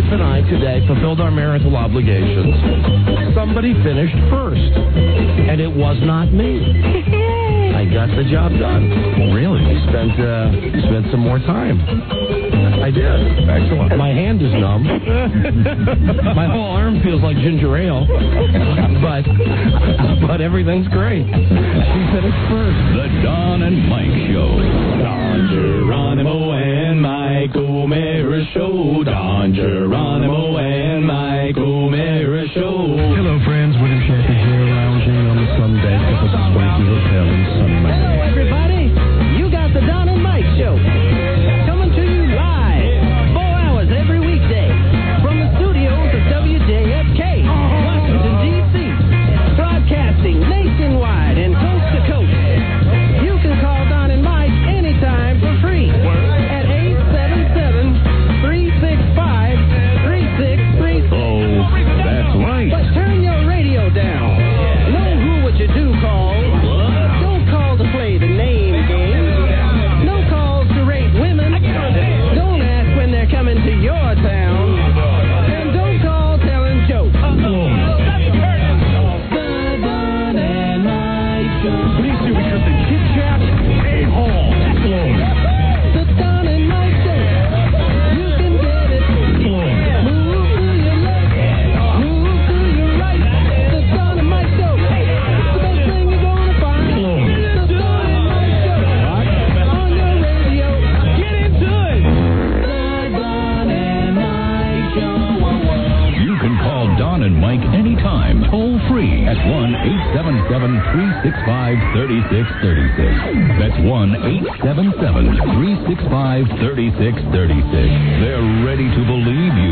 and I today fulfilled our marital obligations. Somebody finished first, and it was not me. I got the job done. Really? Spent some more time. I did. Excellent. My hand is numb. My whole arm feels like ginger ale. But everything's great. She finished first. The Don and Mike Show. Don Geronimo and Mike O'Meara Show. Don Geronimo and Mike O'Meara Show. Hello, friends. William Shatner here, lounging on the Sunday at the Swanky Hotel in Sunny. Hello, everybody. You got the Don and Mike Show. Coming to you live, 4 hours every weekday, from the studios of WJFK, Washington, D.C., broadcasting nationwide and coast to coast. You can call Don and Mike anytime for free at 877-365-3636. Oh, that's right. But turn your radio down. Know who what you do call. Don't call to play the name game. No calls to rape women. Don't ask when they're coming to your town. And don't call telling jokes. The Don and Mike Show. Please do, because the Kit Kat a-hole. The Don and Mike Show. You can get it. Move to your left. Move to your right. The Don and Mike Show. It's the best thing you're gonna find. The Don and Mike Show. On your radio. Get into it. The Don and Mike Show. You can call Don and Mike anytime, toll free at 1-877-365-3636. That's 1-877-365-3636. They're ready to believe you.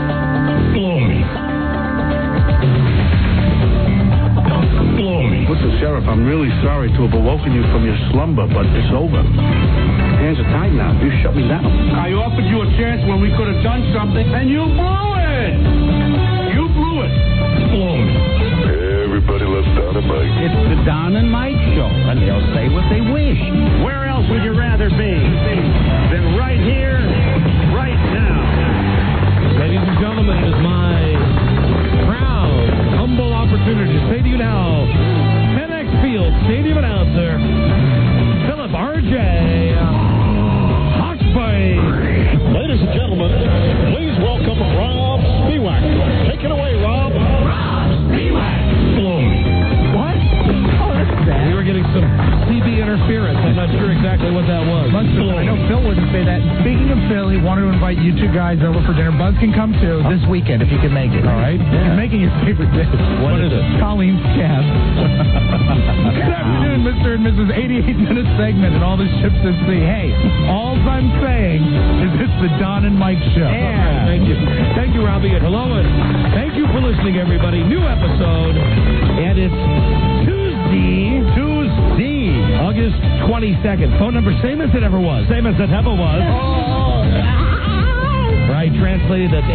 Listen, Sheriff, I'm really sorry to have awoken you from your slumber, but it's over. Hands are tied now. You shut me down. I offered you a chance when we could have done something, and you blew it! You blew it! Everybody loves Don and Mike. It's the Don and Mike Show, and they'll say what they wish. Where else would you rather be than right here, right now? Ladies and gentlemen, it is my proud, humble opportunity to say to you now, FedEx Field Stadium announcer, Philip R.J. Hawksby. Ladies and gentlemen, please welcome Rob Spiewak. Take it away, Rob. Rob Spiewak. What? Oh, that's bad. We were getting some CB interference. I'm not sure exactly what that was. I know Phil wouldn't say that. Speaking of Phil, he wanted to invite you two guys over for dinner. Buzz can come too this weekend if you can make it. All right? Yeah. He's making his favorite dish. What is it? Colleen's Cab. Good afternoon, Mr. and Mrs. 88-minute segment and all the ships at sea. Hey, all I'm saying is it's the Don and Mike Show. Yeah. Thank you. Thank you, Robbie. And hello, and thank you for listening, everybody. New episode, and it's Tuesday, August 22nd. Phone number same as it ever was. Same as it ever was. Right, translated at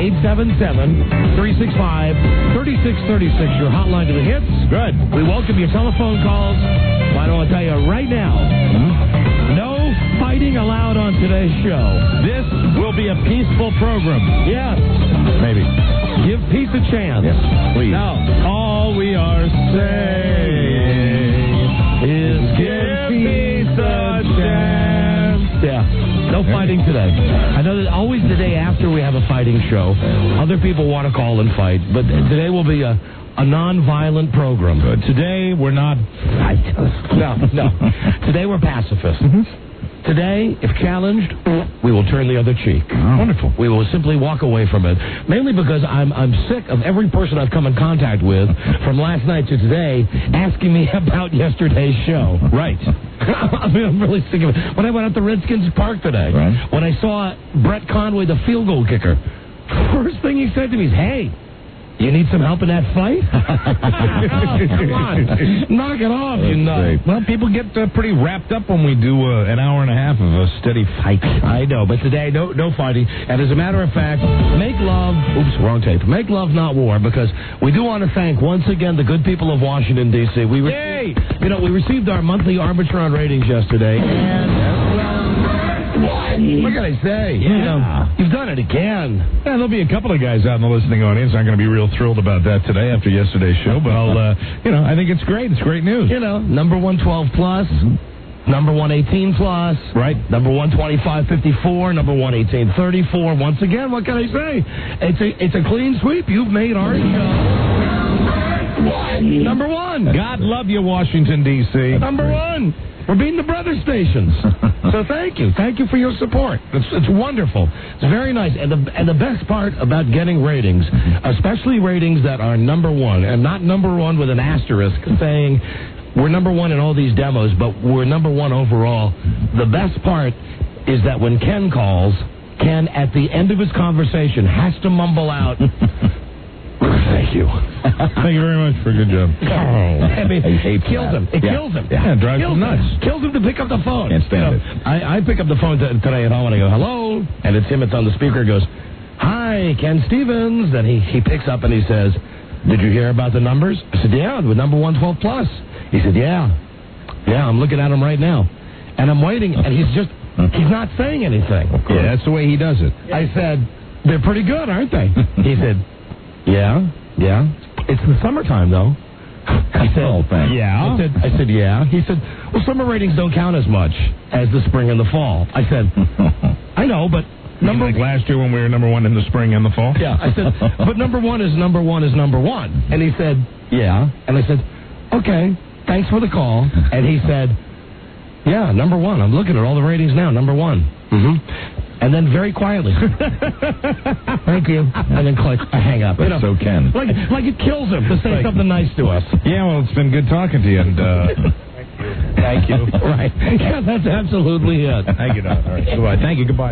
877-365-3636. Your hotline to the hits. Good. We welcome your telephone calls. But I want to tell you right now, no fighting allowed on today's show. This will be a peaceful program. Yes. Maybe. Give peace a chance. Yes, please. Now, all we are saying is give peace a chance. Yeah. No fighting today. I know that always the day after we have a fighting show, other people want to call and fight, but today will be a non-violent program. Good. Today, we're not fighters. No. Today, we're pacifists. Today, if challenged, we will turn the other cheek. Oh. Wonderful. We will simply walk away from it. Mainly because I'm sick of every person I've come in contact with from last night to today asking me about yesterday's show. Right. I mean, I'm really sick of it. When I went out to Redskins Park today, right, when I saw Brett Conway, the field goal kicker, first thing he said to me is, "Hey, you need some help in that fight?" Come on. Knock it off, you nut. Well, people get pretty wrapped up when we do an hour and a half of a steady fight. I know, but today, no fighting. And as a matter of fact, make love, wrong tape. Make love, not war, because we do want to thank once again the good people of Washington, D.C. We received our monthly Arbitron ratings yesterday, and What can I say? Yeah. You know, you've done it again. Yeah, there'll be a couple of guys out in the listening audience aren't going to be real thrilled about that today after yesterday's show, but I'll, I think it's great. It's great news. You know, number 112 plus, number 118 plus, Right. number 125.54, number 118.34. Once again, what can I say? It's a clean sweep. You've made our show number one. God love you, Washington, D.C. Number one. We're beating the brother stations. So thank you. Thank you for your support. It's wonderful. It's very nice. And the best part about getting ratings, especially ratings that are number one, and not number one with an asterisk saying we're number one in all these demos, but we're number one overall. The best part is that when Ken calls, Ken, at the end of his conversation, has to mumble out, thank you. Thank you very much for a good job. I mean, it kills him. It kills him. Yeah, it drives him nuts. Kills him to pick up the phone. Can't stand it. I pick up the phone today at home and I go, hello. And it's him. It's on the speaker. He goes, hi, Ken Stevens. And he picks up and he says, did you hear about the numbers? I said, yeah, with number 112 plus. He said, yeah, I'm looking at him right now. And I'm waiting, and he's not saying anything. Yeah, that's the way he does it. I said, they're pretty good, aren't they? He said, yeah. It's the summertime, though. I said, Oh, thanks. Yeah. I said, yeah. He said, well, summer ratings don't count as much as the spring and the fall. I said, I know, but Like last year when we were number one in the spring and the fall? yeah. I said, but number one is number one is number one. And he said, yeah. And I said, okay, thanks for the call. And he said, yeah, number one. I'm looking at all the ratings now, number one. Mm-hmm. And then very quietly, thank you. And then click, I hang up. That's so Ken. Like it kills him to say something nice to us. Yeah, well, it's been good talking to you. And Thank you. Right. Yeah, that's absolutely it. thank you, Don. All right, goodbye. Thank you. Goodbye.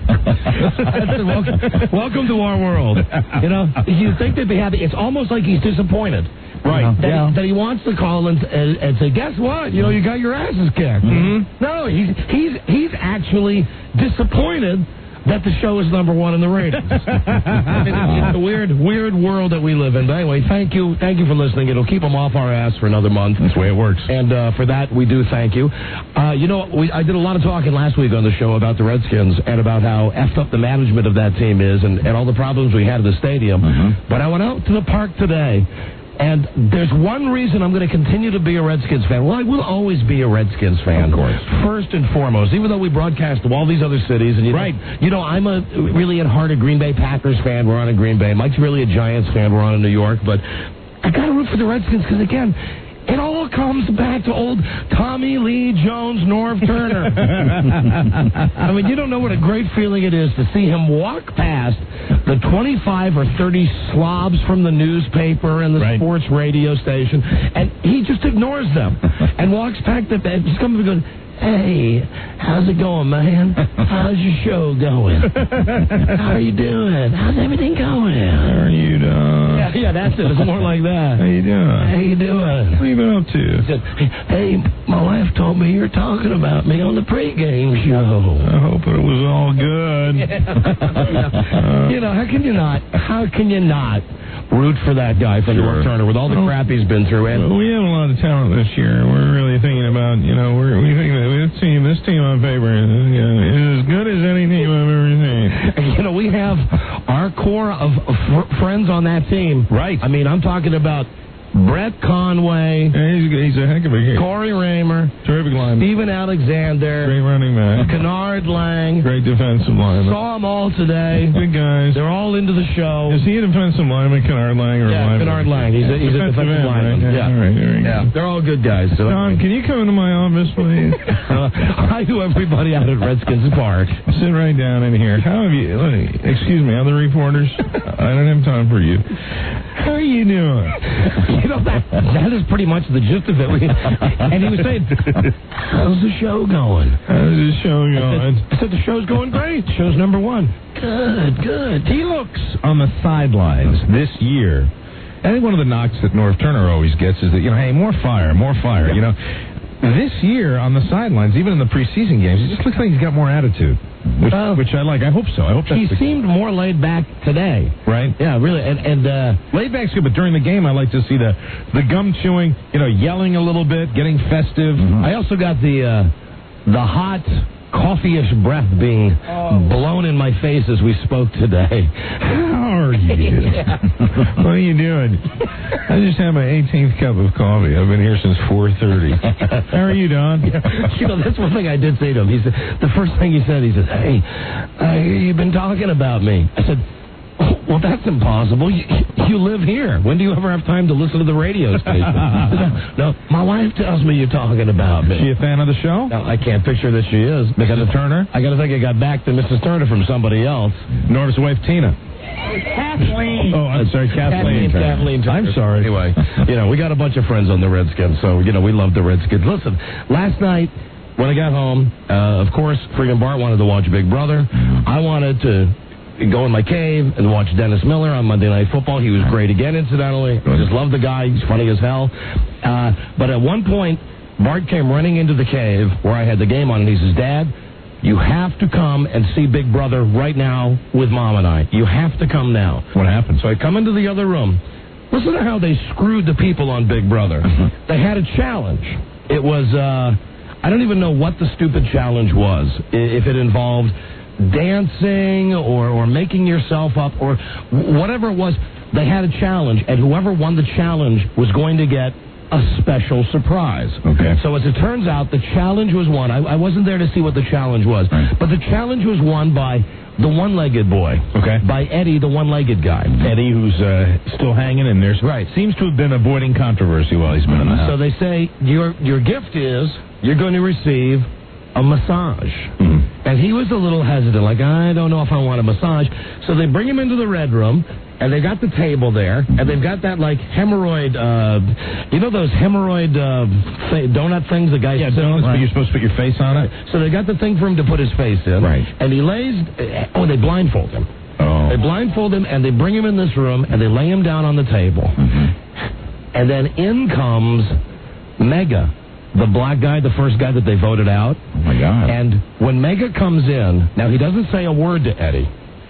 Welcome to our world. You know, you think they'd be happy. It's almost like he's disappointed. Right. That he wants to call and say, guess what? You know, you got your asses kicked. Mm-hmm. No, he's actually disappointed that the show is number one in the ratings. I mean, it's a weird world that we live in. But anyway, thank you for listening. It'll keep them off our ass for another month. That's the way it works. And for that, we do thank you. I did a lot of talking last week on the show about the Redskins and about how effed up the management of that team is and all the problems we had at the stadium. Mm-hmm. But I went out to the park today, and there's one reason I'm going to continue to be a Redskins fan. Well, I will always be a Redskins fan. Of course. First and foremost, even though we broadcast to all these other cities. And I'm a really at heart a Green Bay Packers fan. We're on in Green Bay. Mike's really a Giants fan. We're on in New York. But I got to root for the Redskins because, again, it all comes back to old Tommy Lee Jones, Norv Turner. I mean, you don't know what a great feeling it is to see him walk past the 25 or 30 slobs from the newspaper and the sports radio station, and he just ignores them and walks back the bed, just comes and goes, hey, how's it going, man? How's your show going? How are you doing? How's everything going? How are you doing? Yeah, that's it. It's more like that. How you doing? How you doing? What have you been up to? Said, hey, my wife told me you're talking about me on the pregame show. I hope it was all good. How can you not root for that guy from Norv Turner with all the crap he's been through? And we have a lot of talent this year. We're really thinking about, we think that this team on paper is as good as any team I've ever seen. We have our core of friends on that team. Right. I mean, I'm talking about Brett Conway. He's a heck of a kid. Corey Raymer. Terrific lineman. Steven Alexander. Great running back. Kennard Lang. Great defensive lineman. Saw them all today. Good guys. They're all into the show. Is he a defensive lineman, Kennard Lang? Or yeah, Kennard Lang. He's a defensive lineman. Right? Yeah. All right, there you go. They're all good guys. So Don, can you come into my office, please? I do everybody out at Redskins Park. Sit right down in here. How have you... Excuse me, other reporters? I don't have time for you. How are you doing? That is pretty much the gist of it. And he was saying, how's the show going? How's the show going? I said, the show's going great. Show's number one. Good. He looks on the sidelines this year. I think one of the knocks that Norv Turner always gets is that, hey, more fire. Yeah. This year on the sidelines, even in the preseason games, it just looks like he's got more attitude, which I like. I hope so. I hope he seemed more laid back today. Right? Yeah, really. And laid back's good, but during the game, I like to see the gum chewing, yelling a little bit, getting festive. Mm-hmm. I also got the hot coffee-ish breath being blown in my face as we spoke today. How are you? What are you doing? I just had my 18th cup of coffee. I've been here since 4:30. How are you, Don? You know, that's one thing I did say to him. He said, the first thing he said, hey, I hear you've been talking about me. I said, well, that's impossible. You live here. When do you ever have time to listen to the radio station? No, my wife tells me you're talking about me. Is she a fan of the show? No, I can't picture that she is. Mrs. Turner? I got to think I got back to Mrs. Turner from somebody else. Norma's wife, Tina. Kathleen. Oh, I'm sorry, Kathleen. Kathleen Turner. I'm sorry. Anyway, we got a bunch of friends on the Redskins, so, we love the Redskins. Listen, last night, when I got home, of course, Freeman Bart wanted to watch Big Brother. I wanted to go in my cave and watch Dennis Miller on Monday Night Football. He was great again, incidentally. I just love the guy. He's funny as hell. But at one point, Bart came running into the cave where I had the game on, and he says, Dad, you have to come and see Big Brother right now with Mom and I. You have to come now. What happened? So I come into the other room. Listen to how they screwed the people on Big Brother. They had a challenge. It was, I don't even know what the stupid challenge was. If it involved dancing or making yourself up or whatever it was, they had a challenge, and whoever won the challenge was going to get a special surprise. Okay. So as it turns out, the challenge was won. I wasn't there to see what the challenge was, but the challenge was won by the one-legged boy. Okay. By Eddie, the one-legged guy. Eddie, who's still hanging in there. Right. Seems to have been avoiding controversy while he's been in the house. So they say your gift is you're going to receive a massage. And he was a little hesitant, like, I don't know if I want a massage. So they bring him into the red room, and they got the table there, and they've got that, like, hemorrhoid, those hemorrhoid donut things the guy Yeah, donuts, but you're supposed to put your face on it? So they got the thing for him to put his face in. Right. And he lays, they blindfold him. Oh. They blindfold him, and they bring him in this room, and they lay him down on the table. And then in comes Mega, the black guy, the first guy that they voted out. Oh, my God. And when Mega comes in, now he doesn't say a word to Eddie.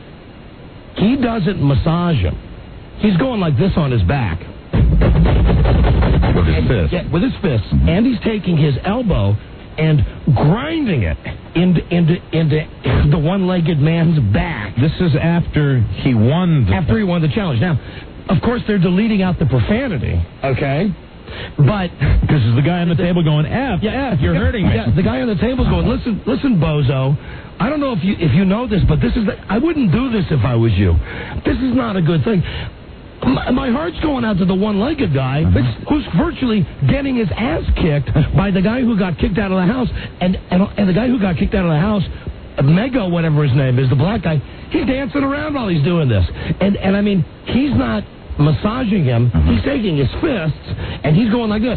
He doesn't massage him. He's going like this on his back. With his fist. Yeah, with his fist. And he's taking his elbow and grinding it into the one-legged man's back. This is after he won After he won the challenge. Now, of course, they're deleting out the profanity, okay? But this is the guy on the table going, F, yeah, you're hurting me. Yeah, the guy on the table's going, listen, bozo. I don't know if you know this, but this is I wouldn't do this if I was you. This is not a good thing. My heart's going out to the one-legged guy who's virtually getting his ass kicked by the guy who got kicked out of the house, and the guy who got kicked out of the house, Mego, whatever his name is, the black guy, he's dancing around while he's doing this, and I mean, he's not massaging him. He's taking his fists and he's going like this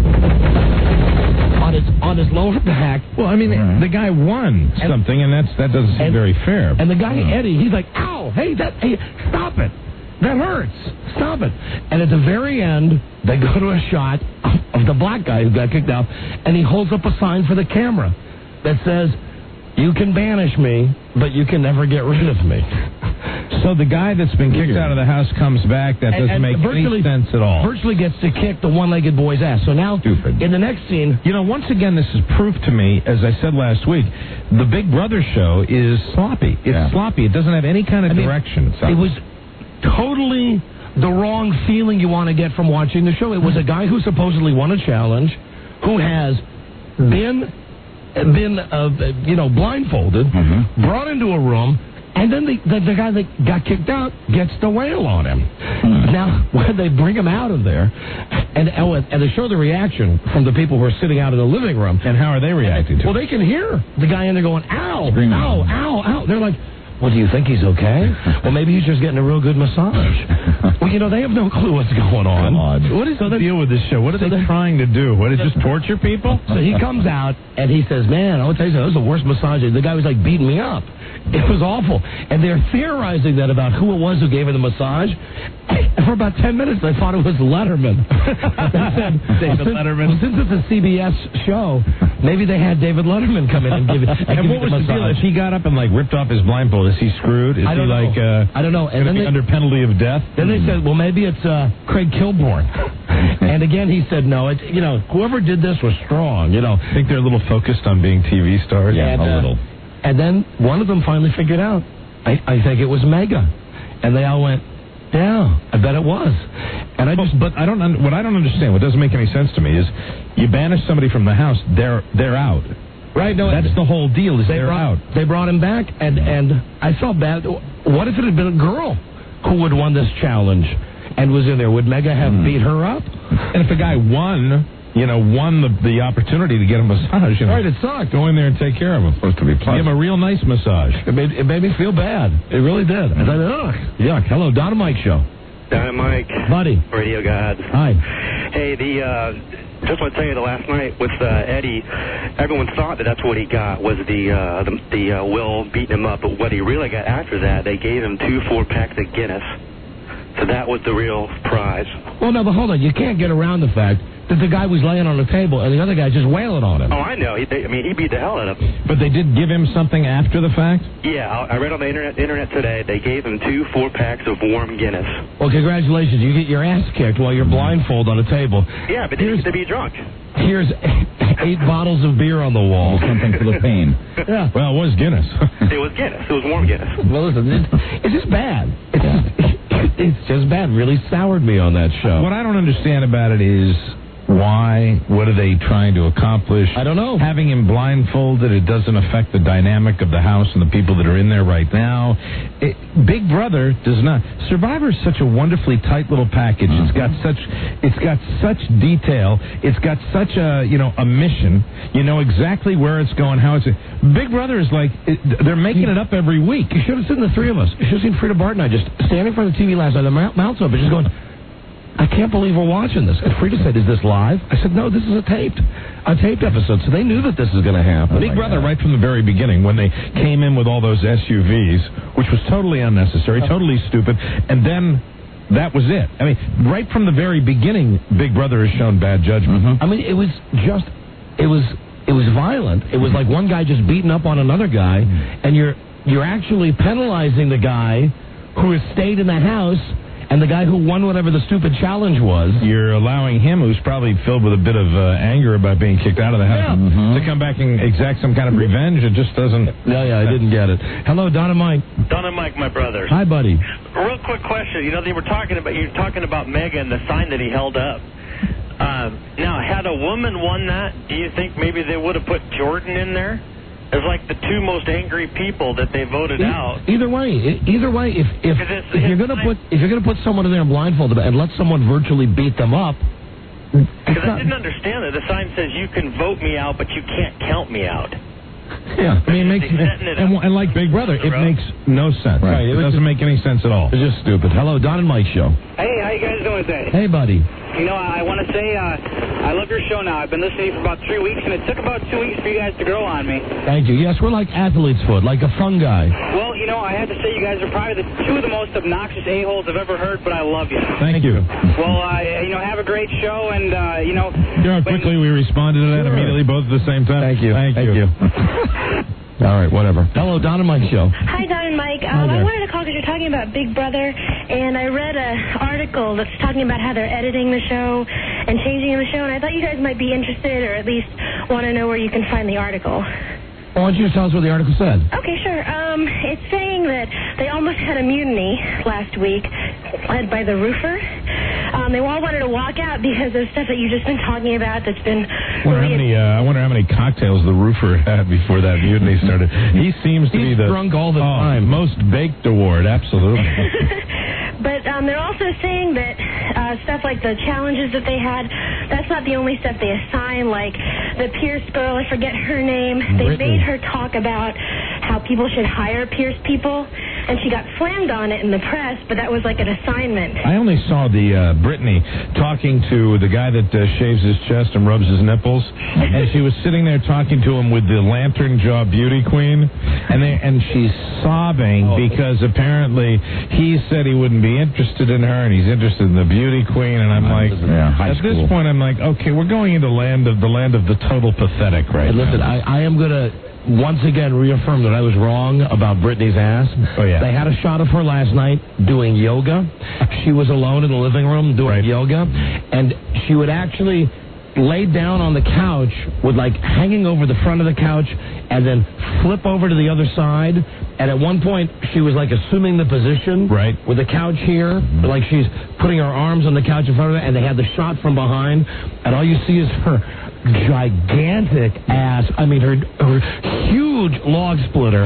on his lower back. Well, I mean, the guy won something, and that doesn't seem very fair. And the guy Eddie, he's like, "Ow! Hey, stop it! That hurts! Stop it!" And at the very end, they go to a shot of the black guy who got kicked out, and he holds up a sign for the camera that says, "You can banish me, but you can never get rid of me." So the guy that's been kicked out of the house comes back. That doesn't make any sense at all. Virtually gets to kick the one-legged boy's ass. So now, in the next scene... once again, this is proof to me, as I said last week, the Big Brother show is sloppy. It's sloppy. It doesn't have any kind of direction. It was totally the wrong feeling you want to get from watching the show. It was a guy who supposedly won a challenge, who has been blindfolded, brought into a room, and then the guy that got kicked out gets the wail on him. Now, when they bring him out of there, and they show the reaction from the people who are sitting out in the living room. And how are they reacting to it? Well, they can hear the guy in there going, "Ow, ow, ow, ow." They're like, "Well, do you think he's okay?" "Well, maybe he's just getting a real good massage." Well, they have no clue what's going on. What is the deal with this show? What are they trying to do? What, just torture people? So he comes out, and he says, "Man, I'll tell you something, that was the worst massage." The guy was like beating me up. It was awful. And they're theorizing that about who it was who gave her the massage. And for about 10 minutes, they thought it was Letterman. They said, David Letterman. Well, since it's a CBS show, maybe they had David Letterman come in and give it and what was the deal? If he got up and, ripped off his blindfold, is he screwed? Is I don't know. I don't know. And then under penalty of death? Then they said, well, maybe it's Craig Kilborn. And again, he said no. Whoever did this was strong. I think they're a little focused on being TV stars. Yeah, a little. And then one of them finally figured out. I think it was Mega, and they all went, yeah, I bet it was. And what I don't understand, what doesn't make any sense to me is you banish somebody from the house, they're out. Right? No, that's the whole deal. They're out. They brought him back, and I felt bad. What if it had been a girl who had won this challenge and was in there? Would Mega have beat her up? And if the guy won the opportunity to get a massage, right? It sucked. Go in there and take care of him. Supposed to be pleasant. Give him a real nice massage. It made me feel bad. It really did. I thought, ugh, yuck. Hello, Don and Mike Show. Don and Mike. Buddy. Radio gods. Hi. Hey, just want to tell you, the last night with Eddie, everyone thought that's what he got was the Will beating him up, but what he really got after that, they gave him 2 4-packs of Guinness. So that was the real prize. Well, no, but hold on. You can't get around the fact that the guy was laying on the table and the other guy just wailing on him. Oh, I know. He beat the hell out of him. But they did give him something after the fact? Yeah, I read on the internet today, they gave him 2 4-packs of warm Guinness. Well, congratulations. You get your ass kicked while you're blindfolded on a table. Yeah, but they used to be drunk. Here's 8 bottles of beer on the wall. Something for the pain. Yeah. Well, it was Guinness. It was Guinness. It was warm Guinness. Well, listen, it's just bad. It's just bad. Really soured me on that show. What I don't understand about it is why? What are they trying to accomplish? I don't know. Having him blindfolded, it doesn't affect the dynamic of the house and the people that are in there right now. Big Brother does not. Survivor is such a wonderfully tight little package. It's got such detail. It's got such a mission. You know exactly where it's going, how it's. Big Brother is like they're making it up every week. You should have seen the three of us. You should have seen Frida Barton and I just standing in front of the TV last night, the mouth's open, just going, I can't believe we're watching this. And Frida said, is this live? I said, no, this is a taped episode. So they knew that this is going to happen. Big Brother, right from the very beginning, when they came in with all those SUVs, which was totally unnecessary, totally stupid, and then that was it. I mean, right from the very beginning, Big Brother has shown bad judgment. I mean, it was violent. It was like one guy just beating up on another guy, and you're actually penalizing the guy who has stayed in the house and the guy who won whatever the stupid challenge was. You're allowing him, who's probably filled with a bit of anger about being kicked out of the house, to come back and exact some kind of revenge. It just doesn't. Yeah, I didn't get it. Hello, Don and Mike. Don and Mike, my brothers. Hi, buddy. Real quick question. You're talking about Mega and the sign that he held up. Now, had a woman won that, do you think maybe they would have put Jordan in there? As like the 2 most angry people that they voted out. Either way, if you're gonna put someone in there blindfolded and let someone virtually beat them up. Because I didn't understand that the sign says you can vote me out, but you can't count me out. Yeah, I mean, it makes and like Big Brother, it makes no sense. Right, it doesn't make any sense at all. It's just stupid. Hello, Don and Mike Show. Hey, how you guys doing today? Hey, buddy. I want to say I love your show now. I've been listening to you for about 3 weeks, and it took about 2 weeks for you guys to grow on me. Thank you. Yes, we're like athlete's foot, like a fungi. Well, I have to say you guys are probably the 2 of the most obnoxious a-holes I've ever heard, but I love you. Thank you. Well, have a great show, and, You know how quickly we responded to that immediately, both at the same time? Thank you. Thank you. All right, whatever. Hello, Don and Mike Show. Hi, Don and Mike. I wanted to call because you're talking about Big Brother, and I read an article that's talking about how they're editing the show and changing the show, and I thought you guys might be interested or at least want to know where you can find the article. Why don't you tell us what the article said? Okay, sure. It's saying that they almost had a mutiny last week, led by the roofer. They all wanted to walk out because of stuff that you've just been talking about that's been... I wonder how many cocktails the roofer had before that mutiny started. He seems to be the... drunk all the time. Most baked award, absolutely. But they're also saying that stuff like the challenges that they had, that's not the only stuff they assign, like the Pierce girl, I forget her name. They made her talk about how people should hire Pierce people, and she got slammed on it in the press, but that was like an assignment. I only saw the Brittany talking to the guy that shaves his chest and rubs his nipples, and she was sitting there talking to him with the lantern jaw beauty queen, and she's sobbing because apparently he said he wouldn't be interested in her, and he's interested in the beauty queen, and I'm like, at this point, I'm like, okay, we're going into the land of the total pathetic right now. Listen, I am going to once again reaffirmed that I was wrong about Britney's ass. Oh, yeah. They had a shot of her last night doing yoga. She was alone in the living room doing yoga, and she would actually lay down on the couch with like hanging over the front of the couch and then flip over to the other side. And at one point, she was like assuming the position with the couch here, like she's putting her arms on the couch in front of her, and they had the shot from behind, and all you see is her gigantic ass. I mean, her huge log splitter.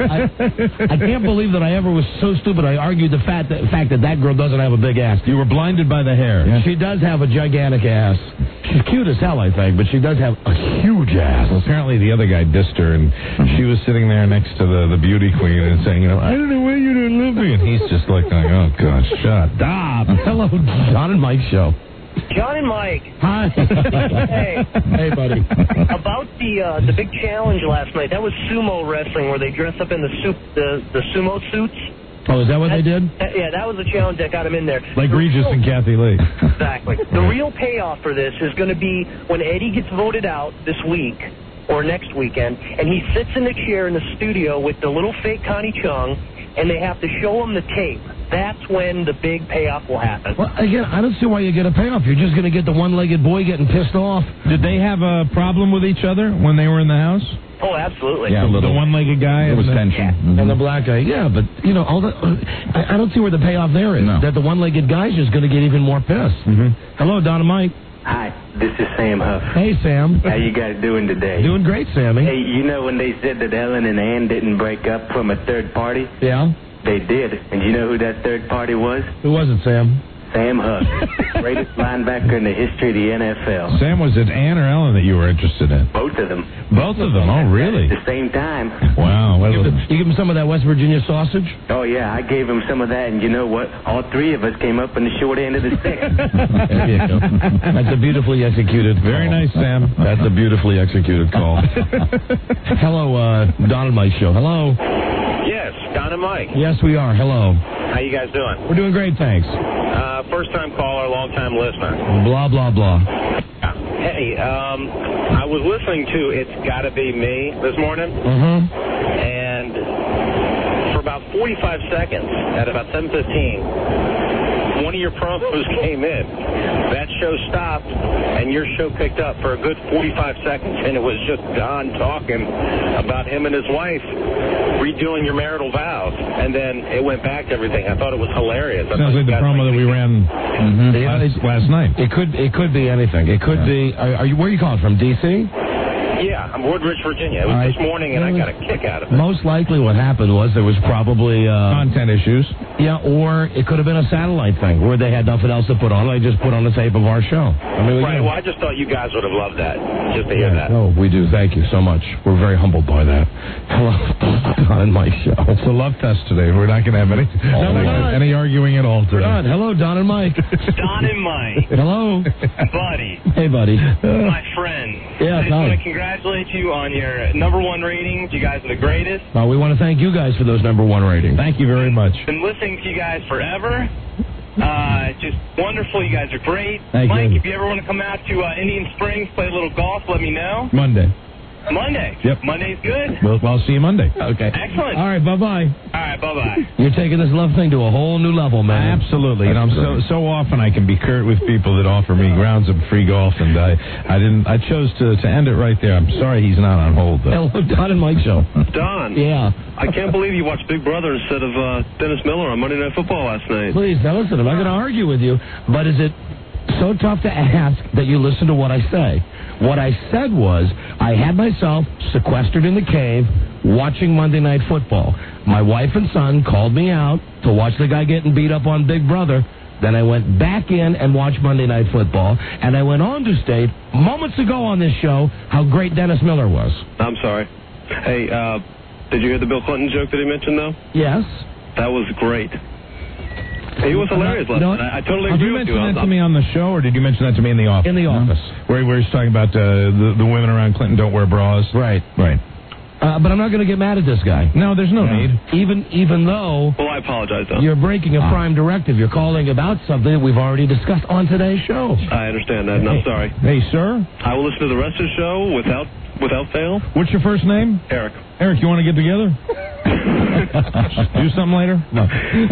I can't believe that I ever was so stupid. I argued the fact that girl doesn't have a big ass. You were blinded by the hair. Yeah. She does have a gigantic ass. She's cute as hell, I think, but she does have a huge ass. Well, apparently the other guy dissed her, and she was sitting there next to the beauty queen and saying, I don't know why you don't love me. And he's just like, oh, God, shut up. Hello, John and Mike Show. John and Mike. Hi. Hey, buddy. About the big challenge last night, that was sumo wrestling where they dress up in the sumo suits. Oh, is that what they did? Yeah, that was the challenge that got him in there. Like Regis and Kathy Lee. Exactly. The real payoff for this is going to be when Eddie gets voted out this week or next weekend, and he sits in the chair in the studio with the little fake Connie Chung, and they have to show him the tape. That's when the big payoff will happen. Well, again, I don't see why you get a payoff. You're just going to get the one-legged boy getting pissed off. Did they have a problem with each other when they were in the house? Oh, absolutely. Yeah, the one-legged guy. There was tension. And the black guy. Yeah, but, all the, I don't see where the payoff there is. No. That the one-legged guy's just going to get even more pissed. Hello, Don and Mike. Hi, this is Sam Huff. Hey, Sam. How you guys doing today? Doing great, Sammy. Hey, you know when they said that Ellen and Ann didn't break up from a third party? Yeah. They did. And you know who that third party was? Who was it, Sam? Sam Huff, the greatest linebacker in the history of the NFL. Sam, was it Ann or Ellen that you were interested in? Both of them. Both of them? Oh, really? At the same time. Wow. You give him some of that West Virginia sausage? Oh, yeah, I gave him some of that, and you know what? All three of us came up in the short end of the stick. There you go. That's a beautifully executed call. Very nice, Sam. That's a beautifully executed call. Hello, Don and Mike Show. Hello. Yes, Don and Mike. Yes, we are. Hello. How you guys doing? We're doing great, thanks. First-time caller, long-time listener. Blah, blah, blah. Hey, I was listening to It's Gotta Be Me this morning, and for about 45 seconds, at about 7:15, one of your promos came in. That show stopped, and your show picked up for a good 45 seconds, and it was just Don talking about him and his wife redoing your marital vows, and then it went back to everything. I thought it was hilarious. Sounds like the promo that we ran last night. It could be anything. It could be. Are you? Where are you calling from? D.C.? Yeah, I'm Woodridge, Virginia. It was this morning, and I got a kick out of it. Most likely what happened was there was probably content issues. Yeah, or it could have been a satellite thing where they had nothing else to put on. They just put on the tape of our show. Right, well, I just thought you guys would have loved that, just to hear that. Oh, we do. Thank you so much. We're very humbled by that. Hello, Don and Mike Show. It's a love test today. We're not going to have any arguing at all today. Hello, Don and Mike. Don and Mike. Hello. Buddy. Hey, buddy. My friend. Yeah, I just want to congratulate you on your #1 ratings. You guys are the greatest. Well, we want to thank you guys for those #1 ratings. Thank you very much. Been listening to you guys forever. Just wonderful. You guys are great. Thank Mike, you. if you ever want to come out to Indian Springs, play a little golf, let me know. Monday. Yep. Monday's good. Well, I'll see you Monday. Okay. Excellent. All right, bye-bye. All right, bye-bye. You're taking this love thing to a whole new level, man. Absolutely. And I'm so often I can be curt with people that offer me grounds of free golf, and I chose to end it right there. I'm sorry he's not on hold, though. Hello, Don and Mike Show. Don. Yeah. I can't believe you watched Big Brother instead of Dennis Miller on Monday Night Football last night. Please, now listen, I'm not going to argue with you, but is it so tough to ask that you listen to what I say? What I said was I had myself sequestered in the cave watching Monday Night Football. My wife and son called me out to watch the guy getting beat up on Big Brother. Then I went back in and watched Monday Night Football, and I went on to state moments ago on this show how great Dennis Miller was. I'm sorry. Hey, did you hear the Bill Clinton joke that he mentioned, though? Yes. That was great. He was hilarious last night. I totally agree with you. Did you mention that to me on the show, or did you mention that to me in the office? In the office. Where he's talking about the women around Clinton don't wear bras. Right. But I'm not going to get mad at this guy. No, there's no need. Even though... Well, I apologize, though. You're breaking a prime directive. You're calling about something that we've already discussed on today's show. I understand that, and I'm sorry. Hey, sir? I will listen to the rest of the show without without fail. What's your first name? Eric. Eric, you want to get together? Do something later? No.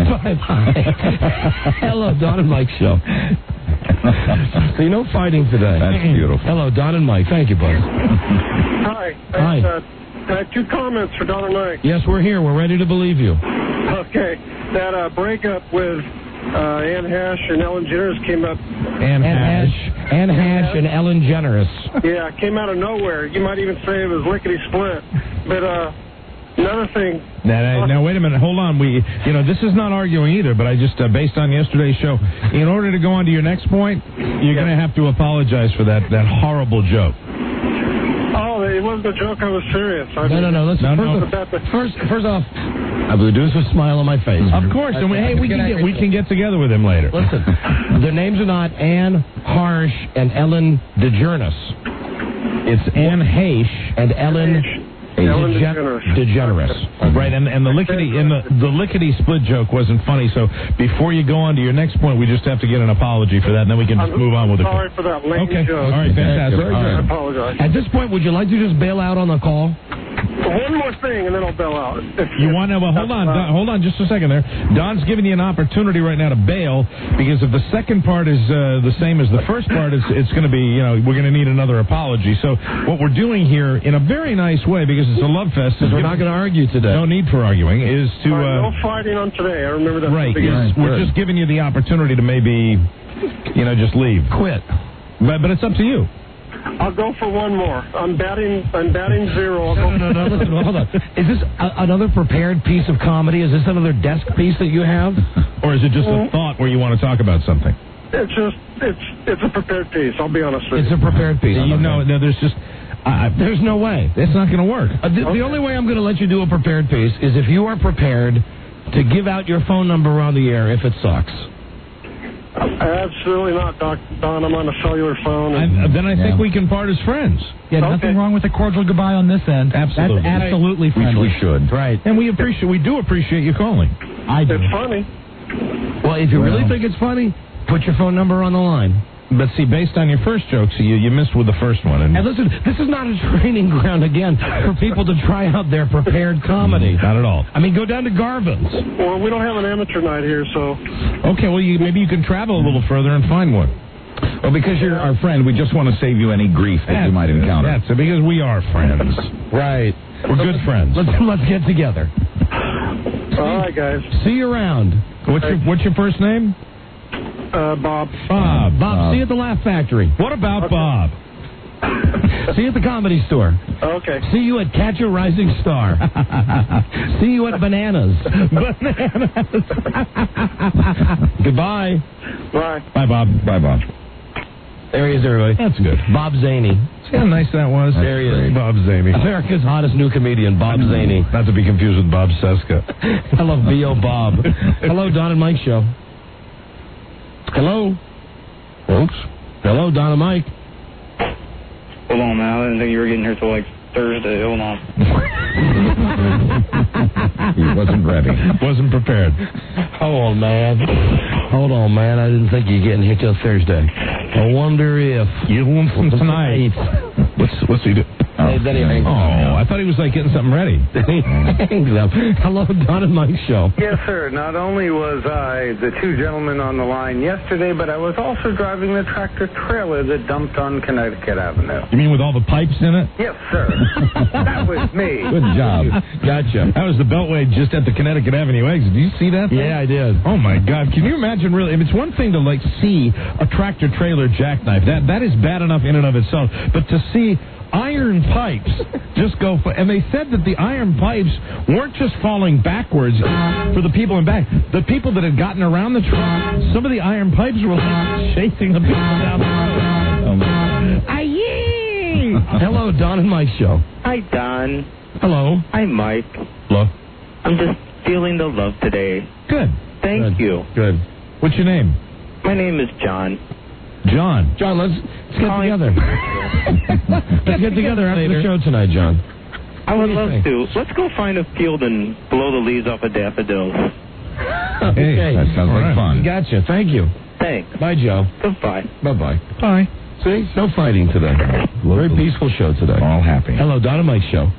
Hello, Don and Mike show. So no fighting today. That's beautiful. Hello, Don and Mike. Thank you, bud. Hi. Hi. I have 2 comments for Don and Mike. Yes, we're here. We're ready to believe you. Okay. That breakup with Ann Hash and Ellen DeGeneres came up. Ann Hash and Ellen Generous. Yeah, it came out of nowhere. You might even say it was lickety-split. But another thing. Now, wait a minute. Hold on. This is not arguing either, but I just, based on yesterday's show, in order to go on to your next point, you're going to have to apologize for that horrible joke. Oh, it wasn't a joke. I was serious. No. Listen, first off, I will do this with a smile on my face. Of course. And we can get together with him later. Listen, their names are not Ann Harsh and Ellen DeGeneres. It's Ann Heche and Ellen DeGeneres. Right, and the lickety split joke wasn't funny. So before you go on to your next point, we just have to get an apology for that, and then we can just move on with it. Sorry for that lame joke. All right, fantastic. I apologize. At this point, would you like to just bail out on the call? One more thing, and then I'll bail out. You want to? Well, hold on, just a second there. Don's giving you an opportunity right now to bail because if the second part is the same as the first part, it's going to be, we're going to need another apology. So what we're doing here, in a very nice way, because it's a love fest, is we're not going to argue today. No need for arguing. Is to no fighting on today. I remember that. Right. We're just giving you the opportunity to maybe, just leave, quit. But it's up to you. I'll go for one more. I'm batting 0. No, listen, hold on. Is this another prepared piece of comedy? Is this another desk piece that you have? Or is it just a thought where you want to talk about something? It's a prepared piece, I'll be honest with you. It's a prepared piece. There's just... there's no way. It's not going to work. The only way I'm going to let you do a prepared piece is if you are prepared to give out your phone number on the air if it sucks. Absolutely not, Don. I'm on a cellular phone. Then I think we can part as friends. Yeah, nothing wrong with a cordial goodbye on this end. Absolutely. That's absolutely friendly. We should. Right. And we do appreciate you calling. I do. It's funny. Well, if you really think it's funny, put your phone number on the line. But see, based on your first joke, you missed with the first one. And listen, this is not a training ground, again, for people to try out their prepared comedy. Not at all. I mean, go down to Garvin's. Well, we don't have an amateur night here, so... Okay, well, maybe you can travel a little further and find one. Well, because you're our friend, we just want to save you any grief that you might encounter. That's it, because we are friends. Right. We're good friends. Let's get together. All right, guys. See you around. What's your first name? Bob. Bob, see you at the Laugh Factory. What about Bob? See you at the Comedy Store. Okay. See you at Catch a Rising Star. See you at Bananas. Goodbye. Bye. Bye, Bob. Bye, Bob. There he is, everybody. That's good. Bob Zaney. See how nice that was? There he is. Bob Zaney. America's hottest new comedian, Bob Zaney. Not to be confused with Bob Seska. I love B.O. Bob. Hello, Don and Mike Show. Hello. Folks. Hello, Don and Mike. Hold on, man. I didn't think you were getting here till like Thursday. Hold on. He wasn't ready. Wasn't prepared. Hold on, man. I didn't think you'd getting here till Thursday. I wonder if you want some tonight. What's he do? Then he hangs up. I thought he was like getting something ready. He hangs up. Hello, Don and Mike Show. Yes, sir. Not only was I the two gentlemen on the line yesterday, but I was also driving the tractor trailer that dumped on Connecticut Avenue. You mean with all the pipes in it? Yes, sir. That was me. Good job. Gotcha. That was the Beltway just at the Connecticut Avenue exit. Did you see that thing? Yeah, I did. Oh, my God. Can you imagine, really? If it's one thing to, see a tractor trailer jackknife. That is bad enough in and of itself. But to see iron pipes just go for... And they said that the iron pipes weren't just falling backwards for the people in back. The people that had gotten around the truck, some of the iron pipes were chasing the people down the road. Aye! Hello, Don and Mike Show. Hi, Don. Hello. Hi, Mike. Hello. I'm just feeling the love today. Good. Thank you. Good. What's your name? My name is John. John, let's get together. Let's get together after the show tonight, John. I would love to. Let's go find a field and blow the leaves off of daffodils. Okay. That sounds like fun. Gotcha. Thank you. Thanks. Bye, Joe. Goodbye. Bye-bye. Bye. See? No fighting today. Very peaceful show today. All happy. Hello, Don and Mike Show.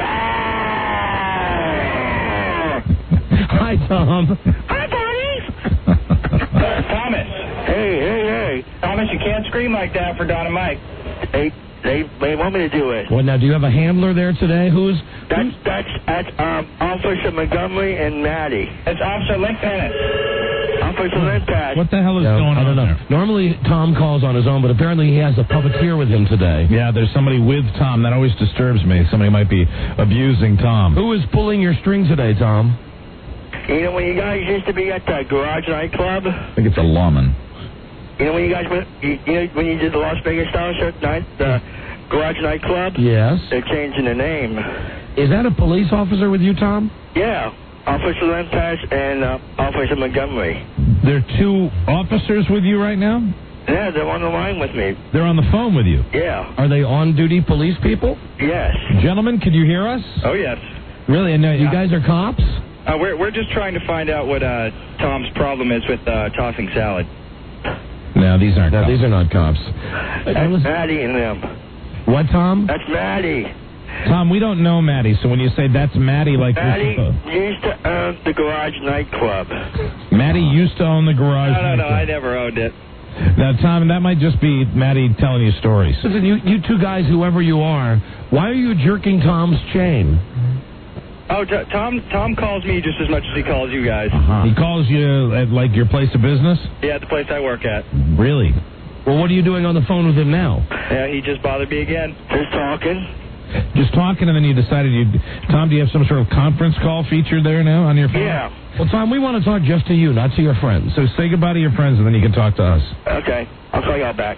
Hi, Tom. Hi, buddies. Thomas. Hey. Thomas, you can't scream like that for Don and Mike. They want me to do it. Well, now, do you have a handler there today? That's Officer Montgomery and Maddie. It's Officer Linkpennis. Officer Linkpennis. What the hell is going on? I don't know. There? Normally, Tom calls on his own, but apparently he has a puppeteer with him today. Yeah, there's somebody with Tom. That always disturbs me. Somebody might be abusing Tom. Who is pulling your string today, Tom? You know, when you guys used to be at the Garage Nightclub? I think it's a lawman. You know when you guys went, when you did the Las Vegas style show night, the Garage Nightclub? Yes. They're changing the name. Is that a police officer with you, Tom? Yeah. Officer Limpaz and Officer Montgomery. There are two officers with you right now? Yeah, they're on the line with me. They're on the phone with you? Yeah. Are they on-duty police people? Yes. Gentlemen, could you hear us? Oh, yes. Really? And you guys are cops? We're just trying to find out what Tom's problem is with tossing salad. No, these aren't cops. These are not cops. That's Maddie and them. What, Tom? That's Maddie. Tom, we don't know Maddie, so when you say that's Maddie, like... Maddie used to own the Garage Nightclub. Maddie used to own the Garage No, Nightclub. I never owned it. Now, Tom, that might just be Maddie telling you stories. Listen, you two guys, whoever you are, why are you jerking Tom's chain? Oh, Tom calls me just as much as he calls you guys. He calls you at, like, your place of business? Yeah, at the place I work at. Really? Well, what are you doing on the phone with him now? Yeah, he just bothered me again. Just talking. Just talking, and then you decided Tom, do you have some sort of conference call feature there now on your phone? Yeah. Well, Tom, we want to talk just to you, not to your friends. So say goodbye to your friends, and then you can talk to us. Okay. I'll call y'all back.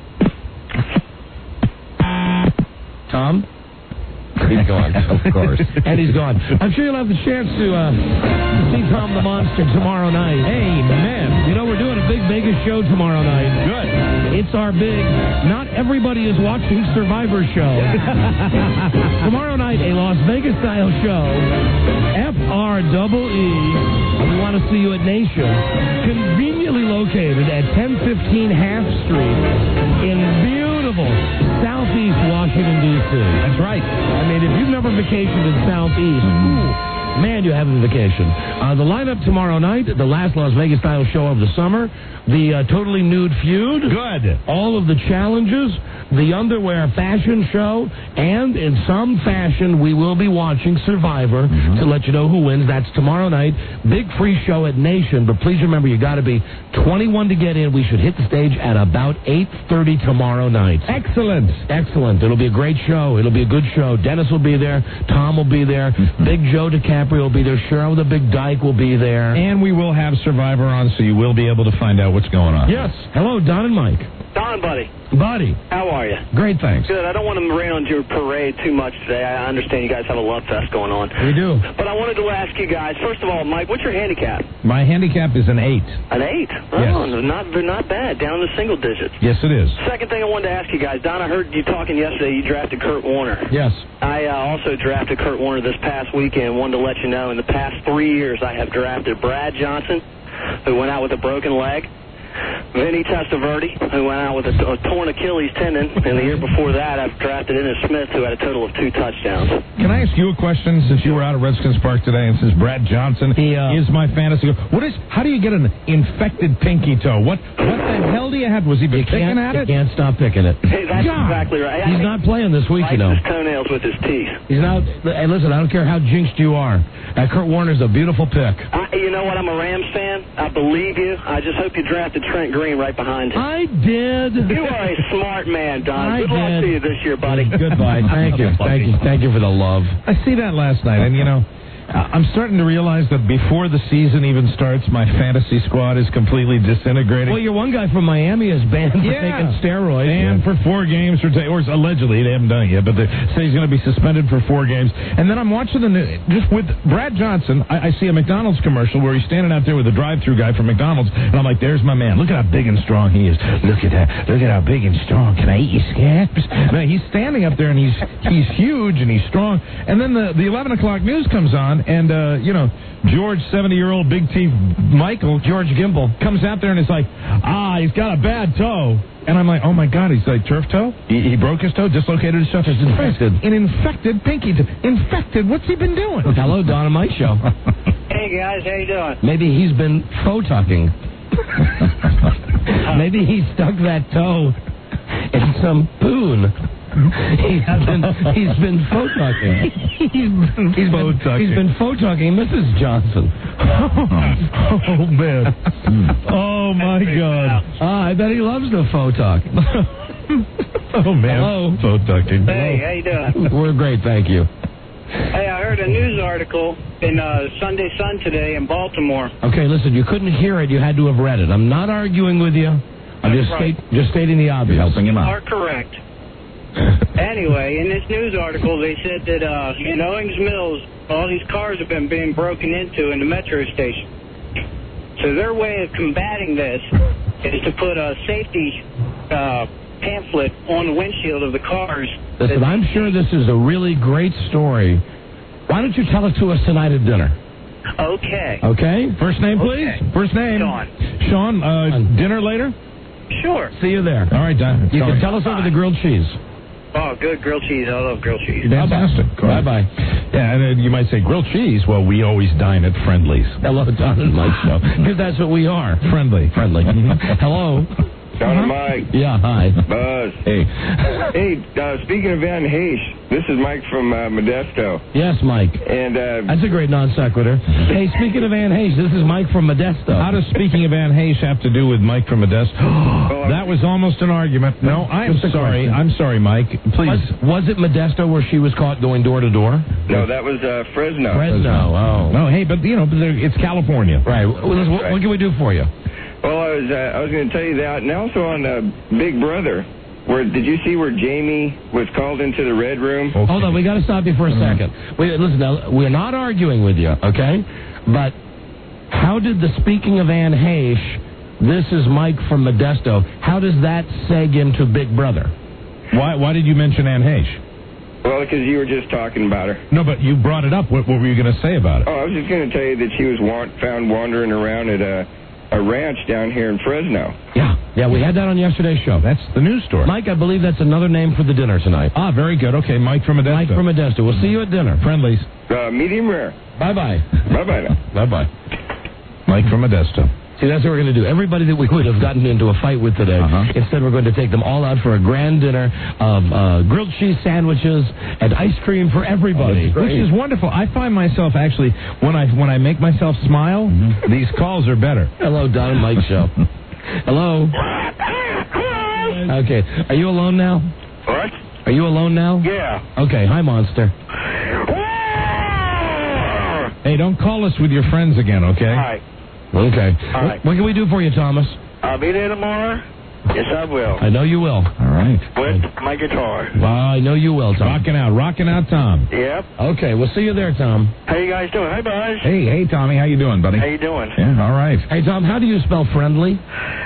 Tom? He's gone. Of course. And he's gone. I'm sure you'll have the chance to see Tom the Monster tomorrow night. Amen. You know, we're doing a big Vegas show tomorrow night. Good. It's our big, not everybody is watching Survivor show. Tomorrow night, a Las Vegas-style show, FREE. We want to see you at Nation, conveniently located at 1015 Half Street in beautiful Southeast Washington, D.C. That's right. I mean, if you've never vacationed in Southeast, man, you have a vacation. The lineup tomorrow night, the last Las Vegas-style show of the summer, the Totally Nude Feud. Good. All of the challenges, the underwear fashion show, and in some fashion, we will be watching Survivor to let you know who wins. That's tomorrow night. Big free show at Nation, but please remember, you got to be 21 to get in. We should hit the stage at about 8:30 tomorrow night. Excellent. Excellent. It'll be a great show. It'll be a good show. Dennis will be there. Tom will be there. Big Joe DiCaprio will be there. Cheryl the Big Dyke will be there. And we will have Survivor on, so you will be able to find out what's going on. Yes. Hello, Don and Mike. Don, buddy. Buddy. How are you? Great, thanks. Good. I don't want to rain on your parade too much today. I understand you guys have a love fest going on. We do. But I wanted to ask you guys, first of all, Mike, what's your handicap? My handicap is an 8. An 8? Yes. Oh, not bad. Down in the single digits. Yes, it is. Second thing I wanted to ask you guys, Don, I heard you talking yesterday. You drafted Kurt Warner. Yes. I also drafted Kurt Warner this past weekend. Wanted to let you know, in the past 3 years, I have drafted Brad Johnson, who went out with a broken leg. Vinny Testaverde, who went out with a torn Achilles tendon, and the year before that, I've drafted Ennis Smith, who had a total of 2 touchdowns. Can I ask you a question, since you were out at Redskins Park today, and since Brad Johnson is my fantasy? How do you get an infected pinky toe? What the hell do you have? Was he been picking at it? You can't stop picking it. Hey, that's exactly right. He's not playing this week, you know. His toenails with his teeth. He's not. Hey, listen, I don't care how jinxed you are. Kurt Warner's a beautiful pick. You know what? I'm a Rams fan. I believe you. I just hope you drafted Trent Green right behind him. I did. You are a smart man, Don. Good luck did. to you this year, buddy. Goodbye. Thank you. Thank you for the love. I see that last night, and I'm starting to realize that before the season even starts, my fantasy squad is completely disintegrating. Well, your one guy from Miami is banned for taking steroids. And for 4 games, or allegedly, they haven't done it yet, but they say he's going to be suspended for 4 games. And then I'm watching just with Brad Johnson, I see a McDonald's commercial where he's standing out there with a drive-thru guy from McDonald's, and I'm like, there's my man. Look at how big and strong he is. Look at that. Look at how big and strong. Can I eat your scabs? No, he's standing up there, and he's huge, and he's strong. And then the 11 o'clock news comes on, and, George, 70-year-old big teeth Michael, George Gimble, comes out there and is like, he's got a bad toe. And I'm like, oh my God, he's like turf toe? He broke his toe, dislocated his toe. Just infected. An infected pinky toe. Infected? What's he been doing? Hello, Don and Mike Show. Hey, guys, how you doing? Maybe he's been photucking. Maybe he stuck that toe in some poon. He's been photucking. He's been photucking Mrs. Johnson. Oh, man. Oh, my God. I bet he loves the photuck. Oh, man. Hello. Photucking. Hey, how you doing? We're great, thank you. Hey, I heard a news article in Sunday Sun today in Baltimore. Okay, listen, you couldn't hear it. You had to have read it. I'm not arguing with you. I'm just stating the obvious. You're helping him You out. are correct. Anyway, in this news article, they said that in Owings Mills, all these cars have been being broken into in the metro station. So their way of combating this is to put a safety pamphlet on the windshield of the cars. Listen, I'm sure this is a really great story. Why don't you tell it to us tonight at dinner? Okay. Okay? First name, please. Okay. First name? Sean, dinner later? Sure. See you there. All right, Don. You can tell us over the grilled cheese. Oh, good grilled cheese. I love grilled cheese. Fantastic. Bye-bye. Yeah, and you might say grilled cheese. Well, we always dine at Friendly's. Hello, Don and Mike Show. Because that's what we are. Friendly. Hello. Don and Mike. Yeah, hi. Buzz. Hey. Hey, speaking of Van Heesh, this is Mike from Modesto. Yes, Mike. And that's a great non sequitur. Hey, speaking of Van Heesh, this is Mike from Modesto. How does speaking of Van Heesh have to do with Mike from Modesto? That was almost an argument. No, I'm sorry. I'm sorry, Mike. Please. Was it Modesto where she was caught going door to door? No, that was Fresno. Fresno, oh. No, hey, but, it's California. Right. What can we do for you? Well, I was going to tell you that, and also on Big Brother. Did you see where Jamie was called into the red room? Okay. Hold on, we got to stop you for a second. Listen, now, we're not arguing with you, okay? But how did the speaking of Anne Heche, this is Mike from Modesto, how does that seg into Big Brother? Why did you mention Anne Heche? Well, because you were just talking about her. No, but you brought it up. What were you going to say about it? Oh, I was just going to tell you that she was found wandering around at a ranch down here in Fresno. Yeah, we had that on yesterday's show. That's the news story. Mike, I believe that's another name for the dinner tonight. Ah, very good. Okay, Mike from Modesto. Mike from Modesto. We'll see you at dinner. Friendlies. Medium rare. Bye-bye. Bye-bye now. Bye-bye. Mike from Modesto. See, that's what we're going to do. Everybody that we would have gotten into a fight with today, instead we're going to take them all out for a grand dinner of grilled cheese sandwiches and ice cream for everybody. Which is wonderful. I find myself actually, when I make myself smile, these calls are better. Hello, Don and Mike Show. Hello. Okay. Are you alone now? What? Are you alone now? Yeah. Okay. Hi, Monster. Hey, don't call us with your friends again, okay? All right. Okay. All right. What can we do for you, Thomas? I'll be there tomorrow. Yes, I will. I know you will. All right. With my guitar. I know you will, Tom. Rocking out, Tom. Yep. Okay, we'll see you there, Tom. How you guys doing? Hi, Buzz. Hey, Tommy, how you doing, buddy? How you doing? Yeah, all right. Hey, Tom, how do you spell friendly?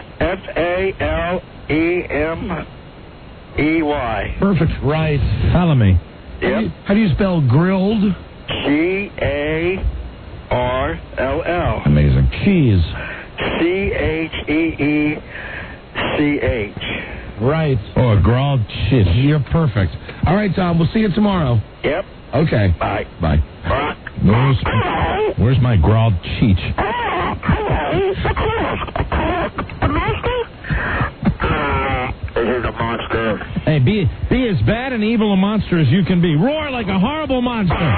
Fallemey. Perfect. Right. Fallemey. Yep. How do you spell grilled? Garll. Amazing. Cheese. Cheech. Right. Oh, a grilled cheese. You're perfect. All right, Tom, we'll see you tomorrow. Yep. Okay. Bye. Where's my grilled cheech? This is a monster. Hey, be as bad and evil a monster as you can be. Roar like a horrible monster.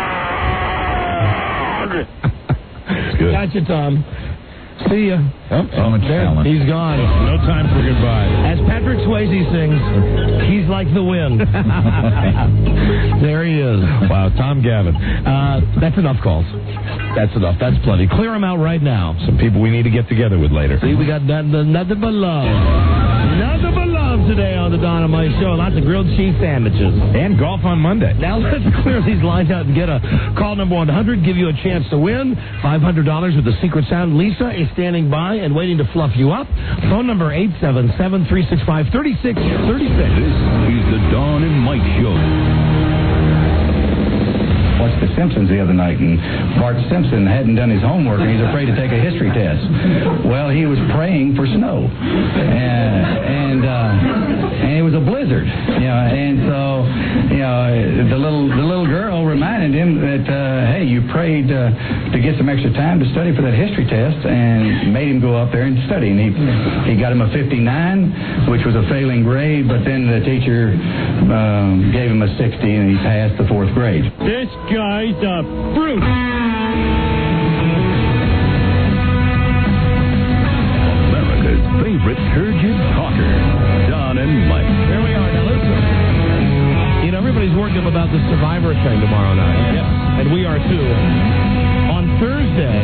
Good. Gotcha, Tom. See ya. So much talent. He's gone. No time for goodbye. As Patrick Swayze sings, he's like the wind. There he is. Wow, Tom Gavin. That's enough calls. That's enough. That's plenty. Clear them out right now. Some people we need to get together with later. See, we got nothing but love. Nothing but love today on the Don and Mike Show. Lots of grilled cheese sandwiches. And golf on Monday. Now let's clear these lines out and get a call number 100. Give you a chance to win $500 with the secret sound. Lisa is standing by and waiting to fluff you up. Phone number 877-365-3636. This is the Don and Mike Show. watched The Simpsons the other night, and Bart Simpson hadn't done his homework, and he's afraid to take a history test. Well, he was praying for snow, and it was a blizzard, and so the little girl reminded him that hey, you prayed to get some extra time to study for that history test, and made him go up there and study, and he got him a 59, which was a failing grade, but then the teacher gave him a 60, and he passed the 4th grade. This guy's a brute. America's favorite turgid talker, Don and Mike. Here we are. Now listen. Everybody's working about the Survivor thing tomorrow night. Yes. And we are too. On Thursday,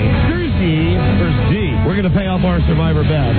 we're going to pay off our Survivor bet.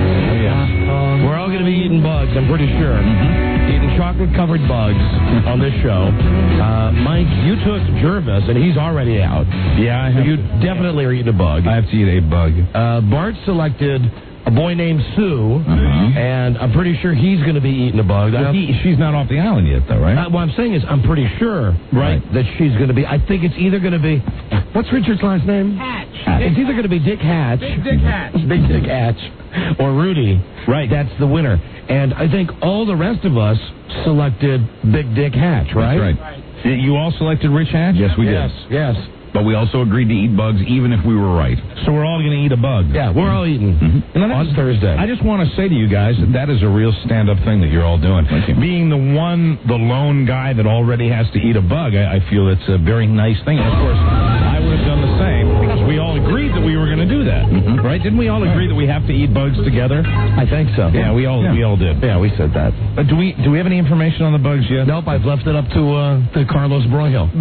We're all going to be eating bugs, I'm pretty sure. Eating chocolate-covered bugs on this show. Mike, you took Jervis, and he's already out. Yeah, I have. You definitely are eating a bug. I have to eat a bug. Bart selected a boy named Sue, and I'm pretty sure he's going to be eating a bug. Well, she's not off the island yet, though, right? What I'm saying is I'm pretty sure that she's going to be. I think it's either going to be, what's Richard's last name? Hatch. It's either going to be Dick Hatch. Big Dick Hatch. Big Dick Hatch. Or Rudy. Right. That's the winner. And I think all the rest of us selected Big Dick Hatch, right? That's right. You all selected Rich Hatch? Yes, we did. Yes. But we also agreed to eat bugs even if we were right. So we're all going to eat a bug. Yeah, we're all eating on Thursday. I just want to say to you guys that is a real stand-up thing that you're all doing. Being the lone guy that already has to eat a bug, I feel it's a very nice thing. And of course, I would have done the same because we all agreed that we were going to do that, right? Didn't we all agree that we have to eat bugs together? I think so. Yeah, we all did. Yeah, we said that. Do we have any information on the bugs yet? Nope, I've left it up to Carlos Broyhill.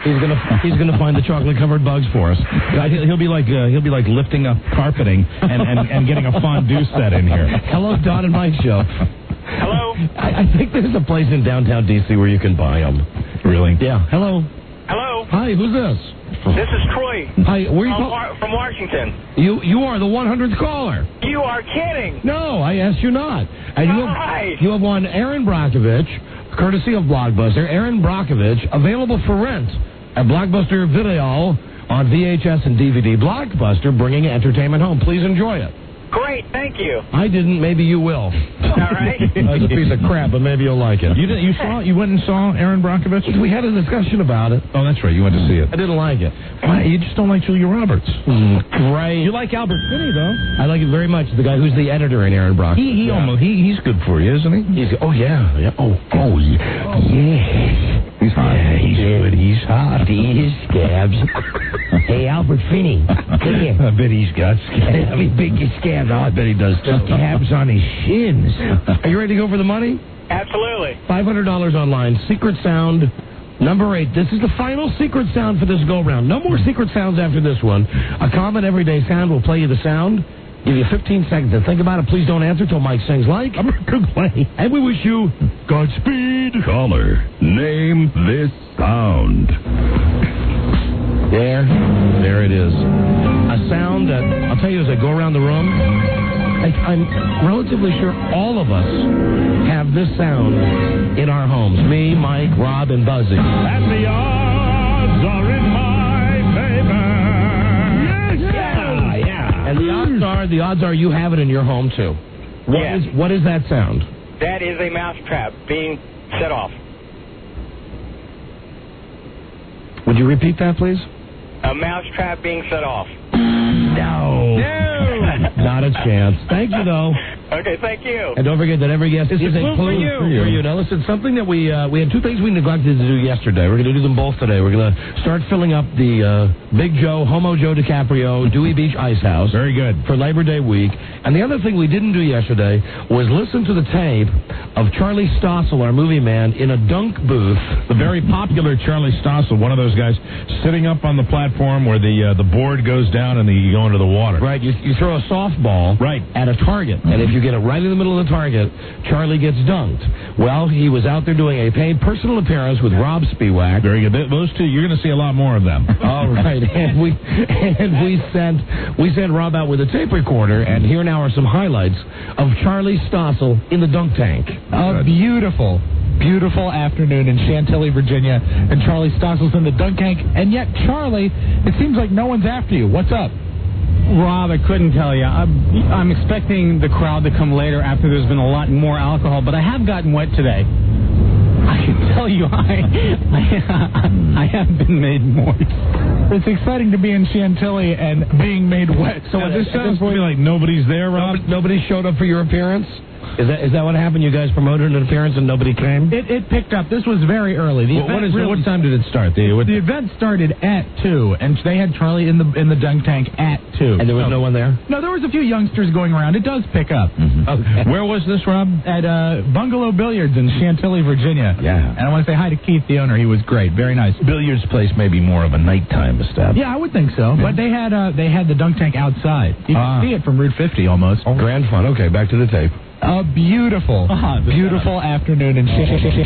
He's gonna find the chocolate-covered bugs for us. He'll be like lifting up carpeting and getting a fondue set in here. Hello, Don and Mike show. Hello? I think there's a place in downtown D.C. where you can buy them. Really? Yeah. Hello. Hello? Hi, who's this? This is Troy. Hi, where are you from Washington. You are the 100th caller. You are kidding. No, I asked you not. And Hi. you have one Aaron Brockovich, courtesy of Blockbuster. Aaron Brockovich, available for rent at Blockbuster Video on VHS and DVD. Blockbuster, bringing entertainment home. Please enjoy it. Great, thank you. I didn't. Maybe you will. All right. It's a piece of crap, but maybe you'll like it. You went and saw Aaron Brockovich? We had a discussion about it. Oh, that's right. You went to see it. I didn't like it. Why? You just don't like Julia Roberts. Right. You like Albert Finney, though. I like it very much. The guy who's the editor in Aaron Brockovich. He's good for you, isn't he? Oh yeah. Oh yeah. He's hot. Yeah, he's good. He's hot. He is scabs. Hey, Albert Finney. Come here. I bet he's got scabs. I mean, big scabs. Oh, I bet he does too. Scabs on his shins. Are you ready to go for the money? Absolutely. $500 online. Secret sound number 8. This is the final secret sound for this go-round. No more secret sounds after this one. A common everyday sound will play you the sound. Give you 15 seconds to think about it. Please don't answer till Mike sings like American Play. And we wish you Godspeed. Caller, name this sound. There it is. A sound that, I'll tell you as I go around the room, I'm relatively sure all of us have this sound in our homes. Me, Mike, Rob, and Buzzy. And the odds are in my favor. Yeah. And the odds are you have it in your home too. What is that sound? That is a mousetrap being set off. Would you repeat that, please? A mousetrap being set off. No. Not a chance. Thank you, though. Okay, thank you. And don't forget that every guest is a clue for you. Now, listen, something that we had 2 things we neglected to do yesterday. We're going to do them both today. We're going to start filling up the Big Joe, Homo Joe DiCaprio, Dewey Beach Ice House. Very good. For Labor Day week. And the other thing we didn't do yesterday was listen to the tape of Charlie Stossel, our movie man, in a dunk booth. The very popular Charlie Stossel, one of those guys sitting up on the platform where the board goes down and you go into the water. Right. You throw a softball at a target. And if you get it right in the middle of the target, Charlie gets dunked. Well, he was out there doing a paid personal appearance with Rob Spiewak. Very good. Those two, you're going to see a lot more of them. All right. And we sent Rob out with a tape recorder, and here now are some highlights of Charlie Stossel in the dunk tank. Beautiful. beautiful afternoon in Chantilly, Virginia, and Charlie Stossel's in the dunk tank, and yet, Charlie, it seems like no one's after you. What's up? Rob, I couldn't tell you. I'm expecting the crowd to come later after there's been a lot more alcohol, but I have gotten wet today. I can tell you, I have been made moist. It's exciting to be in Chantilly and being made wet. So this sounds to me like nobody's there, Rob. Nobody showed up for your appearance? Is that what happened? You guys promoted an appearance and nobody came? It picked up. This was very early. What time did it start? The event started at 2, and they had Charlie in the dunk tank at 2. And there was no one there? No, there was a few youngsters going around. It does pick up. Mm-hmm. Okay. Where was this, Rob? At Bungalow Billiards in Chantilly, Virginia. Yeah. And I want to say hi to Keith, the owner. He was great. Very nice. Billiards place may be more of a nighttime establishment. Yeah, I would think so. But they had the dunk tank outside. You can see it from Route 50 almost. Oh, grand fun. Okay, back to the tape. A beautiful afternoon in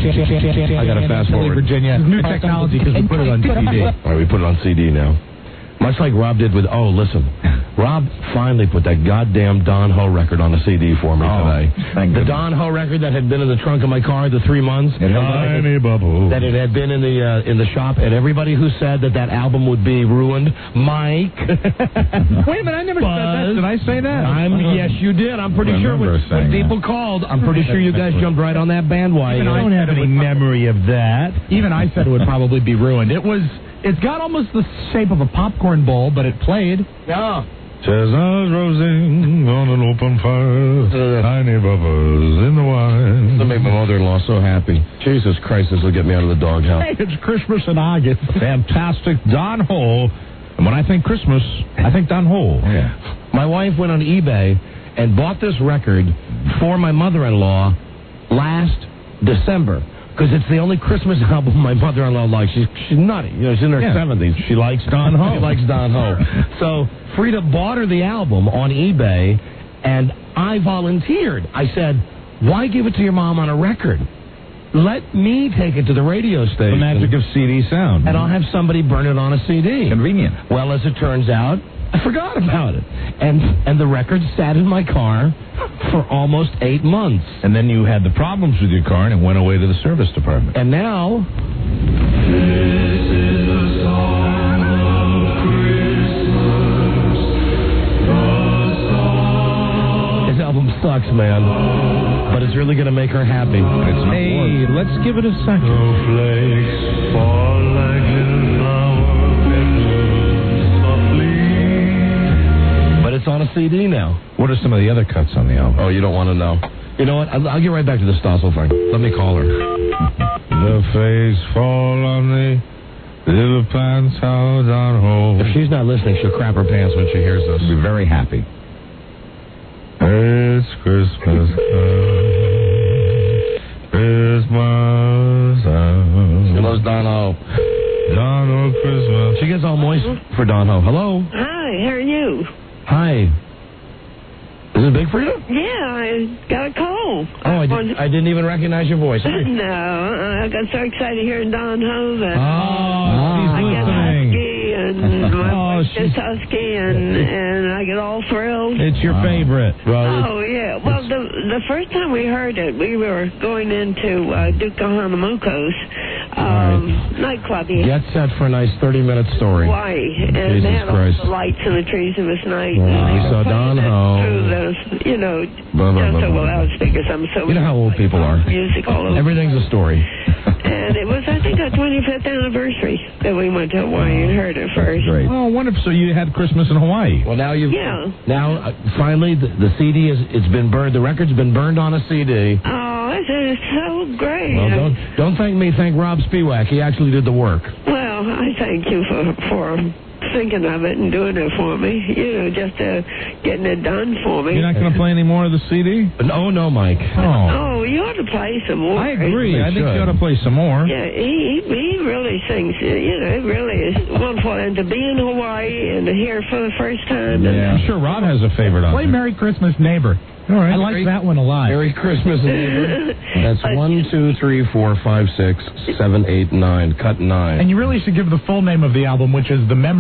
I got to fast forward. Virginia. New technology because we put it on CD. All right, we put it on CD now. Much like Rob did with, listen. Rob finally put that goddamn Don Ho record on the CD for me today. The Don Ho record that had been in the trunk of my car the 3 months. Tiny bubble. That it had been in the shop, and everybody who said that album would be ruined, Mike. Wait a minute, I never said that. Did I say that? Yes, you did. I'm pretty sure when people called, I'm pretty sure you guys jumped right on that bandwagon. I don't have any memory of that. Even I said it would probably be ruined. It's got almost the shape of a popcorn bowl, but it played. Yeah. Chestnuts roasting on an open fire, tiny bubbles in the wine. That'll make my mother-in-law so happy. Jesus Christ, this will get me out of the doghouse. Hey, it's Christmas in August. Fantastic Don Ho. And when I think Christmas, I think Don Ho. Yeah. My wife went on eBay and bought this record for my mother-in-law last December. Because it's the only Christmas album my mother-in-law likes. She's nutty. She's in her 70s. She likes Don Ho. She likes Don Ho. So Frida bought her the album on eBay, and I volunteered. I said, why give it to your mom on a record? Let me take it to the radio station. The magic of CD sound. And I'll have somebody burn it on a CD. Convenient. Well, as it turns out, I forgot about it. And the record sat in my car for almost 8 months. And then you had the problems with your car, and it went away to the service department. And now... This is the song of Christmas. The song. This album sucks, man. But it's really going to make her happy. Hey, let's give it a second. Snowflakes fall like little flowers. But it's on a CD now. What are some of the other cuts on the album? Oh, you don't want to know. You know what? I'll get right back to the Stossel thing. Let me call her. The face fall on the little pants out on home. If she's not listening, she'll crap her pants when she hears this. She'll be very happy. It's Christmas Christmas time. She loves Don Ho. Don Ho Christmas. She gets all moist for Don Ho. Hello? Hi, how are you? Hi. Is it Big Frida? Yeah, I got a call. Oh, I didn't even recognize your voice. No, I got so excited hearing Don Ho that I get husky and my wife gets husky and I get all thrilled. It's your favorite. Oh, yeah. Well, the first time we heard it, we were going into Duke Kahanamoko's nightclub here. Get set for a nice 30-minute story. Hawaii. And they had all the lights and the trees in this night. You saw Don Ho. Through those, just over loudspeakers. I'm so you know how old people are. Music all over. Everything's a story. And it was, I think, our 25th anniversary that we went to Hawaii and heard it first. Great. Oh, wonderful. So you had Christmas in Hawaii. Well, now you've... Yeah. Now, finally, the CD it's been burned. The record's been burned on a CD. Oh, it's so great. Well, don't thank me. Thank Rob Spiewak. He actually did the work. Well, I thank you for thinking of it and doing it for me. Just getting it done for me. You're not going to play any more of the CD? No, Mike. Oh, you ought to play some more. I agree. I think you ought to play some more. Yeah, he really sings. It really is wonderful. And to be in Hawaii and to hear it for the first time. Yeah, I'm sure Rob has a favorite on Play there. Merry Christmas, Neighbor. All right. I like that one a lot. Merry Christmas, neighbor. That's 1, 2, 3, 4, 5, 6, 7, 8, 9. Cut 9. And you really should give the full name of the album, which is The Memorable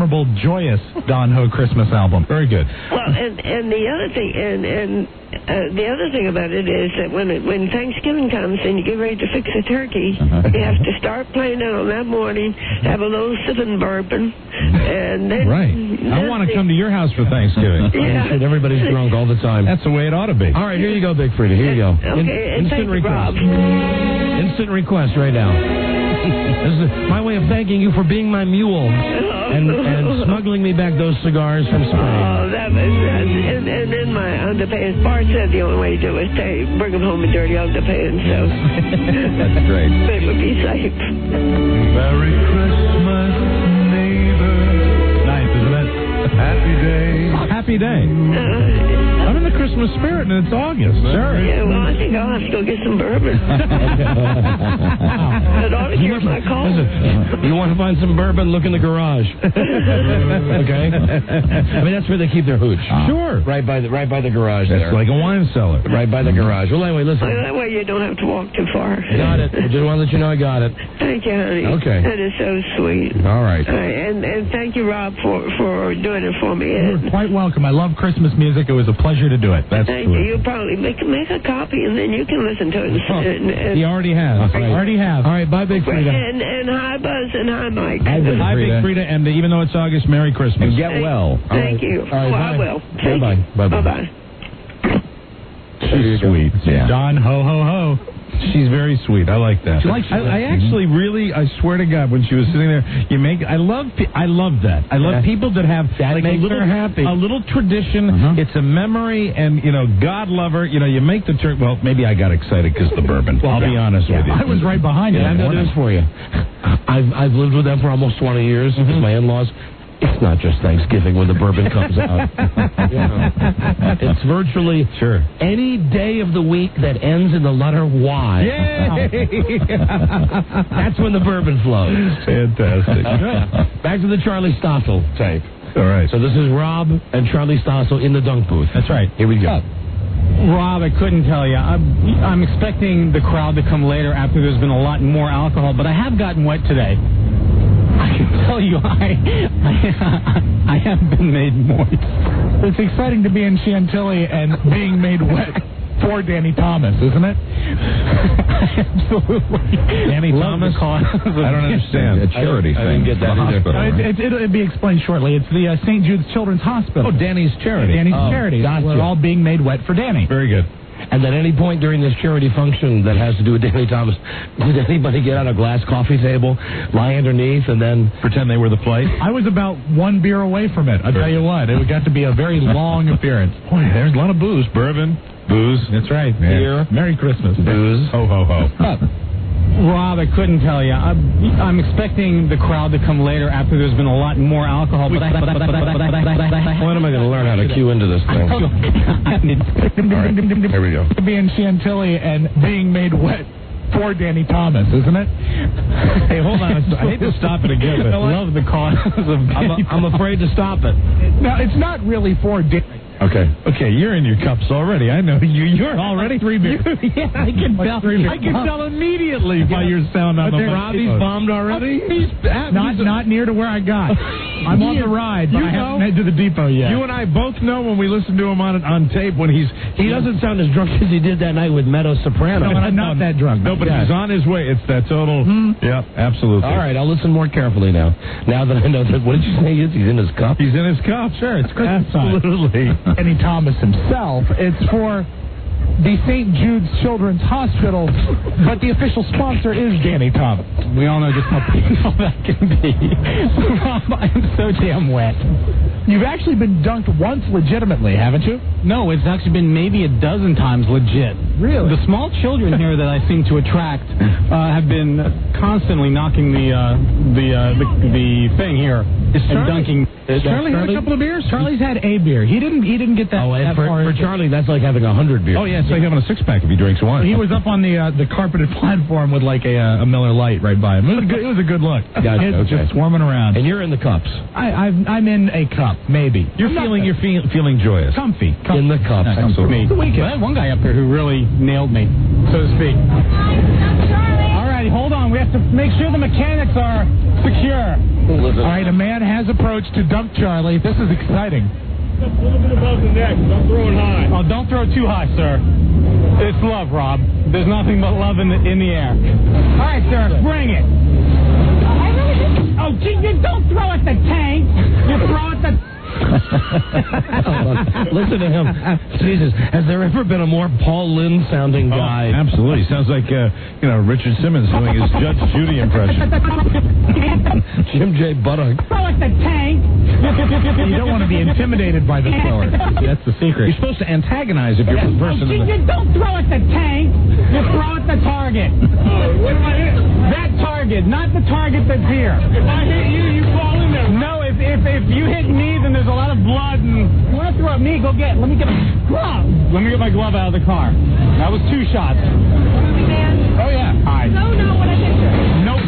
memorable, joyous Don Ho Christmas album. Very good. Well, and the other thing, the other thing about it is that when Thanksgiving comes and you get ready to fix a turkey, you have to start playing it on that morning, have a little sipping bourbon, and then Right. I want to come to your house for Thanksgiving. Yeah. And everybody's drunk all the time. That's the way it ought to be. All right, here you go, Big Frida. Here you go. Okay, and thank you, Rob. Instant request right now. This is my way of thanking you for being my mule and smuggling me back those cigars from Spain. Oh, that was and then my underpants. Bart said the only way to do it is bring them home in dirty underpants. So That's great. they would be safe. Merry Christmas, neighbor. Nice, isn't it? Happy day. Happy day. I'm in the Christmas spirit, and it's August. Sure. Yeah, well, I think I'll have to go get some bourbon. I'd ought to cure my cold. Listen, you want to find some bourbon? Look in the garage. Okay. I mean, that's where they keep their hooch. Sure. Right by the garage. That's there. like a wine cellar. Right by the garage. Well, anyway, listen. Well, that way you don't have to walk too far. Got it. I just want to let you know I got it. Thank you, honey. Okay. That is so sweet. All right. And thank you, Rob, for doing it for me. You're quite welcome. I love Christmas music. It was a pleasure to do it. That's Thank you. You probably make a copy, and then you can listen to it. He already has. Already have. All right, bye, Big Frida. And hi, Buzz, and hi, Mike. Hi, Big Frida, and even though it's August, Merry Christmas. And get well. Thank you. All right, I bye. will. Thank Bye-bye. you. Bye-bye. Bye-bye. She's sweet. Yeah. Don Ho Ho Ho. She's very sweet. I like that. She likes you. I actually really, I swear to God, when she was sitting there, I love that. I love people that have That makes her happy. a little tradition. It's a memory, and God love her. You make the turkey. Well, maybe I got excited because the bourbon. I'll be honest with you. I was right behind you. I have no news for you. I've lived with them for almost 20 years. My in-laws. It's not just Thanksgiving when the bourbon comes out. It's virtually any day of the week that ends in the letter Y. Yay! That's when the bourbon flows. Fantastic. Back to the Charlie Stossel tape. All right. So this is Rob and Charlie Stossel in the dunk booth. That's right. Here we go. Rob, I couldn't tell you. I'm expecting the crowd to come later after there's been a lot more alcohol, but I have gotten wet today. I can tell you, I have been made moist. It's exciting to be in Chantilly and being made wet for Danny Thomas, isn't it? Absolutely. Danny Thomas? I don't understand. A charity I thing. didn't get that The either. hospital, right? It'll be explained shortly. It's the St. Jude's Children's Hospital. Oh, Danny's charity. Danny's charity. gotcha. We're all being made wet for Danny. Very good. And at any point during this charity function that has to do with Danny Thomas, did anybody get out a glass coffee table, lie underneath, and then pretend they were the plate? I was about one beer away from it. I'll tell you what. It got to be a very long appearance. Boy, there's a lot of booze. Bourbon, booze. That's right. Beer. Merry Christmas. Booze. Ho, ho, ho. Rob, I couldn't tell you. I'm expecting the crowd to come later after there's been a lot more alcohol. But when am I going to learn how to cue into this thing? All right. Here we go. To be in Chantilly and being made wet for Danny Thomas, isn't it? Hey, hold on. I hate to stop it again, but I love the cause of I'm afraid to stop it. No, it's not really for Danny. Okay, you're in your cups already. I know you. You're already 3 beers. Yeah, I can tell. I can tell immediately by your sound on the Robbie's bombed already? Not near to where I got. I'm on the ride, but I haven't made to the depot yet. You and I both know when we listen to him on tape when he doesn't sound as drunk as he did that night with Meadow Soprano. No, I'm not that drunk. No, but he's on his way. It's that total. Yeah, absolutely. All right, I'll listen more carefully now. Now that I know that, what did you say? He's in his cup? He's in his cup. Sure, it's Christmas time. Absolutely. Danny Thomas himself. It's for the St. Jude's Children's Hospital, but the official sponsor is Danny Thomas. We all know just how painful that can be. Rob, I'm so damn wet. You've actually been dunked once legitimately, haven't you? No, it's actually been maybe a dozen times legit. Really? The small children here that I seem to attract have been constantly knocking the thing here and dunking. Charlie had a couple of beers. Charlie's had a beer. He didn't get that. Oh, and that for Charlie, that's like having 100 beers. Oh, yeah, it's like having a six-pack if he drinks one. He was up on the carpeted platform with like a Miller Lite right by him. It was a good look. Gotcha, It's just swarming around. And you're in the cups. I'm in a cup, maybe. You're feeling joyous. Comfy. In the cups. Me. I had one guy up there who really nailed me, so to speak. All righty, Charlie, hold on. We have to make sure the mechanics are secure. All right, a man has approached to dunk Charlie. This is exciting. A little bit above the neck. Don't throw it high. Oh, don't throw too high, sir. It's love, Rob. There's nothing but love in the air. All right, sir, bring it. Oh, gee, you don't throw at the tank. You throw at the... Listen to him. Jesus, has there ever been a more Paul Lynde sounding guy? Absolutely. Sounds like, Richard Simmons doing his Judge Judy impression. Jim J. Buttock. Throw at the tank. You don't want to be intimidated by the thrower. That's the secret. You're supposed to antagonize if you're the person in the... You don't throw at the tank. You throw at the target. What am I hitting? That target, not the target that's here. If I hit you, you fall in there. No, if you hit me, then there's a lot of blood. And you want to throw at me? Go get. Let me get my glove. Let me get my glove out of the car. That was 2 shots. Oh yeah. Hi. No, what I picture. Nope.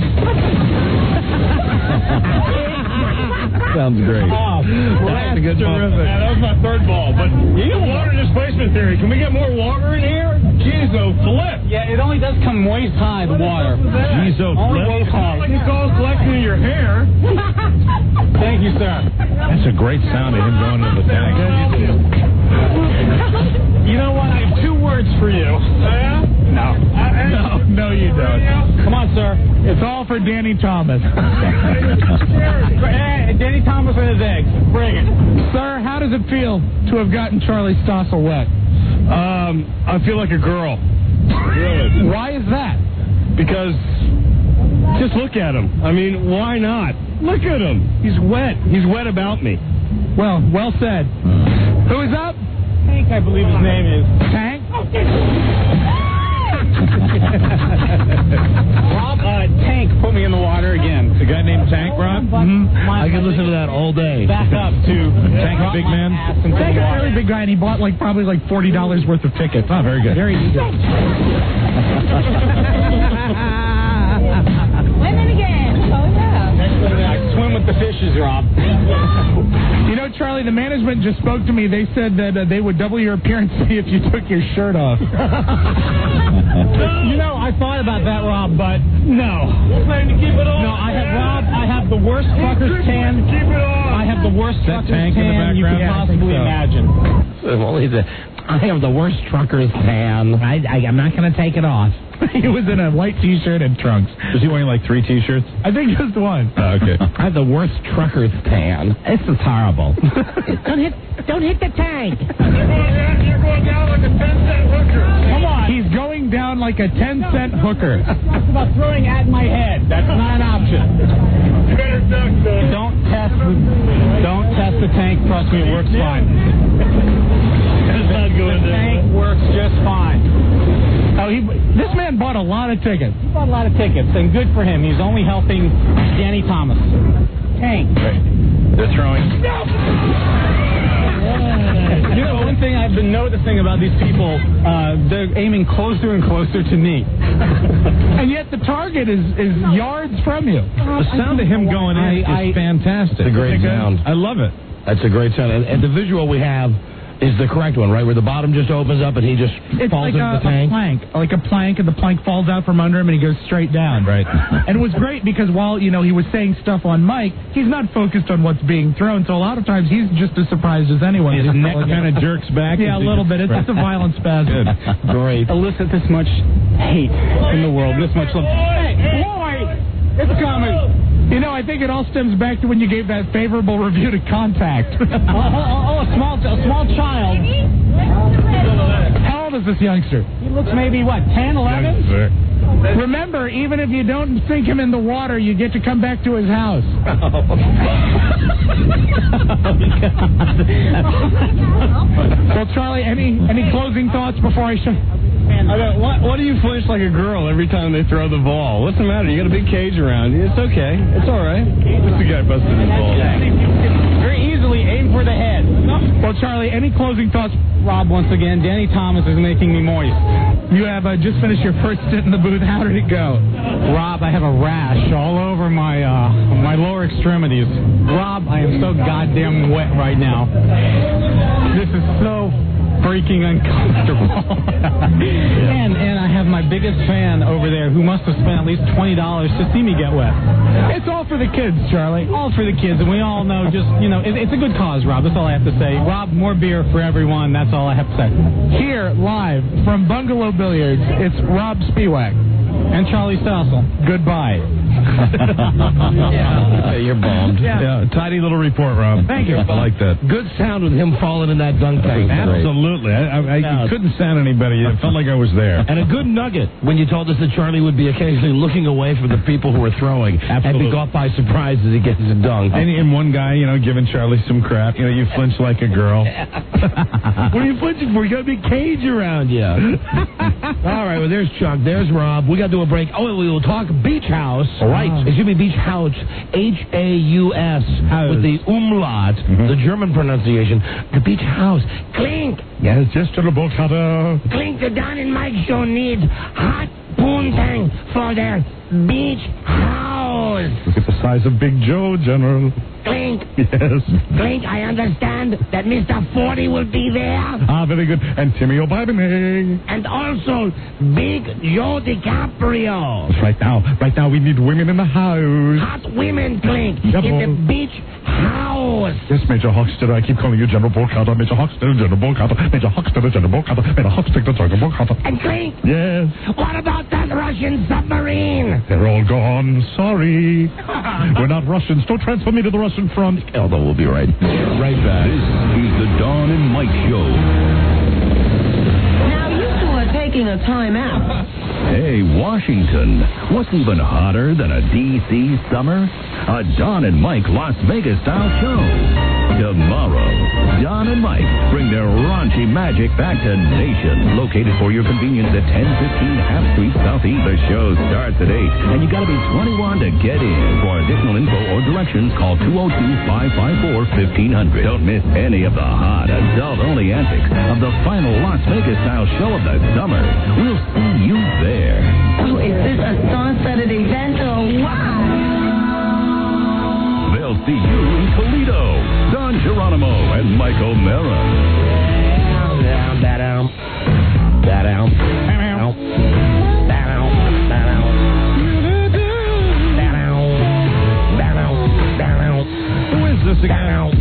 Sounds great. Oh, That's a good Terrific. bump. Yeah, that was my 3rd ball. But water displacement theory. Can we get more water in here? Jeez, oh, flip. Yeah, it only does come waist high, the water. Jeez, oh, Only flip. waist high. Like it's all collecting in your hair. Thank you, sir. That's a great sound of him going into the tank. You know what? I have 2 words for you. Yeah? No. No, you don't. Come on, sir. It's all for Danny Thomas. Danny Thomas and his eggs. Bring it. Sir, how does it feel to have gotten Charlie Stossel wet? I feel like a girl. Really? Why is that? Because just look at him. I mean, why not? Look at him. He's wet. He's wet about me. Well said. Who is up? Tank, I believe his name is. Tank? Rob, Tank put me in the water again. The guy named Tank, Rob? I could listen to that all day. Back up to Tank, the big man? Tank, a really big guy, and he bought probably $40 worth of tickets. Oh, very good. Very easy. Women again. Oh, yeah. I swim with the fishes, Rob. You know, Charlie, the management just spoke to me. They said that they would double your appearance fee if you took your shirt off. You know, I thought about that, Rob, but no. We're planning to keep it on. No, I have the worst trucker's tan. Keep it on. I have the worst trucker's Tank in the tan you background? could possibly imagine. I have the worst trucker's tan. I'm not going to take it off. He was in a white T-shirt and trunks. Was he wearing 3 T-shirts? I think just one. Oh, okay. I have the worst trucker's tan. This is horrible. Don't hit the tank. You're going down like a 10-cent hooker. Come on. He's going down like a 10-cent hooker. Talks about throwing at my head. That's not an option. You better duck, though. Don't test the tank. Trust me, it works fine. That's not good. The tank works just fine. Oh, this man bought a lot of tickets. He bought a lot of tickets, and good for him. He's only helping Danny Thomas. Tank. They're throwing. You know, one thing I've been noticing about these people, they're aiming closer and closer to me. And yet the target is yards from you. The sound of him going in is fantastic. It's a great sound. I love it. That's a great sound. And the visual we have is the correct one, right? Where the bottom just opens up and he just falls into the tank. Like a plank, and the plank falls out from under him and he goes straight down. Right. And it was great because while, he was saying stuff on mic, he's not focused on what's being thrown. So a lot of times he's just as surprised as anyone. His neck kind of jerks back. Yeah, a little bit. It's just a violent spasm. Great. Elicit this much hate in the world, this much love. Hey, boy! It's coming. I think it all stems back to when you gave that favorable review to Contact. A small child. How old is this youngster? He looks maybe, 10, 11? Remember, even if you don't sink him in the water, you get to come back to his house. Well, Charlie, any closing thoughts before I show? Why do you flinch like a girl every time they throw the ball? What's the matter? You got a big cage around you. It's okay. It's all right. Just the guy busted his ball. Very easily aim for the head. Well, Charlie, any closing thoughts? Rob, once again, Danny Thomas is making me moist. You have just finished your first stint in the booth. How did it go? Rob, I have a rash all over my lower extremities. Rob, I am so goddamn wet right now. This is so freaking uncomfortable. And I have my biggest fan over there who must have spent at least $20 to see me get wet. It's all for the kids, Charlie. All for the kids, and we all know it's a good cause, Rob. That's all I have to say. Rob, more beer for everyone. That's all I have to say. Here, live from Bungalow Billiards, it's Rob Spiewak. And Charlie Stossel. Goodbye. Yeah, you're bummed. Yeah, tidy little report, Rob. Thank you. I like that. Good sound with him falling in that dunk tank. Absolutely. I couldn't sound any better. It felt like I was there. And a good nugget when you told us that Charlie would be occasionally looking away from the people who were throwing and be caught by surprise as he gets a dunk. And one guy, giving Charlie some crap. You flinch like a girl. What are you flinching for? You got a big cage around you. All right, well, there's Chuck. There's Rob. We got to do a break. Oh, and we will talk Beach House. All right. It should be Beach House, H-A-U-S, with the umlaut, the German pronunciation. The Beach House. Clink! Yes, just a little cutter. Clink, the Don and Mike show need hot poontang for their Beach House. Look at the size of Big Joe, General. Clink. Yes. Clink, I understand that Mr. 40 will be there. Ah, very good. And Timmy O'Bibing. And also Big Joe DiCaprio. Right now we need women in the house. Hot women, Clink, Yep. in the Beach House. Yes, Major Hochstetter. I keep calling you General Bullcutter. Major Hochstetter, General Bullcutter. Major Hochstetter, General Bullcutter. Major Hochstetter, General Bullcutter. And Clink, Yes. what about that Russian submarine? They're all gone. Sorry. We're not Russians. Don't transfer me to the Russian front. Although we'll be right back. This is the Dawn and Mike Show. Now, you two are taking a time out. Hey, Washington, what's even hotter than a D.C. summer? A Don and Mike Las Vegas-style show. Tomorrow, Don and Mike bring their raunchy magic back to Nation. Located for your convenience at 1015 Half Street Southeast. The show starts at 8, and you got to be 21 to get in. For additional info or directions, call 202-554-1500. Don't miss any of the hot, adult-only antics of the final Las Vegas-style show of the summer. We'll see you there. So is this a star-studded event or what? They'll see you in Toledo. Don Geronimo and Mike O'Mara. Who is this again?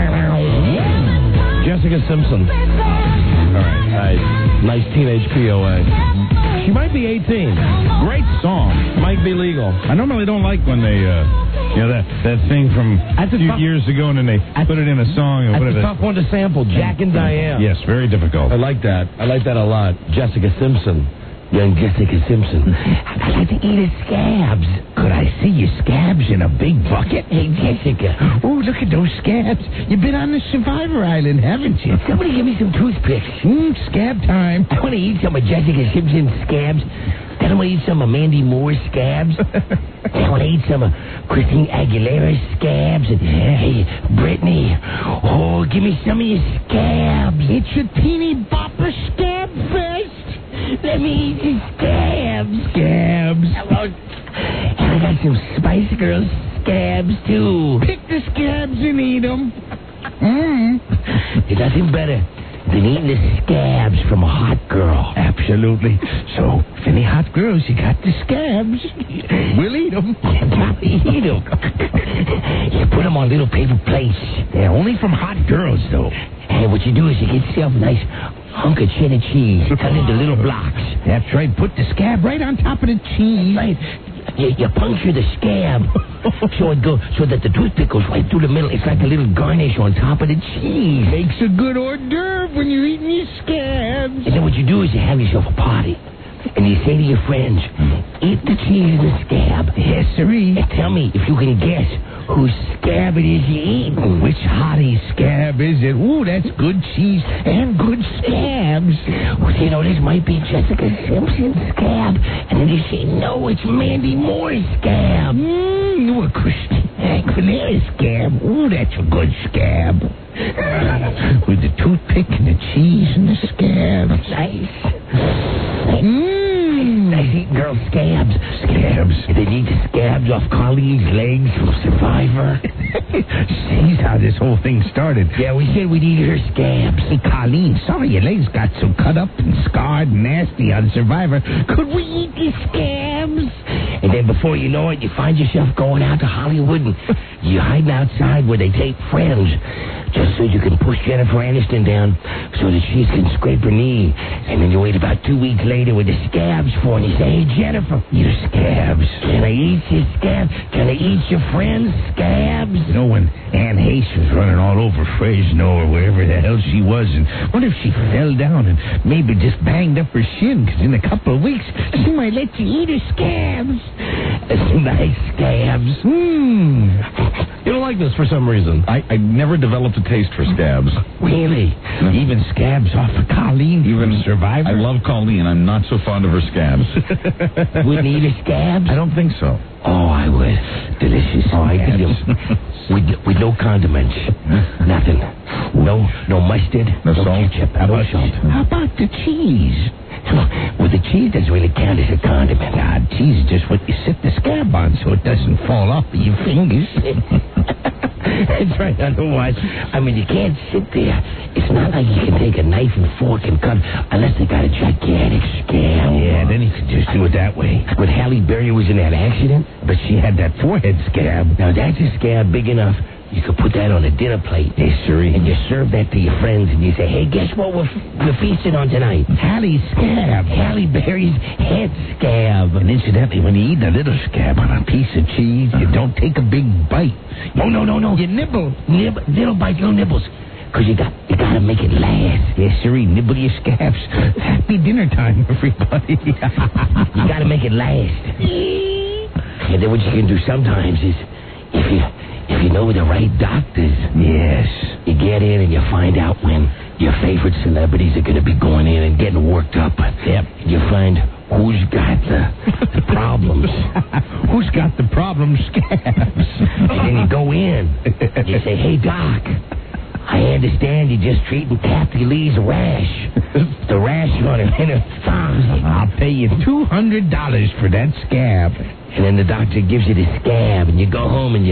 Jessica Simpson. All right. Nice teenage POA. She might be 18. Great song. Might be legal. I normally don't like when they, that thing from a few years ago, and then they put it in a song. Or That's whatever. a tough one to sample. Jack and Diane. Yes, very difficult. I like that. I like that a lot. Jessica Simpson. Young Jessica Simpson. I like to eat his scabs. Could I see your scabs in a big bucket? Hey, Jessica. Oh, look at those scabs. You've been on the Survivor Island, haven't you? Somebody give me some toothpicks. Scab time. I want to eat some of Jessica Simpson's scabs. Then I want to eat some of Mandy Moore's scabs. I want to eat some of Christine Aguilera's scabs. And, hey, Brittany. Oh, give me some of your scabs. It's your teeny bopper scab fest. Let me eat your scabs. Scabs. And I got some Spice Girls scabs, too. Pick the scabs and eat them. There's nothing better than eating the scabs from a hot girl. Absolutely. So, if any hot girls, you got the scabs. We'll eat them. Eat them. You put them on little paper plates. They're only from hot girls, though. And what you do is you get yourself a nice hunk of cheddar cheese, cut into little blocks. That's right. Put the scab right on top of the cheese. Right. You puncture the scab so that the toothpick goes right through the middle. It's like a little garnish on top of the cheese. Makes a good hors d'oeuvre when you're eating your scabs. And then what you do is you have yourself a party. And you say to your friends, eat the cheese in the scab. Yes, sirree. And tell me if you can guess whose scab it is you eat. Which hottie scab is it? Ooh, that's good cheese and good scabs. Well, this might be Jessica Simpson's scab. And then they say, no, it's Mandy Moore's scab. A Christine Aguilera's scab. Ooh, that's a good scab. With the toothpick and the cheese and the scab. Nice. Nice eating girl scabs. Scabs. They need the scabs off Colleen's legs from Survivor. Sees how this whole thing started. Yeah, we said we'd eat her scabs. Hey, Colleen, sorry your legs got so cut up and scarred and nasty on Survivor. Could we eat these scabs? And then before you know it, you find yourself going out to Hollywood and you're hiding outside where they tape Friends just so you can push Jennifer Aniston down so that she can scrape her knee. And then you wait about 2 weeks later with the scabs for and you say, hey, Jennifer, your scabs. Can I eat your scabs? Can I eat your friend's scabs? You know, when Anne Heche was running all over Fresno or wherever the hell she was, and what if she fell down and maybe just banged up her shin, because in a couple of weeks she might let you eat her scabs. Nice scabs. You don't like this for some reason. I never developed a taste for scabs. Really? No. Even scabs off of Colleen, even Survivor. I love Colleen. I'm not so fond of her scabs. Wouldn't eat her scabs? I don't think so. Oh, I would. Delicious. Oh, I did them. With no condiments. Nothing. No mustard. No salt. Ketchup. No salt. How about the cheese? Well, the cheese doesn't really count as a condiment. Cheese is just what you sit the scab on so it doesn't fall off of your fingers. That's right. Otherwise, I mean, you can't sit there. It's not like you can take a knife and fork and cut unless they got a gigantic scab. Yeah, then you could just do it that way. When Halle Berry was in that accident, but she had that forehead scab. Now, that's a scab big enough. You could put that on a dinner plate. Yes, sir. And you serve that to your friends, and you say, hey, guess what we're feasting on tonight? Halle's scab. Halle Berry's head scab. And incidentally, when you eat a little scab on a piece of cheese, you don't take a big bite. Oh, no. You nibble. Little bites, little nibbles. Because you got to make it last. Yes, sir. Nibble your scabs. Happy dinner time, everybody. You got to make it last. And then what you can do sometimes is, if you know the right doctors, yes, you get in and you find out when your favorite celebrities are going to be going in and getting worked up. Yep. You find who's got the problems. Who's got the problem scabs? And then you go in and you say, hey, Doc, I understand you're just treating Kathy Lee's rash. The rash on her inner thigh. I'll pay you $200 for that scab. And then the doctor gives you the scab, and you go home and you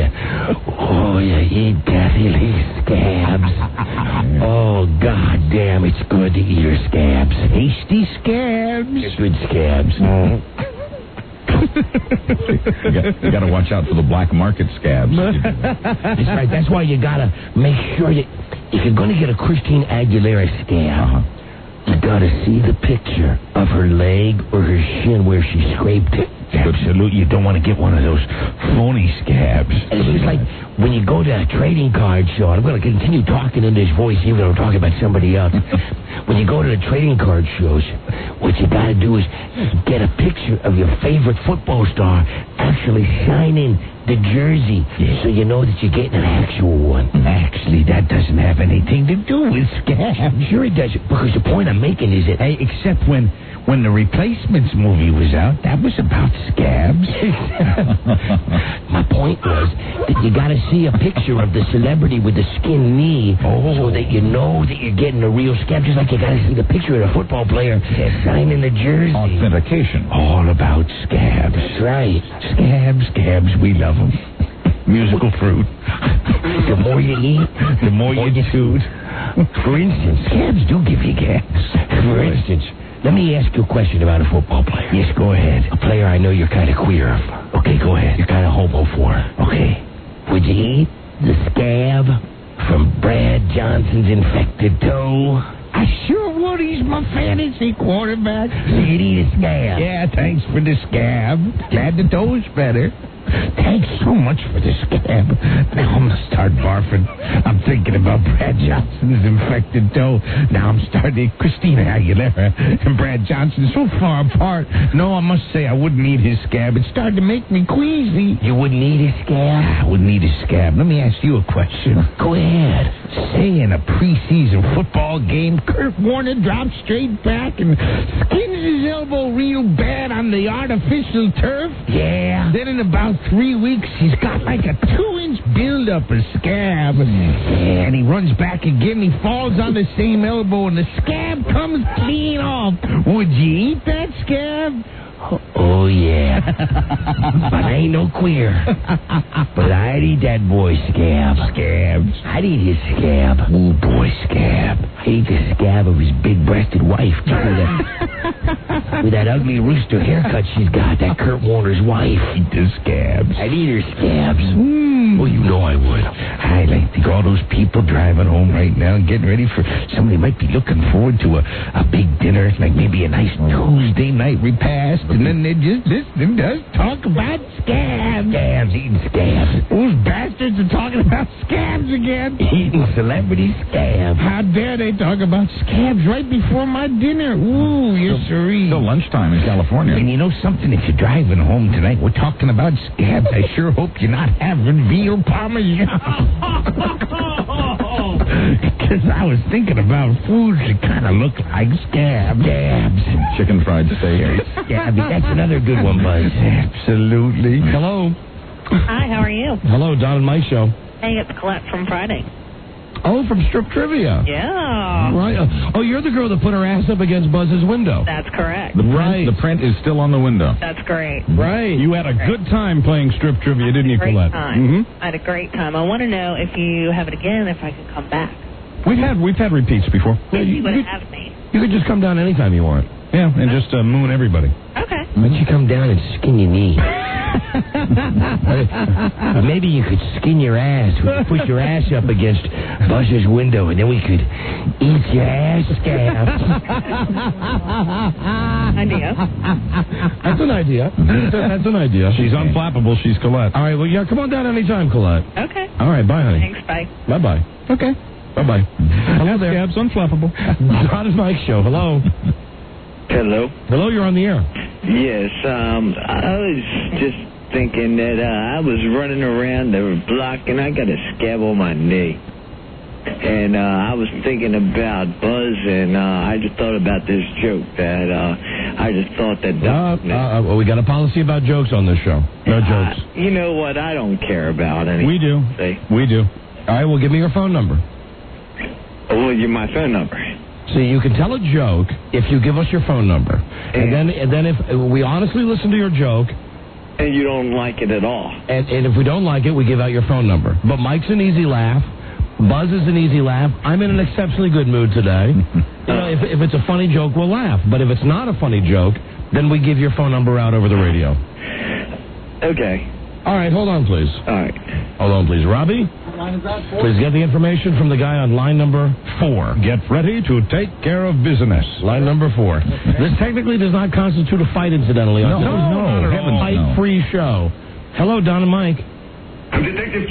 eat Kathy Lee's scabs. Oh, God damn, it's good to eat her scabs. Tasty scabs. Good scabs. You got to watch out for the black market scabs. That's right. That's why you got to make sure that if you're going to get a Christine Aguilera scab, you got to see the picture of her leg or her shin where she scraped it. Absolutely. You don't want to get one of those phony scabs. And it's just like when you go to a trading card show, and I'm going to continue talking in this voice even though I'm talking about somebody else. When you go to the trading card shows, what you got to do is get a picture of your favorite football star actually signing the jersey so you know that you're getting an actual one. Actually, that doesn't have anything to do with scabs. Sure it does, because the point I'm making is that... Hey, except when the Replacements movie was out, that was about scabs. My point was that you got to see a picture of the celebrity with the skin knee so that you know that you're getting a real scab, just like you got to see the picture of the football player signing the jersey. Authentication. All about scabs. That's right. Scabs, we love them. Musical fruit. The more you eat, the more you chew. For instance, scabs do give you gas. For instance, let me ask you a question about a football player. Yes, go ahead. A player I know you're kind of queer of. Okay, go ahead. You're kind of homo for. Okay. Would you eat the scab from Brad Johnson's infected toe? I sure would. He's my fantasy quarterback. So you'd eat a scab? Yeah, thanks for the scab. Glad the toe's better. Thanks so much for the scab. Now I'm going to start barfing. I'm thinking about Brad Johnson's infected toe. Now I'm starting Christina Aguilera and Brad Johnson so far apart. No, I must say I wouldn't eat his scab. It started to make me queasy. You wouldn't eat his scab? I wouldn't eat his scab. Let me ask you a question. Go ahead. Say in a preseason football game, Kurt Warner drops straight back and skins his elbow real bad on the artificial turf. Yeah. Then in about 3 weeks, he's got like a 2-inch buildup of scab. And he runs back again. He falls on the same elbow, and the scab comes clean off. Would you eat that scab? Oh, yeah. But I ain't no queer. But I'd eat that boy Scab. Scabs. I'd eat his scab. Ooh, boy Scab. I'd eat the scab of his big-breasted wife, too. With that ugly rooster haircut she's got, that Kurt Warner's wife. Eat the scabs. I'd eat her scabs. Well, you know I would. I like think all those people driving home right now and getting ready for somebody might be looking forward to a big dinner, like maybe a nice Tuesday night repast, and then they just listen to us talk about scabs. Scabs, eating scabs. Those bastards are talking about scabs again. Eating celebrity scabs. How dare they talk about scabs right before my dinner? Ooh, you're serene. Still lunchtime in California. And you know something? If you're driving home tonight, we're talking about scabs. I sure hope you're not having veal parmesan. Because I was thinking about foods that kind of look like scabs. Chicken fried steak. Scabby. That's another good one, Buzz. Absolutely. Hello. Hi, how are you? Hello, Don and Mike Show. Hey, it's Colette from Friday. Oh, from Strip Trivia. Yeah. Right. Oh, you're the girl that put her ass up against Buzz's window. That's correct. The print is still on the window. That's great. Right. You had a good time playing Strip Trivia, didn't you, Colette? Time. I had a great time. I want to know if you have it again, if I could come back. We've had repeats before. Yes, you would have me. You could just come down anytime you want. Yeah, and just moon everybody. Okay. Why don't you come down and skin your knee? Maybe you could skin your ass. We could push your ass up against Buzz's window, and then we could eat your ass scabs. Idea. That's an idea. That's an idea. She's unflappable. She's Colette. All right, well, yeah, come on down anytime, Colette. Okay. All right, bye, honey. Thanks, bye. Bye-bye. Okay. Bye-bye. Hello there. Scabs unflappable. Don and Mike Show. Hello. Hello. Hello, you're on the air. Yes, I was just thinking that I was running around the block and I got a scab on my knee. And I was thinking about Buzz, and I just thought about this joke that I just thought that... we got a policy about jokes on this show. No jokes. You know what? I don't care about anything. We do. We do. All right, well, give me your phone number. Oh, well, my phone number. See, you can tell a joke if you give us your phone number. And then if we honestly listen to your joke... And you don't like it at all. And if we don't like it, we give out your phone number. But Mike's an easy laugh. Buzz is an easy laugh. I'm in an exceptionally good mood today. If it's a funny joke, we'll laugh. But if it's not a funny joke, then we give your phone number out over the radio. Okay. All right, hold on, please. All right. Hold on, please. Robbie? Please get the information from the guy on line number 4. Get ready to take care of business. Line number 4. This technically does not constitute a fight, incidentally. No, Fight-free show. Hello, Don and Mike. I'm Detective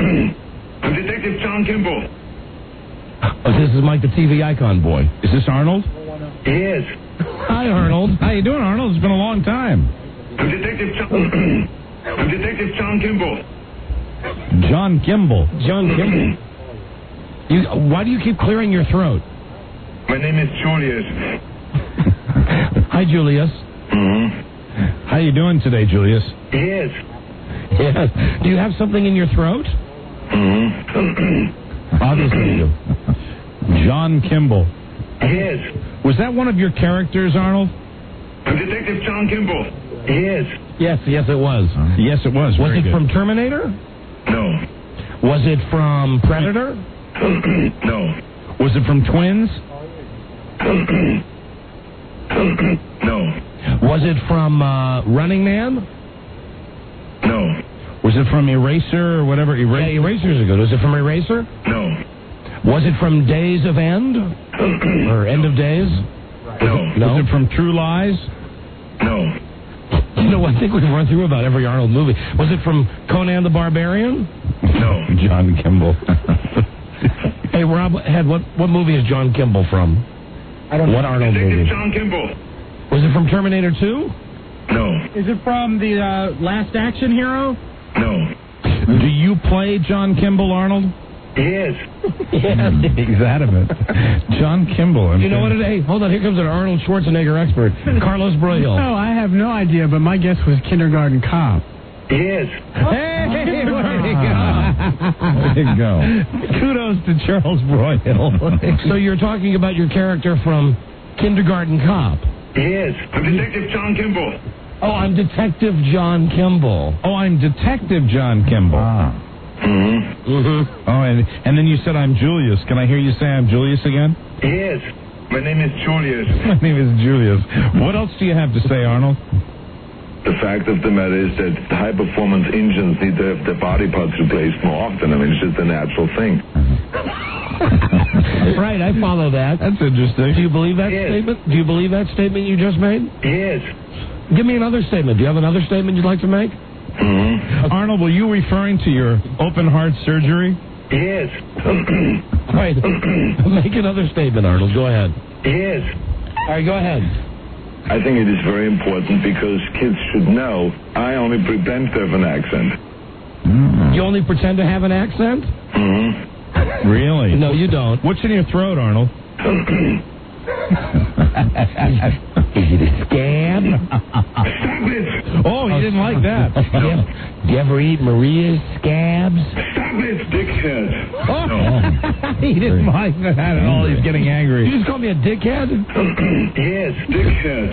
John Kimball. Oh, this is Mike, the TV icon boy. Is this Arnold? Yes. Hi, Arnold. How you doing, Arnold? It's been a long time. I'm Detective John Kimball. John Kimball. John Kimball. Why do you keep clearing your throat? My name is Julius. Hi, Julius. How you doing today, Julius? Yes. Yes. Do you have something in your throat? Obviously you do. John Kimball. Yes. Was that one of your characters, Arnold? I'm Detective John Kimball. Yes. Yes, it was. Yes, it was. Was Very it good. from Terminator? No. Was it from Predator? No. Was it from Twins? No. Was it from Running Man? No. Was it from Eraser or whatever? Yeah, Erasers are good. Was it from Eraser? No. Was it from Days of End? Or End of Days? No. Was it from True Lies? No. You know, I think we've run through about every Arnold movie. Was it from Conan the Barbarian? No. John Kimball. Hey, Rob, what movie is John Kimball from? I don't know. What Arnold movie? John Kimball. Was it from Terminator 2? No. Is it from the Last Action Hero? No. Do you play John Kimball, Arnold? Yes. Yes. He's adamant. John Kimball. You know what it is? Hey, hold on. Here comes an Arnold Schwarzenegger expert. Carlos Broyhill. No, I have no idea, but my guess was Kindergarten Cop. Yes. Hey, there you go. Kudos to Charles Broyhill. So you're talking about your character from Kindergarten Cop. Yes, I'm Detective John Kimball. Oh, I'm Detective John Kimball. Oh, I'm Detective John Kimball. Mm-hmm. Oh, and then you said I'm Julius. Can I hear you say I'm Julius again? Yes, my name is Julius. My name is Julius. What else do you have to say, Arnold? The fact of the matter is that high-performance engines need to have their body parts replaced more often. I mean, it's just a natural thing. Right, I follow that. That's interesting. Do you believe that statement? Do you believe that statement you just made? Yes. Give me another statement. Do you have another statement you'd like to make? Mm-hmm. Arnold, were you referring to your open heart surgery? Yes. Right. Make another statement, Arnold. Go ahead. Yes. All right, go ahead. I think it is very important because kids should know I only pretend to have an accent. You only pretend to have an accent? Mm-hmm. Really? No, you don't. What's in your throat, Arnold? Is it a scab? Stop it! Oh, he didn't like that. Do you ever eat Maria's scabs? Stop it, dickhead! Oh. He didn't like that at all. He's getting angry. You just called me a dickhead? Yes, dickhead.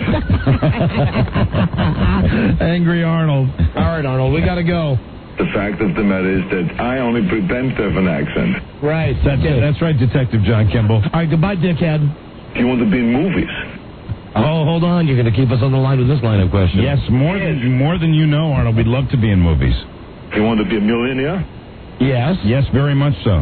Angry Arnold. All right, Arnold, we got to go. The fact of the matter is that I only pretend to have an accent. Right. That's right, Detective John Kimball. All right, goodbye, dickhead. You want to be in movies? Oh, hold on. You're going to keep us on the line with this line of questions. Yes, more than you know, Arnold. We'd love to be in movies. You want to be a millionaire? Yes. Yes, very much so.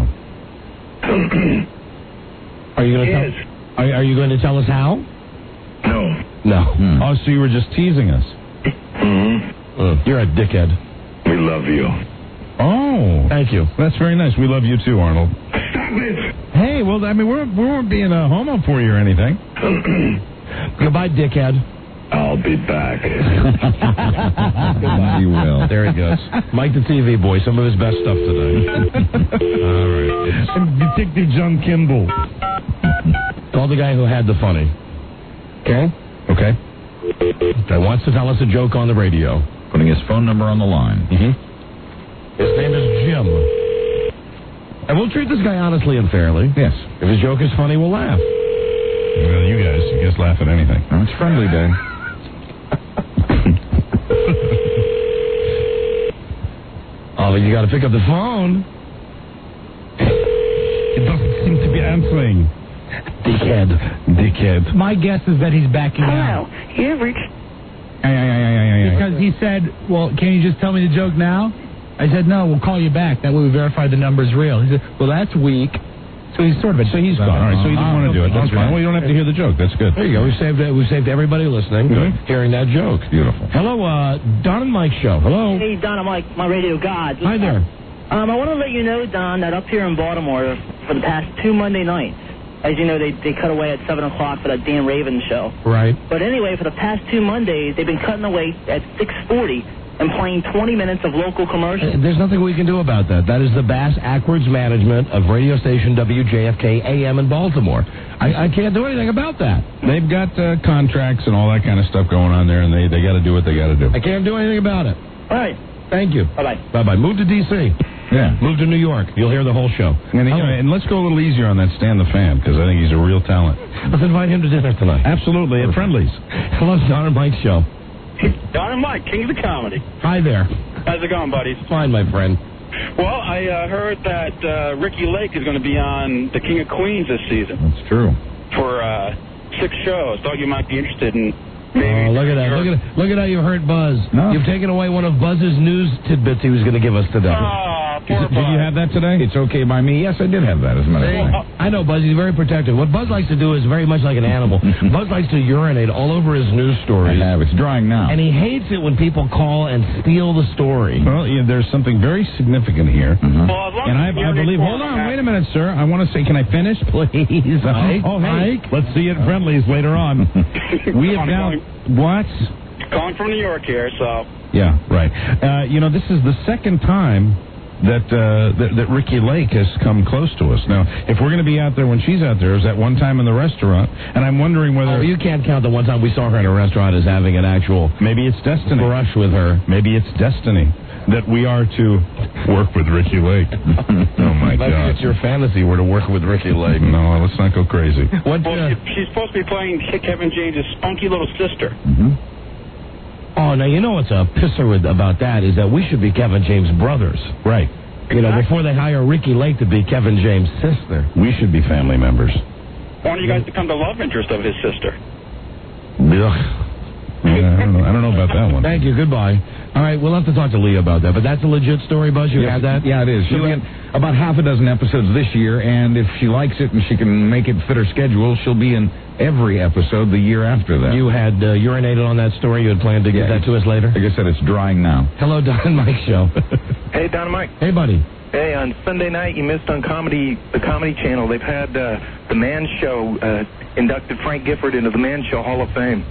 Are you going to Yes. Are you going to tell us how? No. No. Oh, so you were just teasing us. Mm-hmm. You're a dickhead. We love you. Oh. Thank you. That's very nice. We love you too, Arnold. Stop it! Hey, well, I mean, we weren't being a homo for you or anything. Goodbye, dickhead. I'll be back. Goodbye. You will. There he goes. Mike the TV boy, some of his best stuff today. All right. I'm Detective John Kimball. Call the guy who had the funny. Okay? Okay. That wants to tell us a joke on the radio. Putting his phone number on the line. Mm-hmm. His name is Jim. And we'll treat this guy honestly and fairly. Yes. If his joke is funny, we'll laugh. Well, you guys, laugh at anything. Oh, it's friendly day. Oh, you got to pick up the phone. It doesn't seem to be answering. Dickhead. My guess is that he's backing Hello. out. You have reached... Because he said, well, can you just tell me the joke now? I said, no, we'll call you back. That way we verify the number's real. He said, well, that's weak. So he's sort of So he's gone. All right, so he didn't want to do it. That's fine. Well, you don't have to hear the joke. That's good. There you go. We saved everybody listening hearing that joke. Beautiful. Hello, Don and Mike show. Hello. Hey, Don and Mike, my radio gods. Hi there. I want to let you know, Don, that up here in Baltimore, for the past 2 Monday nights, as you know, they cut away at 7 o'clock for that Dan Raven show. Right. But anyway, for the past 2 Mondays, they've been cutting away at 6:40 and playing 20 minutes of local commercials. There's nothing we can do about that. That is the Bass Ackwards management of radio station WJFK AM in Baltimore. I can't do anything about that. They've got contracts and all that kind of stuff going on there, and they got to do what they got to do. I can't do anything about it. All right. Thank you. Bye-bye. Bye-bye. Move to D.C. Yeah. Move to New York. You'll hear the whole show. And let's go a little easier on that Stan the Fan, because I think he's a real talent. Let's invite him to dinner tonight. Absolutely, at Friendly's. Hello, Don and Mike show. Don and Mike, King of the Comedy. Hi there. How's it going, buddies? Fine, my friend. Well, I heard that Ricky Lake is going to be on The King of Queens this season That's true. for 6 shows. Thought you might be interested in maybe. Oh, look at that. Look at how you hurt Buzz. No. You've taken away one of Buzz's news tidbits he was going to give us today. Did you have that today? It's okay by me. Yes, I did have that, as a matter of fact. I know Buzz. He's very protective. What Buzz likes to do is very much like an animal. Buzz likes to urinate all over his news stories. I have. It's drying now. And he hates it when people call and steal the story. Well, there's something very significant here. Well, as long And as I believe, hold on, wait a minute, sir. I want to say, can I finish, please? Mike? Oh, hey, Mike? let's see you at Friendly's later on. We have now, what? Calling from New York here, so. Yeah, right. This is the second time that Ricky Lake has come close to us. Now, if we're going to be out there when she's out there, is that one time in the restaurant? And I'm wondering whether... Oh, you can't count the one time we saw her in a restaurant as having an actual... Maybe it's destiny. Brush with her. Maybe it's destiny. that we are to work with Ricky Lake. Oh, my God. It's your fantasy were to work with Ricky Lake. No, let's not go crazy. Well, she's supposed to be playing Kevin James' spunky little sister. Oh, now, you know what's a pisser about that is that we should be Kevin James' brothers. Right. You know, before they hire Ricky Lake to be Kevin James' sister. We should be family members. Why don't you guys become the love interest of his sister? I don't know about that one. Thank you. Goodbye. All right, we'll have to talk to Leah about that. But that's a legit story, Buzz? You have that? Yeah, it is. She'll be in about half a dozen episodes this year, and if she likes it and she can make it fit her schedule, she'll be in every episode the year after that. You had urinated on that story. You had planned to get that to us later? Like I said, it's drying now. Hello, Don and Mike Show. Hey, Don and Mike. Hey, buddy. Hey, on Sunday night, you missed on the Comedy Channel. They've had The Man Show inducted Frank Gifford into the Man Show Hall of Fame.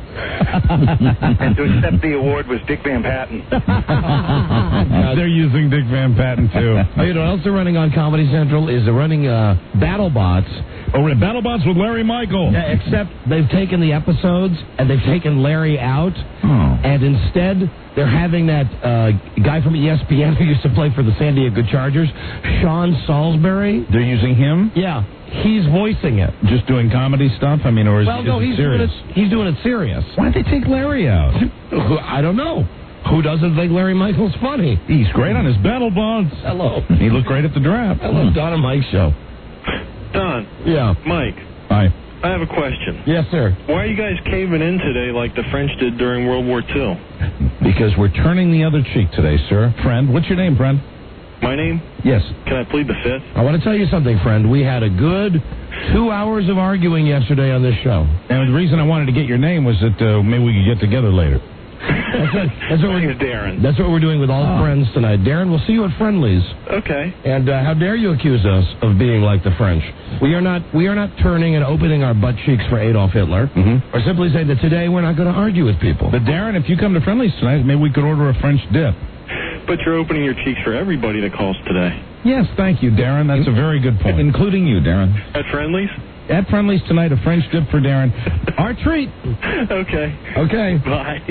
And to accept the award was Dick Van Patten. They're using Dick Van Patten, too. Oh, you know what else they're running on Comedy Central is they're running BattleBots. Oh, BattleBots with Larry Michael. Yeah, except they've taken the episodes and they've taken Larry out. And instead, they're having that guy from ESPN who used to play for the San Diego Chargers, Sean Salisbury. They're using him? Yeah. He's voicing it. Just doing comedy stuff? I mean, or is he's serious? He's doing it serious. Why'd they take Larry out? I don't know. Who doesn't think Larry Michael's funny? He's great on his BattleBots. Hello. He looked great at the draft. Hello, Don and Mike Show. Don. Yeah. Mike. Hi. I have a question. Yes, sir. Why are you guys caving in today like the French did during World War II? Because we're turning the other cheek today, sir. Friend, what's your name, friend? My name? Yes. Can I plead the fifth? I want to tell you something, friend. We had a good 2 hours of arguing yesterday on this show. And the reason I wanted to get your name was that maybe we could get together later. That's what we're Darren. That's what we're doing with all friends tonight. Darren, we'll see you at Friendly's. Okay. And how dare you accuse us of being like the French? We are not turning and opening our butt cheeks for Adolf Hitler, or simply saying that today we're not going to argue with people. But Darren, if you come to Friendly's tonight, maybe we could order a French dip. But you're opening your cheeks for everybody that calls today. Yes, thank you, Darren. That's a very good point. Including you, Darren. At Friendly's? At Friendly's tonight, a French dip for Darren. Our treat. Okay. Okay. Bye.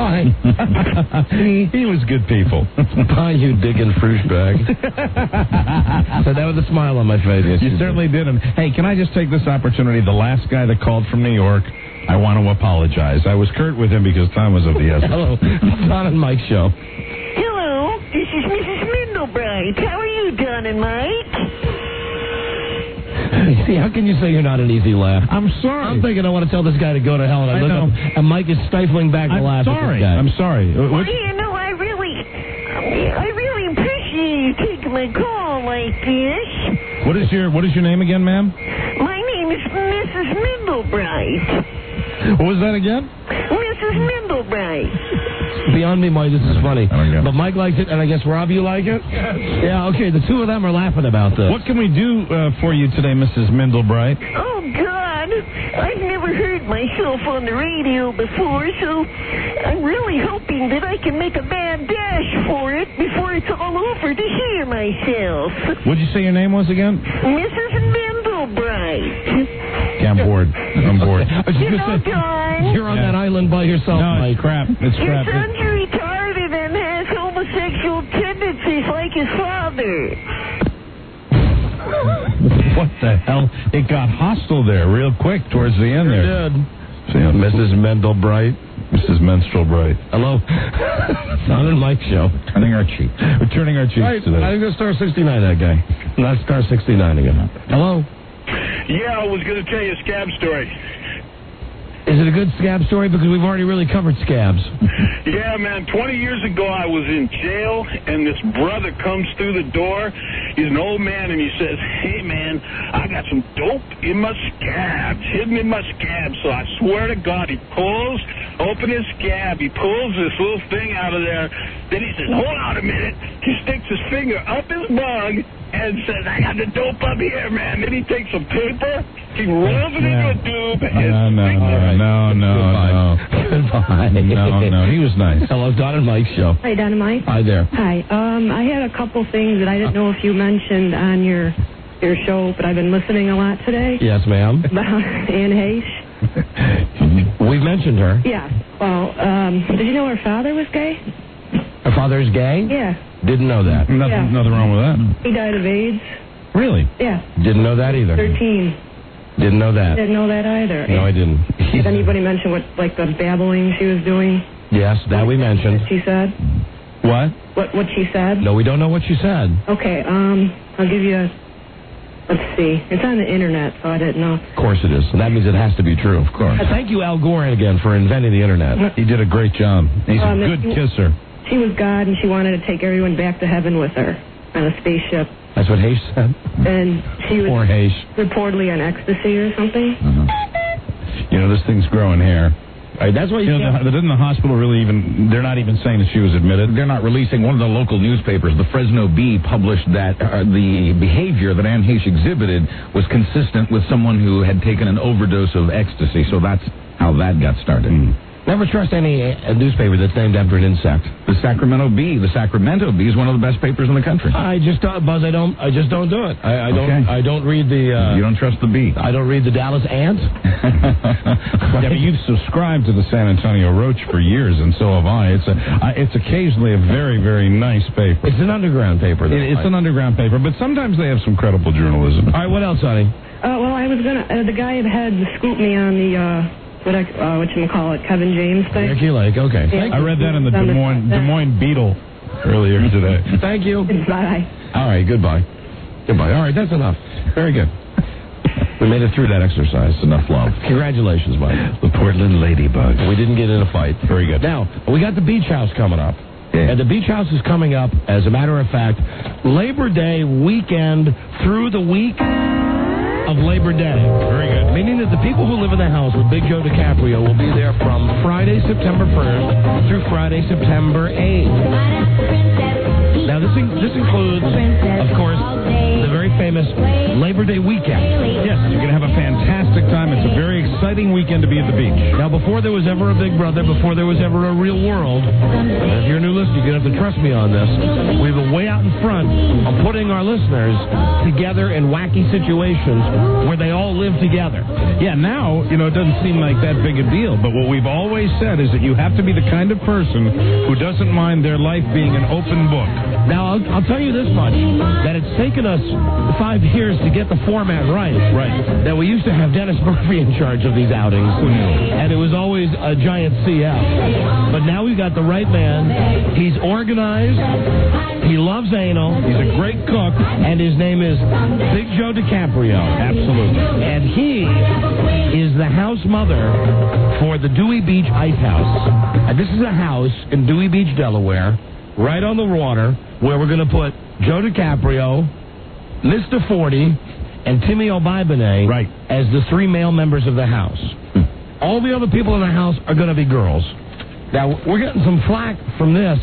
Bye. He was good people. Bye, you digging fruit bag. Said that with a smile on my face. Yes, you certainly did. And hey, can I just take this opportunity? The last guy that called from New York, I want to apologize. I was curt with him because time was of the essence. Hello, Don and Mike Show. Hello, this is Mrs. Mendelbright. How are you, Don and Mike? See, how can you say you're not an easy laugh? I'm sorry. I'm thinking I want to tell this guy to go to hell, and I look up, and Mike is stifling back the laugh. I'm sorry. Well, you know, I really appreciate you taking my call like this. What is your name again, ma'am? My name is Mrs. Mendelbright. What was that again? Mrs. Mendelbright. Beyond me, Mike, this is funny. Oh, but Mike likes it, and I guess, Rob, you like it? Yeah, okay, the two of them are laughing about this. What can we do for you today, Mrs. Mendelbright? Oh, God. I've never heard myself on the radio before, so I'm really hoping that I can make a bad dash for it before it's all over to hear myself. What'd you say your name was again? Mrs. Mendelbright. Okay, I'm bored. You know, Don. You're on that island by yourself, no, Mike. It's crap. It's Your crap. son's retarded and has homosexual tendencies like his father. What the hell? It got hostile there real quick towards the end there. It did. Mrs. Mendelbright. Mrs. Menstrualbright. Hello. Don and Mike Show. Turning our cheek. We're turning our cheeks Right, today. I think it's star 69, that guy. Not star 69 again. Hello. Yeah, I was going to tell you a scab story. Is it a good scab story? Because we've already really covered scabs. Yeah, man. 20 years ago, I was in jail, and this brother comes through the door. He's an old man, and he says, "Hey, man, I got some dope in my scabs, hidden in my scabs." So I swear to God, he open his scab, he pulls this little thing out of there. Then he says, "Hold on a minute." He sticks his finger up his bug and says, "I got the dope up here, man." Then he takes some paper, he rolls it into a tube, and No, he was nice. Hello, Don and Mike Show. Hi, Don and Mike. Hi there. Hi. I had a couple things that I didn't know if you mentioned on your show, but I've been listening a lot today. Yes, ma'am. Ann Heche. We've mentioned her. Yeah. Well, did you know her father was gay? Her father is gay? Yeah. Didn't know that. Nothing wrong with that. He died of AIDS. Really? Yeah. Didn't know that either. 13. Didn't know that. Didn't know that either. No, I didn't. Did anybody mention what, like, the babbling she was doing? Yes, that we mentioned. She said? What? What she said? No, we don't know what she said. Okay, I'll give you a... Let's see. It's on the internet, so I didn't know. Of course it is. So that means it has to be true. Of course. Thank you, Al Gore, again, for inventing the internet. He did a great job. He's a good kisser. She was God, and she wanted to take everyone back to heaven with her on a spaceship. That's what Hayes said? And she was Poor Hayes. reportedly on ecstasy or something. You know, this thing's growing hair. That's what doesn't the hospital really even, they're not even saying that she was admitted? They're not releasing. One of the local newspapers, the Fresno Bee, published that the behavior that Anne Heche exhibited was consistent with someone who had taken an overdose of ecstasy. So that's how that got started. Never trust any newspaper that's named after an insect. The Sacramento Bee. The Sacramento Bee is one of the best papers in the country. I just don't, Buzz. I just don't do it. I don't. Okay. I don't read the. You don't trust the Bee. I don't read the Dallas Ant. Yeah, but you've subscribed to the San Antonio Roach for years, and so have I. It's occasionally a very, very nice paper. It's an underground paper. It's an underground paper, but sometimes they have some credible journalism. All right, what else, honey? Well, I was gonna. The guy had scooped me on the. Whatchamacallit, Kevin James thing. Ricky Lake, okay. Yeah. I read that in the Des Moines Beetle earlier today. Thank you. Bye. All right, goodbye. Goodbye. All right, that's enough. Very good. We made it through that exercise. Enough love. Congratulations, Mike. The Portland Ladybug. We didn't get in a fight. Very good. Now, we got the Beach House coming up. Yeah. And the Beach House is coming up, as a matter of fact, Labor Day weekend through the week of Labor Day. Very good. Meaning that the people who live in the house with Big Joe DiCaprio will be there from Friday, September 1st through Friday, September 8th. Now, this includes, of course, the very famous Labor Day weekend. Yes, you're going to have a fantastic time. It's a very exciting weekend to be at the beach. Now, before there was ever a Big Brother, before there was ever a Real World, and if you're a new listener, you're going to have to trust me on this. We've been way out in front of putting our listeners together in wacky situations where they all live together. Yeah, now, it doesn't seem like that big a deal, but what we've always said is that you have to be the kind of person who doesn't mind their life being an open book. Now, I'll tell you this much, that it's taken us 5 years to get the format right. Right. That we used to have Dennis Murphy in charge of these outings, and it was always a giant CF. But now we've got the right man. He's organized. He loves anal. He's a great cook. And his name is Big Joe DiCaprio. Absolutely. And he is the house mother for the Dewey Beach Ice House. And this is a house in Dewey Beach, Delaware, right on the water, where we're going to put Joe DiCaprio, Mr. 40, and Timmy O'Bibonay as the 3 male members of the house. All the other people in the house are going to be girls. Now, we're getting some flack from this,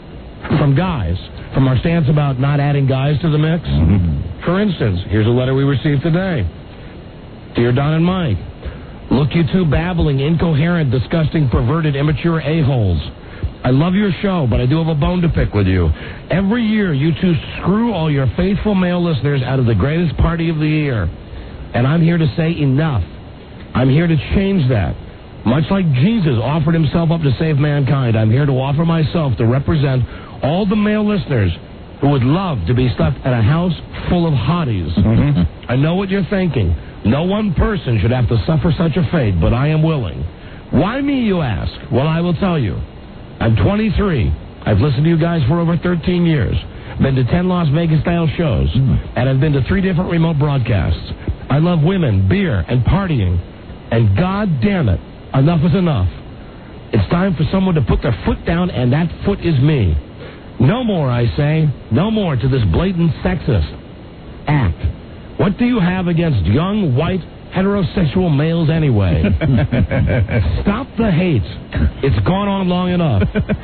from guys, from our stance about not adding guys to the mix. For instance, here's a letter we received today. Dear Don and Mike, look, you two babbling, incoherent, disgusting, perverted, immature a-holes. I love your show, but I do have a bone to pick with you. Every year, you two screw all your faithful male listeners out of the greatest party of the year. And I'm here to say enough. I'm here to change that. Much like Jesus offered himself up to save mankind, I'm here to offer myself to represent all the male listeners who would love to be stuck at a house full of hotties. I know what you're thinking. No one person should have to suffer such a fate, but I am willing. Why me, you ask? Well, I will tell you. I'm 23. I've listened to you guys for over 13 years. Been to 10 Las Vegas-style shows, and I've been to 3 different remote broadcasts. I love women, beer, and partying. And God damn it, enough is enough. It's time for someone to put their foot down, and that foot is me. No more, I say. No more to this blatant sexist act. What do you have against young, white, heterosexual males anyway? Stop the hate. It's gone on long enough.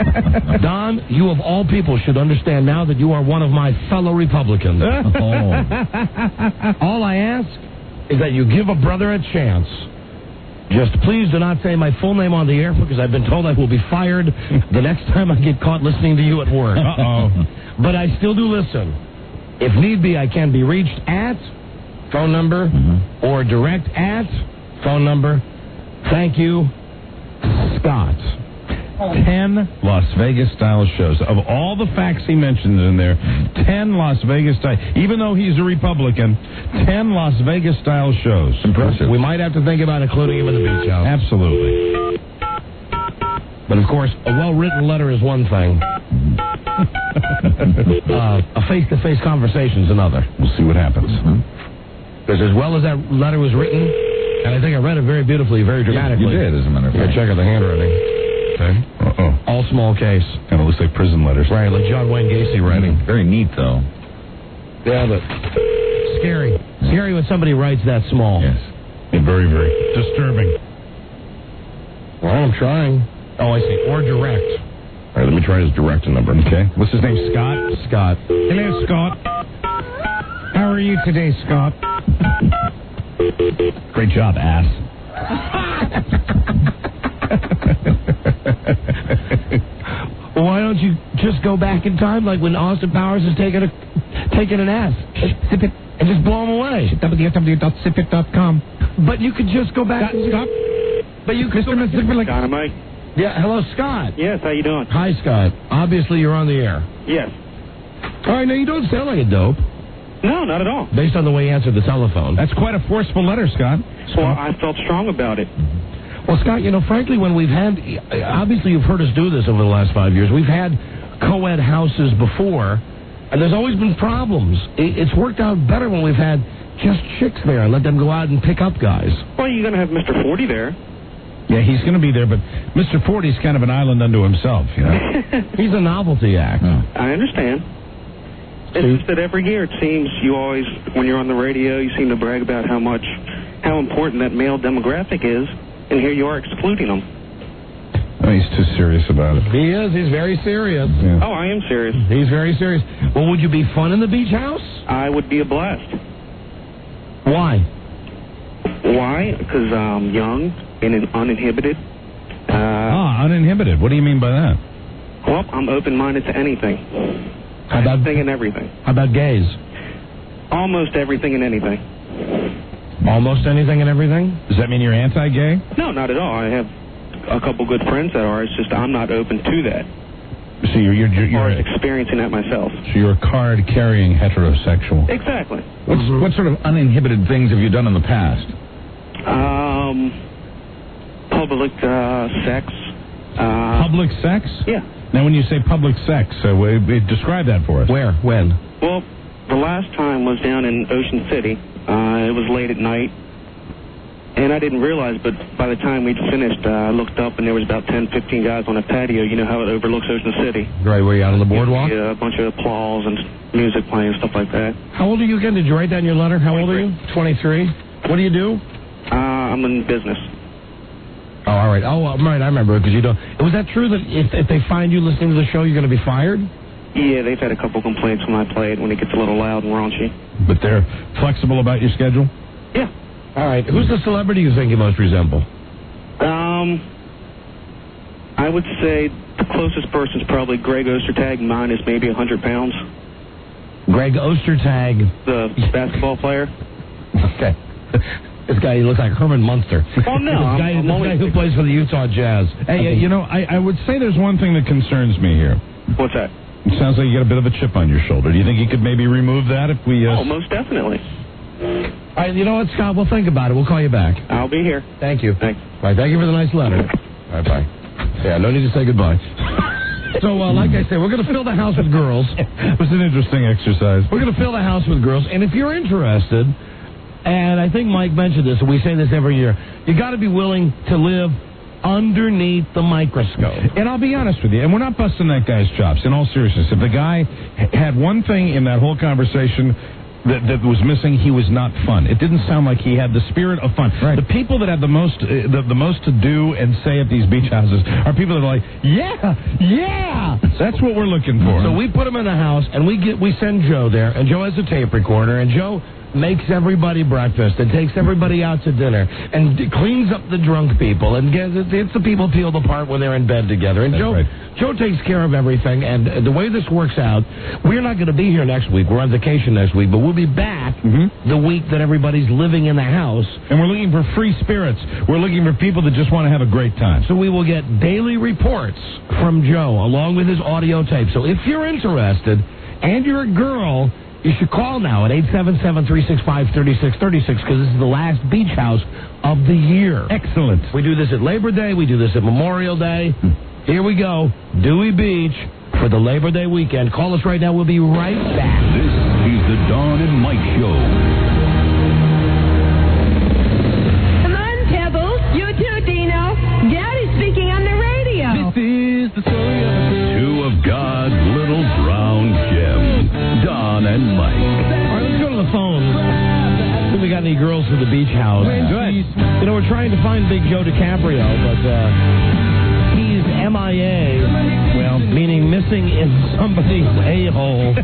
Don, you of all people should understand now that you are one of my fellow Republicans. All I ask is that you give a brother a chance. Just please do not say my full name on the air, because I've been told I will be fired the next time I get caught listening to you at work. But I still do listen. If need be, I can be reached at phone number or direct at phone number. Thank you, Scott. 10 Las Vegas-style shows. Of all the facts he mentioned in there, 10 Las Vegas-style, even though he's a Republican, 10 Las Vegas-style shows. Impressive. We might have to think about including him in the beach house. Absolutely. But, of course, a well-written letter is one thing. A face-to-face conversation is another. We'll see what happens. Because as well as that letter was written, and I think I read it very beautifully, very dramatically. You did, as a matter of fact. Check out the handwriting. Okay. All small case. Kind of looks like prison letters. Right, like John Wayne Gacy writing. Very neat, though. Yeah, but scary. Scary when somebody writes that small. Yes. And very, very disturbing. Well, I'm trying. Oh, I see. Or direct. All right, let me try his direct number. Okay. What's his name? Scott? Scott. Hello, Scott. How are you today, Scott? Great job, ass. Well, why don't you just go back in time like when Austin Powers is taking an ass? Sip it and just blow him away. www.sipit.com. But you could just go back. Scott? But you could Dynamite. Yeah, hello, Scott. Yes, how you doing? Hi, Scott. Obviously, you're on the air. Yes. All right, now you don't sound like a dope. No, not at all. Based on the way you answered the telephone. That's quite a forceful letter, Scott. Well, I felt strong about it. Well, Scott, frankly, when we've had, obviously you've heard us do this over the last 5 years. We've had co-ed houses before, and there's always been problems. It's worked out better when we've had just chicks there and let them go out and pick up guys. Well, you're going to have Mr. 40 there. Yeah, he's going to be there, but Mr. 40's kind of an island unto himself, He's a novelty act. I understand. It's just that every year it seems you always, when you're on the radio, you seem to brag about how important that male demographic is, and here you are excluding them. Oh, he's too serious about it. He is. He's very serious. Yeah. Oh, I am serious. He's very serious. Well, would you be fun in the beach house? I would be a blast. Why? Why? Because I'm young and uninhibited. Uninhibited. What do you mean by that? Well, I'm open-minded to anything. Anything and everything. How about gays? Almost everything and anything. Almost anything and everything? Does that mean you're anti-gay? No, not at all. I have a couple good friends that are. It's just I'm not open to that. So you're experiencing that myself. So you're a card-carrying heterosexual. Exactly. What sort of uninhibited things have you done in the past? Public sex. Public sex? Yeah. Now, when you say public sex, describe that for us. Where? When? Well, the last time was down in Ocean City. It was late at night, and I didn't realize, but by the time we'd finished, I looked up, and there was about 10, 15 guys on a patio. You know how it overlooks Ocean City? Right, where you out on the boardwalk? Yeah, a bunch of applause and music playing, stuff like that. How old are you again? Did you write that in your letter? How 23. Old are you? 23. What do you do? I'm in business. Oh, all right. Oh, right, I remember, because you don't... Was that true that if they find you listening to the show, you're going to be fired? Yeah, they've had a couple complaints when I play it, when it gets a little loud and raunchy. But they're flexible about your schedule? Yeah. All right. Who's the celebrity you think you most resemble? I would say the closest person's probably Greg Ostertag, minus maybe 100 pounds. Greg Ostertag. The basketball player. Okay. This guy, he looks like Herman Munster. Oh, no. This guy who plays for the Utah Jazz. Hey, I would say there's one thing that concerns me here. What's that? It sounds like you got a bit of a chip on your shoulder. Do you think you could maybe remove that if we... Oh, most definitely. All right, you know what, Scott? We'll think about it. We'll call you back. I'll be here. Thank you. Thanks. All right, thank you for the nice letter. All right, bye. Yeah, no need to say goodbye. So, like I said, we're going to fill the house with girls. It was an interesting exercise. We're going to fill the house with girls, and if you're interested, and I think Mike mentioned this, and we say this every year, you got to be willing to live underneath the microscope. And I'll be honest with you, and we're not busting that guy's chops, in all seriousness. If the guy had one thing in that whole conversation that was missing, he was not fun. It didn't sound like he had the spirit of fun. Right. The people that have the most to do and say at these beach houses are people that are like, yeah. That's what we're looking for. So we put him in the house, and we send Joe there, and Joe has a tape recorder, and Joe makes everybody breakfast and takes everybody out to dinner and cleans up the drunk people and gets the people peeled apart when they're in bed together. And Joe takes care of everything. And the way this works out, we're not going to be here next week. We're on vacation next week, but we'll be back the week that everybody's living in the house. And we're looking for free spirits. We're looking for people that just want to have a great time. So we will get daily reports from Joe along with his audio tape. So if you're interested and you're a girl, you should call now at 877-365-3636 because this is the last beach house of the year. Excellent. We do this at Labor Day. We do this at Memorial Day. Here we go. Dewey Beach for the Labor Day weekend. Call us right now. We'll be right back. This is the Dawn and Mike Show. Come on, Pebbles. You too, Dino. Daddy's speaking on the radio. This is the story of Two of God's little brown gems, Don and Mike. All right, let's go to the phone. See if we got any girls for the beach house. Good. You know, we're trying to find Big Joe DiCaprio, but he's MIA. Well, meaning missing in somebody's a-hole.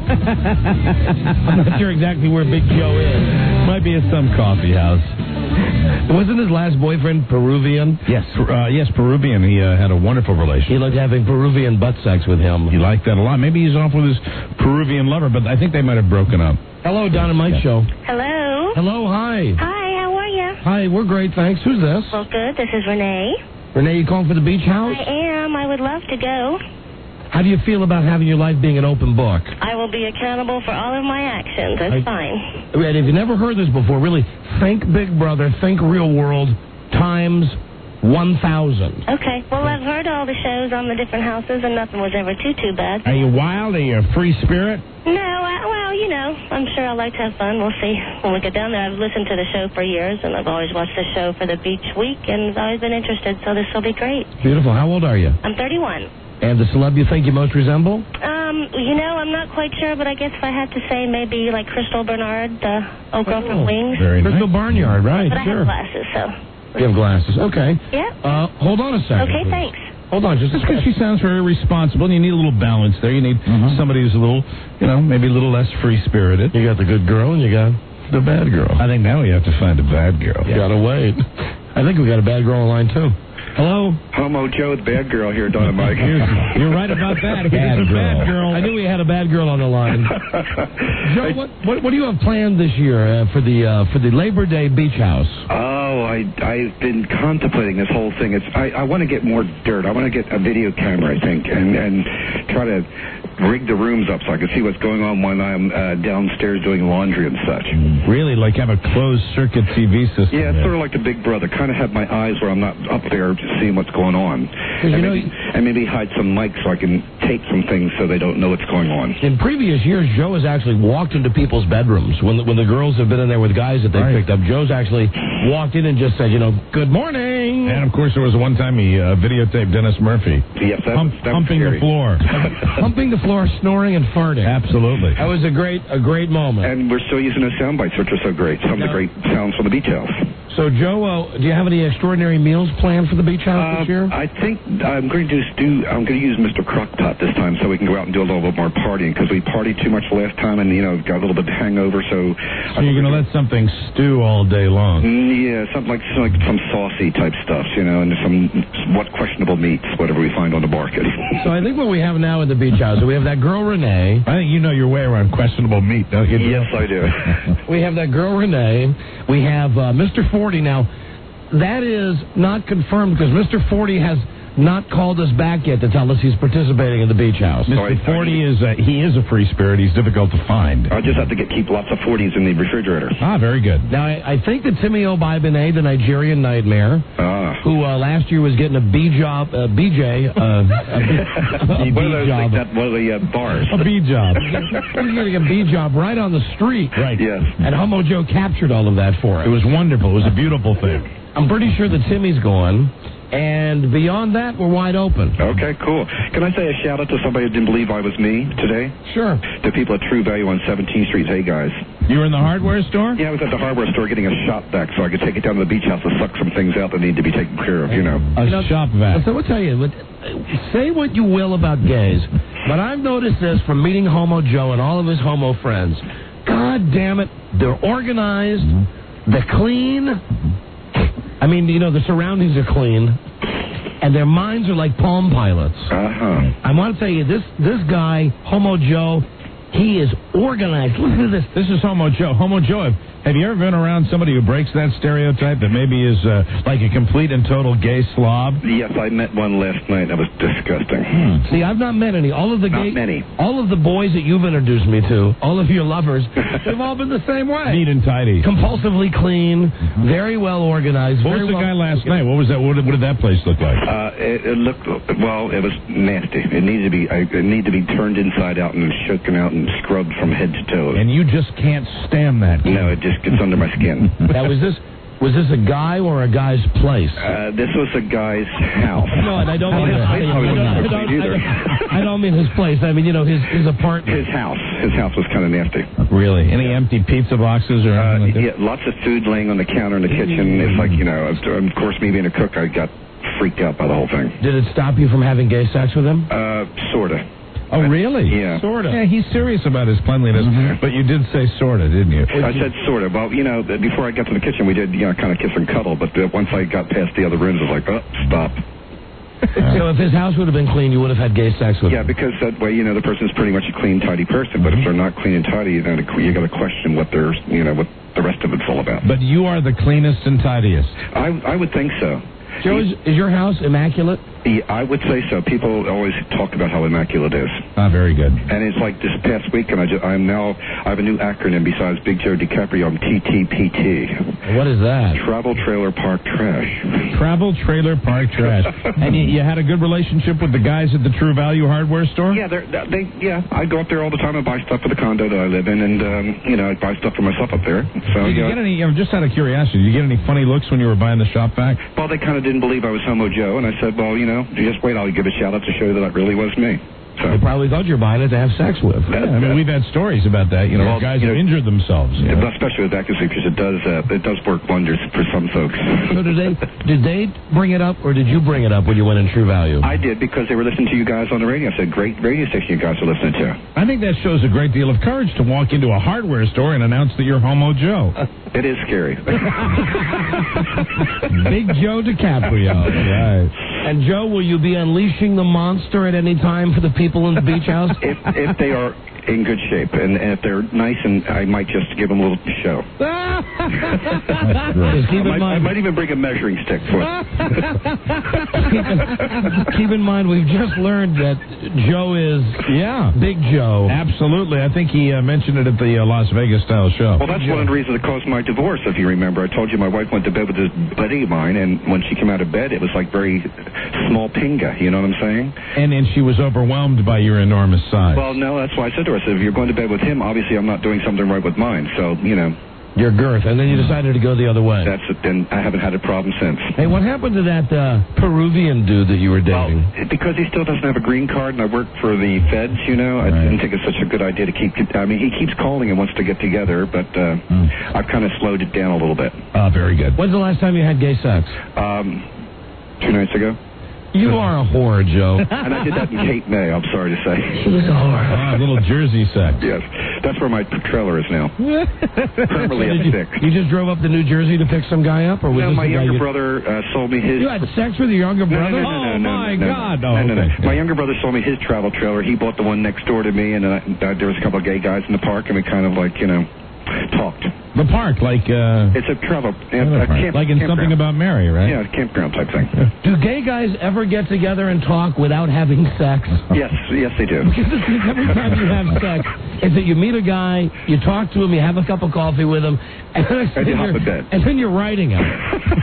I'm not sure exactly where Big Joe is. Might be at some coffee house. Wasn't his last boyfriend Peruvian? Yes, Peruvian. He had a wonderful relationship. He liked having Peruvian butt sex with him. He liked that a lot. Maybe he's off with his Peruvian lover, but I think they might have broken up. Hello, Don and Mike Show. Hello. Hello, hi. Hi, how are you? Hi, we're great, thanks. Who's this? Well, good. This is Renee. Renee, you calling for the beach house? I am. I would love to go. How do you feel about having your life being an open book? I will be accountable for all of my actions. That's fine. And if you've never heard this before, really, think Big Brother, think Real World, times 1,000. Okay. Well, I've heard all the shows on the different houses, and nothing was ever too bad. Are you wild? Are you a free spirit? No, well, you know, I'm sure I'll like to have fun. We'll see when we get down there. I've listened to the show for years, and I've always watched the show for the beach week, and I've always been interested, so this will be great. Beautiful. How old are you? I'm 31. And the celeb you think you most resemble? You know, I'm not quite sure, but I guess if I had to say, maybe like Crystal Bernard, the old girl from Wings. Very Crystal Barnyard, right, but sure. I have glasses, so. You have glasses, okay. Yeah. Hold on a second. Okay, please. thanks. Hold on, just because she sounds very responsible, and you need a little balance there. You need somebody who's a little, maybe a little less free-spirited. You got the good girl, and you got the bad girl. I think now we have to find a bad girl. You gotta wait. I think we got a bad girl on line, too. Hello? Homo Joe, the bad girl here, Don and Mike. You're right about that. Bad girl. I knew we had a bad girl on the line. Joe, what do you have planned this year for the Labor Day beach house? Oh, I've been contemplating this whole thing. I want to get more dirt. I want to get a video camera, I think, and try to rig the rooms up so I can see what's going on when I'm downstairs doing laundry and such. Really? Like have a closed-circuit TV system? Yeah, it's sort of like the Big Brother. Kind of have my eyes where I'm not up there just seeing what's going on. And maybe hide some mics so I can tape some things so they don't know what's going on. In previous years, Joe has actually walked into people's bedrooms. When the girls have been in there with guys that they picked up, Joe's actually walked in and just said, good morning. And, of course, there was one time he videotaped Dennis Murphy. Yes, humping the floor. Humping the floor, snoring and farting. Absolutely. That was a great moment. And we're still using those sound bites, which are so great. Some of the great sounds from the beach house. So, Joe, do you have any extraordinary meals planned for the beach house this year? I think I'm going to use Mr. Crockpot this time so we can go out and do a little bit more partying because we partied too much last time and, got a little bit of hangover. So you're going to let something stew all day long? Yeah, something like some saucy type stuff, and some questionable meats, whatever we find on the market. So I think what we have now in the beach house, we have that girl Renee. I think you know your way around questionable meat, don't you? Yes, I do. We have that girl Renee. We have Mr. 40 now. That is not confirmed because Mr. 40 has not called us back yet to tell us he's participating in the beach house. Mr. 40 is a free spirit. He's difficult to find. I just have to keep lots of 40s in the refrigerator. Ah, very good. Now, I think that Timmy Obibene, the Nigerian nightmare, who last year was getting a BJ, one of the bars. A B job. He's getting a B job right on the street. Right. Yes. And Homo Joe captured all of that for us. It was wonderful. It was a beautiful thing. I'm pretty sure that Timmy's going. And beyond that, we're wide open. Okay, cool. Can I say a shout out to somebody who didn't believe I was me today? Sure. The people at True Value on 17th Street. Hey, guys. You were in the hardware store? Yeah, I was at the hardware store getting a shop vac so I could take it down to the beach house to suck some things out that need to be taken care of, A shop vac. So I'll tell you, say what you will about gays, but I've noticed this from meeting Homo Joe and all of his homo friends. God, God damn it, they're organized, they're clean. I mean, the surroundings are clean, and their minds are like Palm Pilots. I want to tell you, this guy, Homo Joe, he is organized. Listen to this. This is Homo Joe. Homo Joe, have you ever been around somebody who breaks that stereotype that maybe is like a complete and total gay slob? Yes, I met one last night. That was disgusting. See, I've not met any. All of the many. All of the boys that you've introduced me to, all of your lovers, they've all been the same way. Neat and tidy. Compulsively clean, very well organized. What was the guy last night? What was that? What did that place look like? It looked, well, it was nasty. It needed to be turned inside out and shaken out and scrubbed from head to toe. And you just can't stand that. No, it just gets under my skin. Now, was this a guy or a guy's place? This was a guy's house. No, and I don't mean I don't mean his place. I mean, his apartment. His house. His house was kind of nasty. Really? Any empty pizza boxes or anything like that? Yeah, lots of food laying on the counter in the kitchen. It's like, of course, me being a cook, I got freaked out by the whole thing. Did it stop you from having gay sex with him? Sort of. Oh, really? Yeah. Sort of. Yeah, he's serious about his cleanliness, but you did say sort of, didn't you? I said sort of. Well, before I got to the kitchen, we did, kind of kiss and cuddle, but once I got past the other rooms, I was like, oh, stop. So if his house would have been clean, you would have had gay sex with him? Yeah, because that way, the person's pretty much a clean, tidy person, but if they're not clean and tidy, you got to question what they're, what the rest of it's all about. But you are the cleanest and tidiest. I would think so. Joe, is your house immaculate? Yeah, I would say so. People always talk about how immaculate it is. Very good. And it's like this past week, and I have a new acronym besides Big Joe DiCaprio. I'm TTPT. What is that? Travel Trailer Park Trash. Travel Trailer Park Trash. And you had a good relationship with the guys at the True Value hardware store? Yeah, I go up there all the time and buy stuff for the condo that I live in, and I buy stuff for myself up there. So did you get any? Just out of curiosity, did you get any funny looks when you were buying the shop vac? Well, they kind of didn't believe I was Homo Joe, and I said, well, just wait, I'll give a shout out to show you that it really was me. So. They probably thought you were buying it to have sex with. Yeah, we've had stories about that. Guys have injured themselves. Especially with that, because it does work wonders for some folks. So did they bring it up, or did you bring it up when you went in True Value? I did, because they were listening to you guys on the radio. I said, great radio station you guys are listening to. I think that shows a great deal of courage to walk into a hardware store and announce that you're Homo Joe. It is scary. Big Joe DiCaprio. Right. And Joe, will you be unleashing the monster at any time for the people in the beach house? If they are in good shape, and if they're nice, and I might just give them a little show. I might even bring a measuring stick for it. Keep in mind, we've just learned that Joe is Big Joe. Absolutely. I think he mentioned it at the Las Vegas style show. Well, that's one of the reasons that caused my divorce, if you remember. I told you my wife went to bed with this buddy of mine, and when she came out of bed, it was like very small pinga, you know what I'm saying? And she was overwhelmed by your enormous size. Well, no, that's why I said to her, I said, if you're going to bed with him, obviously I'm not doing something right with mine, so, Your girth, and then you decided to go the other way. That's it, and I haven't had a problem since. Hey, what happened to that Peruvian dude that you were dating? Well, because he still doesn't have a green card, and I work for the feds, I didn't think it's such a good idea to keep... he keeps calling and wants to get together, but I've kind of slowed it down a little bit. Very good. When's the last time you had gay sex? 2 nights ago. You are a whore, Joe. And I did that in Cape May, I'm sorry to say. He was a whore. Little Jersey sex. Yes. That's where my trailer is now. Permanently at 6. You just drove up to New Jersey to pick some guy up? Or was no, this my younger brother sold me his... You had sex with your younger brother? No, my God. No. My younger brother sold me his travel trailer. He bought the one next door to me, and there was a couple of gay guys in the park, and we kind of talked. The park, like... It's a travel... like in Something About Mary, right? Yeah, campground type thing. Do gay guys ever get together and talk without having sex? Yes, they do. Because it seems every time you have sex, is that you meet a guy, you talk to him, you have a cup of coffee with him, and then you're writing him.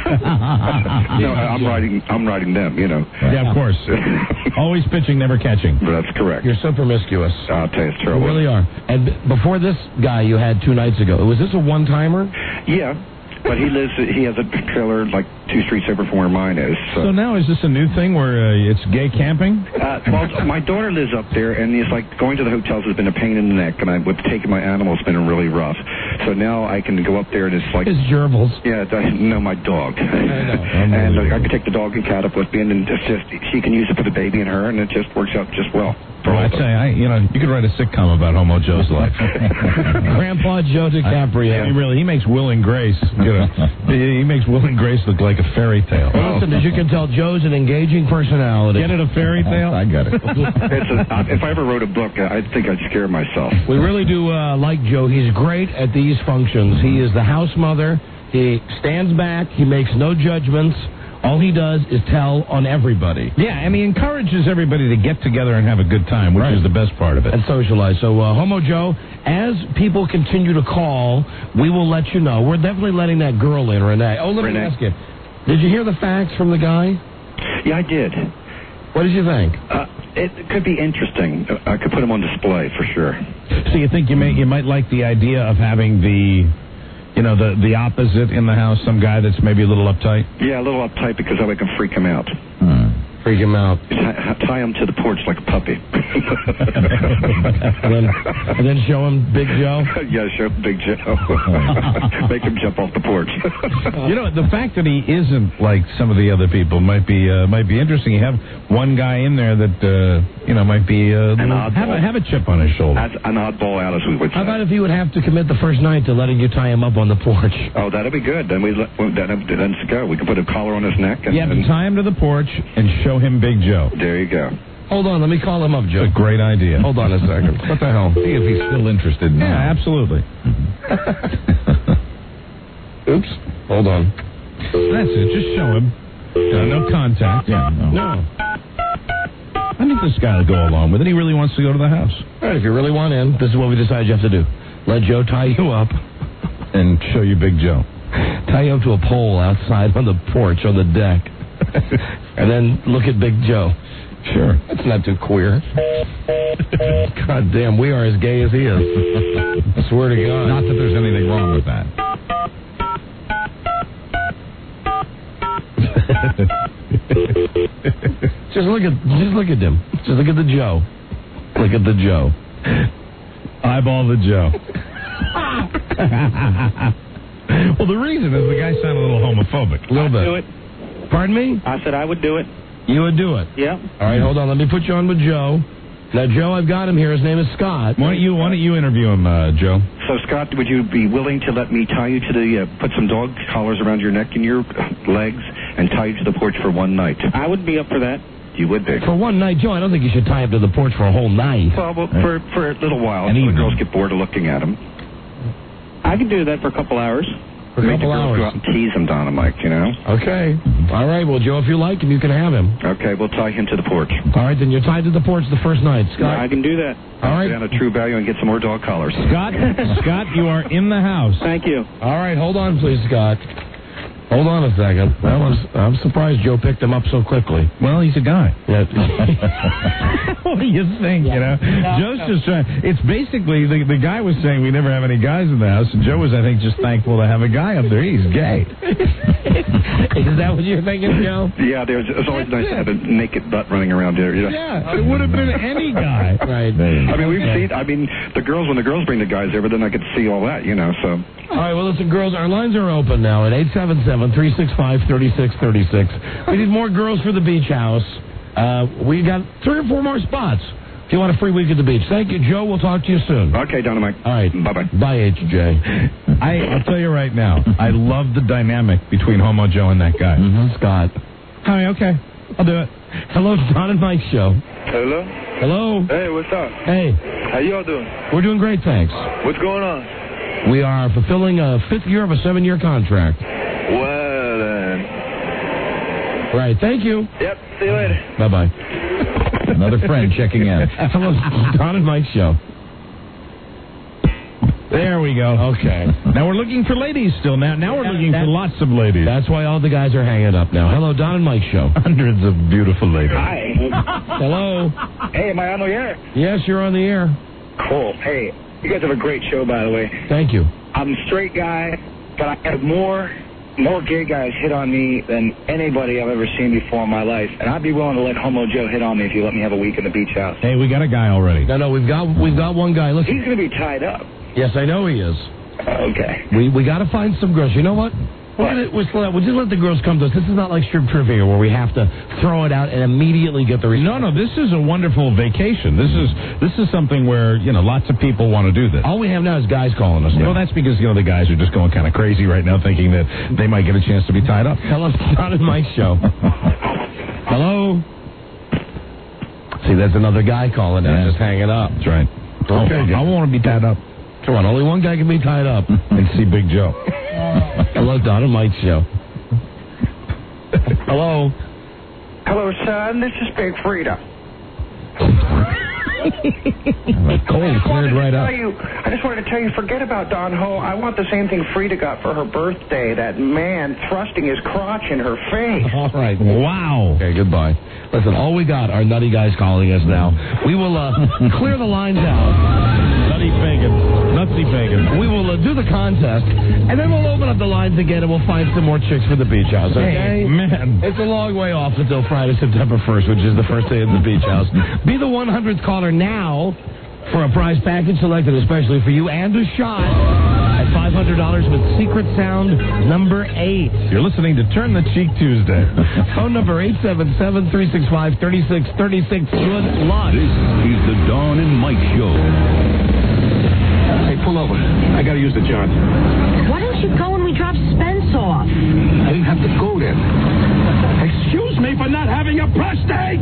No, I'm writing them, Yeah, of course. Always pitching, never catching. That's correct. You're so promiscuous. I'll tell you, it's terrible. You really are. And before this guy you had 2 nights ago, was this a one-timer? Yeah. But he has a trailer like 2 streets over from where mine is. So now is this a new thing where it's gay camping? Well, my daughter lives up there, and it's like going to the hotels has been a pain in the neck, and with taking my animals has been really rough. So now I can go up there, and it's like... His gerbils. Yeah, my dog. I know. And I can take the dog and cat up with me, and it's just, she can use it for the baby and her, and it just works out just well. I tell you, you could write a sitcom about Homo Joe's life. Grandpa Joe DiCaprio. He makes Will and Grace. He makes Will and Grace look like a fairy tale. Well, listen, as you can tell, Joe's an engaging personality. Get it, a fairy tale? I got it. If I ever wrote a book, I think I'd scare myself. We really do like Joe. He's great at these functions. He is the house mother. He stands back. He makes no judgments. All he does is tell on everybody. Yeah, and he encourages everybody to get together and have a good time, which is the best part of it. And socialize. So, Homo Joe, as people continue to call, we will let you know. We're definitely letting that girl in, Renee. Oh, let me ask you. Did you hear the facts from the guy? Yeah, I did. What did you think? It could be interesting. I could put him on display for sure. So you think you might like the idea of having the opposite in the house, some guy that's maybe a little uptight? Yeah, a little uptight because that way I can freak him out. Freak him out. Tie him to the porch like a puppy. and then show him Big Joe? Yeah, show him Big Joe. Make him jump off the porch. The fact that he isn't like some of the other people might be interesting. You have one guy in there that might be have a chip on his shoulder. An oddball out, as we would say. How about if he would have to commit the first night to letting you tie him up on the porch? Oh, that'd be good. Then let's go. We can put a collar on his neck. And tie him to the porch and show him Big Joe. There you go. Hold on, let me call him up, Joe. It's a great idea. Hold on a second. What the hell? See if he's still interested. Yeah, absolutely. Oops. Hold on. That's it. Just show him. No contact. Yeah, no. I think this guy will go along with it. He really wants to go to the house. All right, if you really want in, this is what we decided you have to do. Let Joe tie you up. And show you Big Joe. Tie you up to a pole outside on the porch, on the deck. And then look at Big Joe. Sure. That's not too queer. God damn, we are as gay as he is. I swear to God. Not that there's anything wrong with that. Just look at him. Just look at the Joe. Look at the Joe. Eyeball the Joe. Well, the reason is the guy sounded a little homophobic. A little bit. Do it. Pardon me? I said I would do it. You would do it? Yeah. All right, hold on. Let me put you on with Joe. Now, Joe, I've got him here. His name is Scott. Why don't you interview him, Joe? So, Scott, would you be willing to let me tie you to put some dog collars around your neck and your legs and tie you to the porch for one night? I would be up for that. You would be. For one night, Joe, I don't think you should tie him to the porch for a whole night. Well, for a little while, until the girls get bored of looking at him. I could do that for a couple hours. For a couple hours. Go out and tease him, Don and Mike, Okay. All right. Well, Joe, if you like him, you can have him. Okay, we'll tie him to the porch. All right, then you're tied to the porch the first night, Scott. Yeah, I can do that. All right. Go down to True Value and get some more dog collars. Scott, you are in the house. Thank you. All right, hold on, please, Scott. Hold on a second. I'm surprised Joe picked him up so quickly. Well, he's a guy. Yeah. What do you think, Joe's just trying. It's basically, the guy was saying we never have any guys in the house, and Joe was, I think, just thankful to have a guy up there. He's gay. Is that what you're thinking, Joe? Yeah, it's always nice to have a naked butt running around there. Yeah, it would have been any guy. Right. The girls, when the girls bring the guys over, then I get to see all that, so. All right, well, listen, girls, our lines are open now at 877-365-3636. We need more girls for the beach house. We got 3 or 4 more spots if you want a free week at the beach. Thank you, Joe. We'll talk to you soon. Okay, Dynamite. All right. Bye-bye. Bye, HJ. I'll tell you right now, I love the dynamic between Homo Joe and that guy. Scott. Hi, okay. I'll do it. Hello, Don and Mike Show. Hello? Hello. Hey, what's up? Hey. How y'all doing? We're doing great, thanks. What's going on? We are fulfilling a 5th year of a 7-year contract. Well, then. Right, thank you. Yep, see you later. Bye-bye. Another friend checking in. Hello, Don and Mike Show. There we go. Okay. Now we're looking for ladies still. Now we're looking for lots of ladies. That's why all the guys are hanging up now. Hello, Don and Mike Show. Hundreds of beautiful ladies. Hi. Hello. Hey, am I on the air? Yes, you're on the air. Cool. Hey, you guys have a great show, by the way. Thank you. I'm a straight guy, but I have more gay guys hit on me than anybody I've ever seen before in my life. And I'd be willing to let Homo Joe hit on me if you let me have a week in the beach house. Hey, we got a guy already. No, we've got one guy. Listen. He's going to be tied up. Yes, I know he is. Okay. We got to find some girls. You know what? We'll just let the girls come to us. This is not like strip trivia where we have to throw it out and immediately get the response. No, this is a wonderful vacation. This is something where, lots of people want to do this. All we have now is guys calling us. Well, that's because, the guys are just going kind of crazy right now thinking that they might get a chance to be tied up. Tell us John and Mike's show. Hello? See, there's another guy calling in, just hanging up. That's right. Okay, I want to be tied up. Come on, only one guy can be tied up. And see Big Joe. Hello, Don and Mike's show. Hello? Hello, son. This is Big Frida. Cold cleared right up. I just wanted to tell you, forget about Don Ho. I want the same thing Frida got for her birthday. That man thrusting his crotch in her face. All right. Wow. Okay, goodbye. Listen, all we got are nutty guys calling us now. We will clear the lines out. Nutty Fagan. We will do the contest, and then we'll open up the lines again, and we'll find some more chicks for the beach house, okay? Hey, man. It's a long way off until Friday, September 1st, which is the first day of the beach house. Be the 100th caller now for a prize package selected especially for you and a shot at $500 with Secret Sound number 8. You're listening to Turn the Cheek Tuesday. Phone number 877-365-3636. Good luck. This is the Dawn and Mike Show. Hey, pull over. I got to use the John. Why don't you go when we drop Spence off? I didn't have to go there. Excuse me for not having a prostate.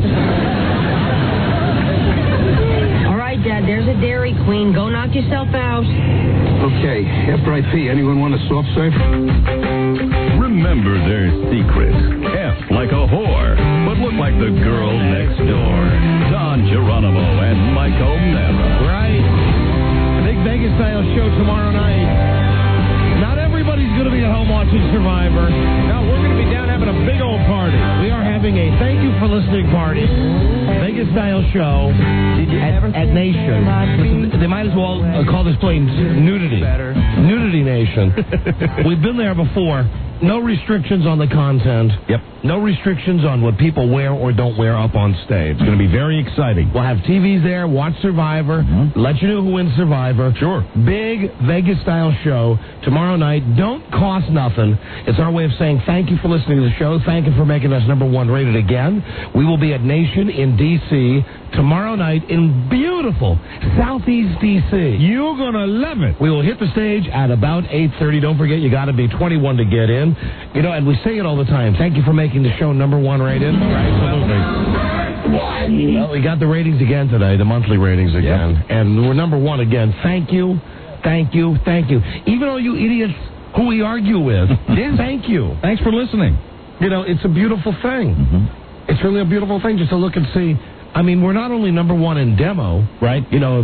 All right, Dad, there's a Dairy Queen. Go knock yourself out. Okay, after I pee, anyone want a soft serve? Remember their secret. F like a whore, but look like the girl next door. Don Geronimo and Mike O'Mara. Right. Big Vegas style show tomorrow night. Not everybody's going to be at home watching Survivor. No, we're going to be down having a big old party. We are having a thank you for listening party. Vegas style show at Nation. Listen, they might as well call this place Nudity. Nudity Nation. We've been there before. No restrictions on the content. Yep. No restrictions on what people wear or don't wear up on stage. It's going to be very exciting. We'll have TVs there, watch Survivor, let you know who wins Survivor. Sure. Big Vegas-style show tomorrow night. Don't cost nothing. It's our way of saying thank you for listening to the show. Thank you for making us number 1 rated again. We will be at Nation in D.C. tomorrow night in beautiful Southeast D.C. You're going to love it. We will hit the stage at about 8:30. Don't forget, you got to be 21 to get in. And we say it all the time. Thank you for making the show number 1 rated. Absolutely. Well, we got the ratings again today, the monthly ratings again. Yep. And we're number 1 again. Thank you. Even all you idiots who we argue with, thank you. Thanks for listening. It's a beautiful thing. It's really a beautiful thing just to look and see. I mean, we're not only number 1 in demo, right?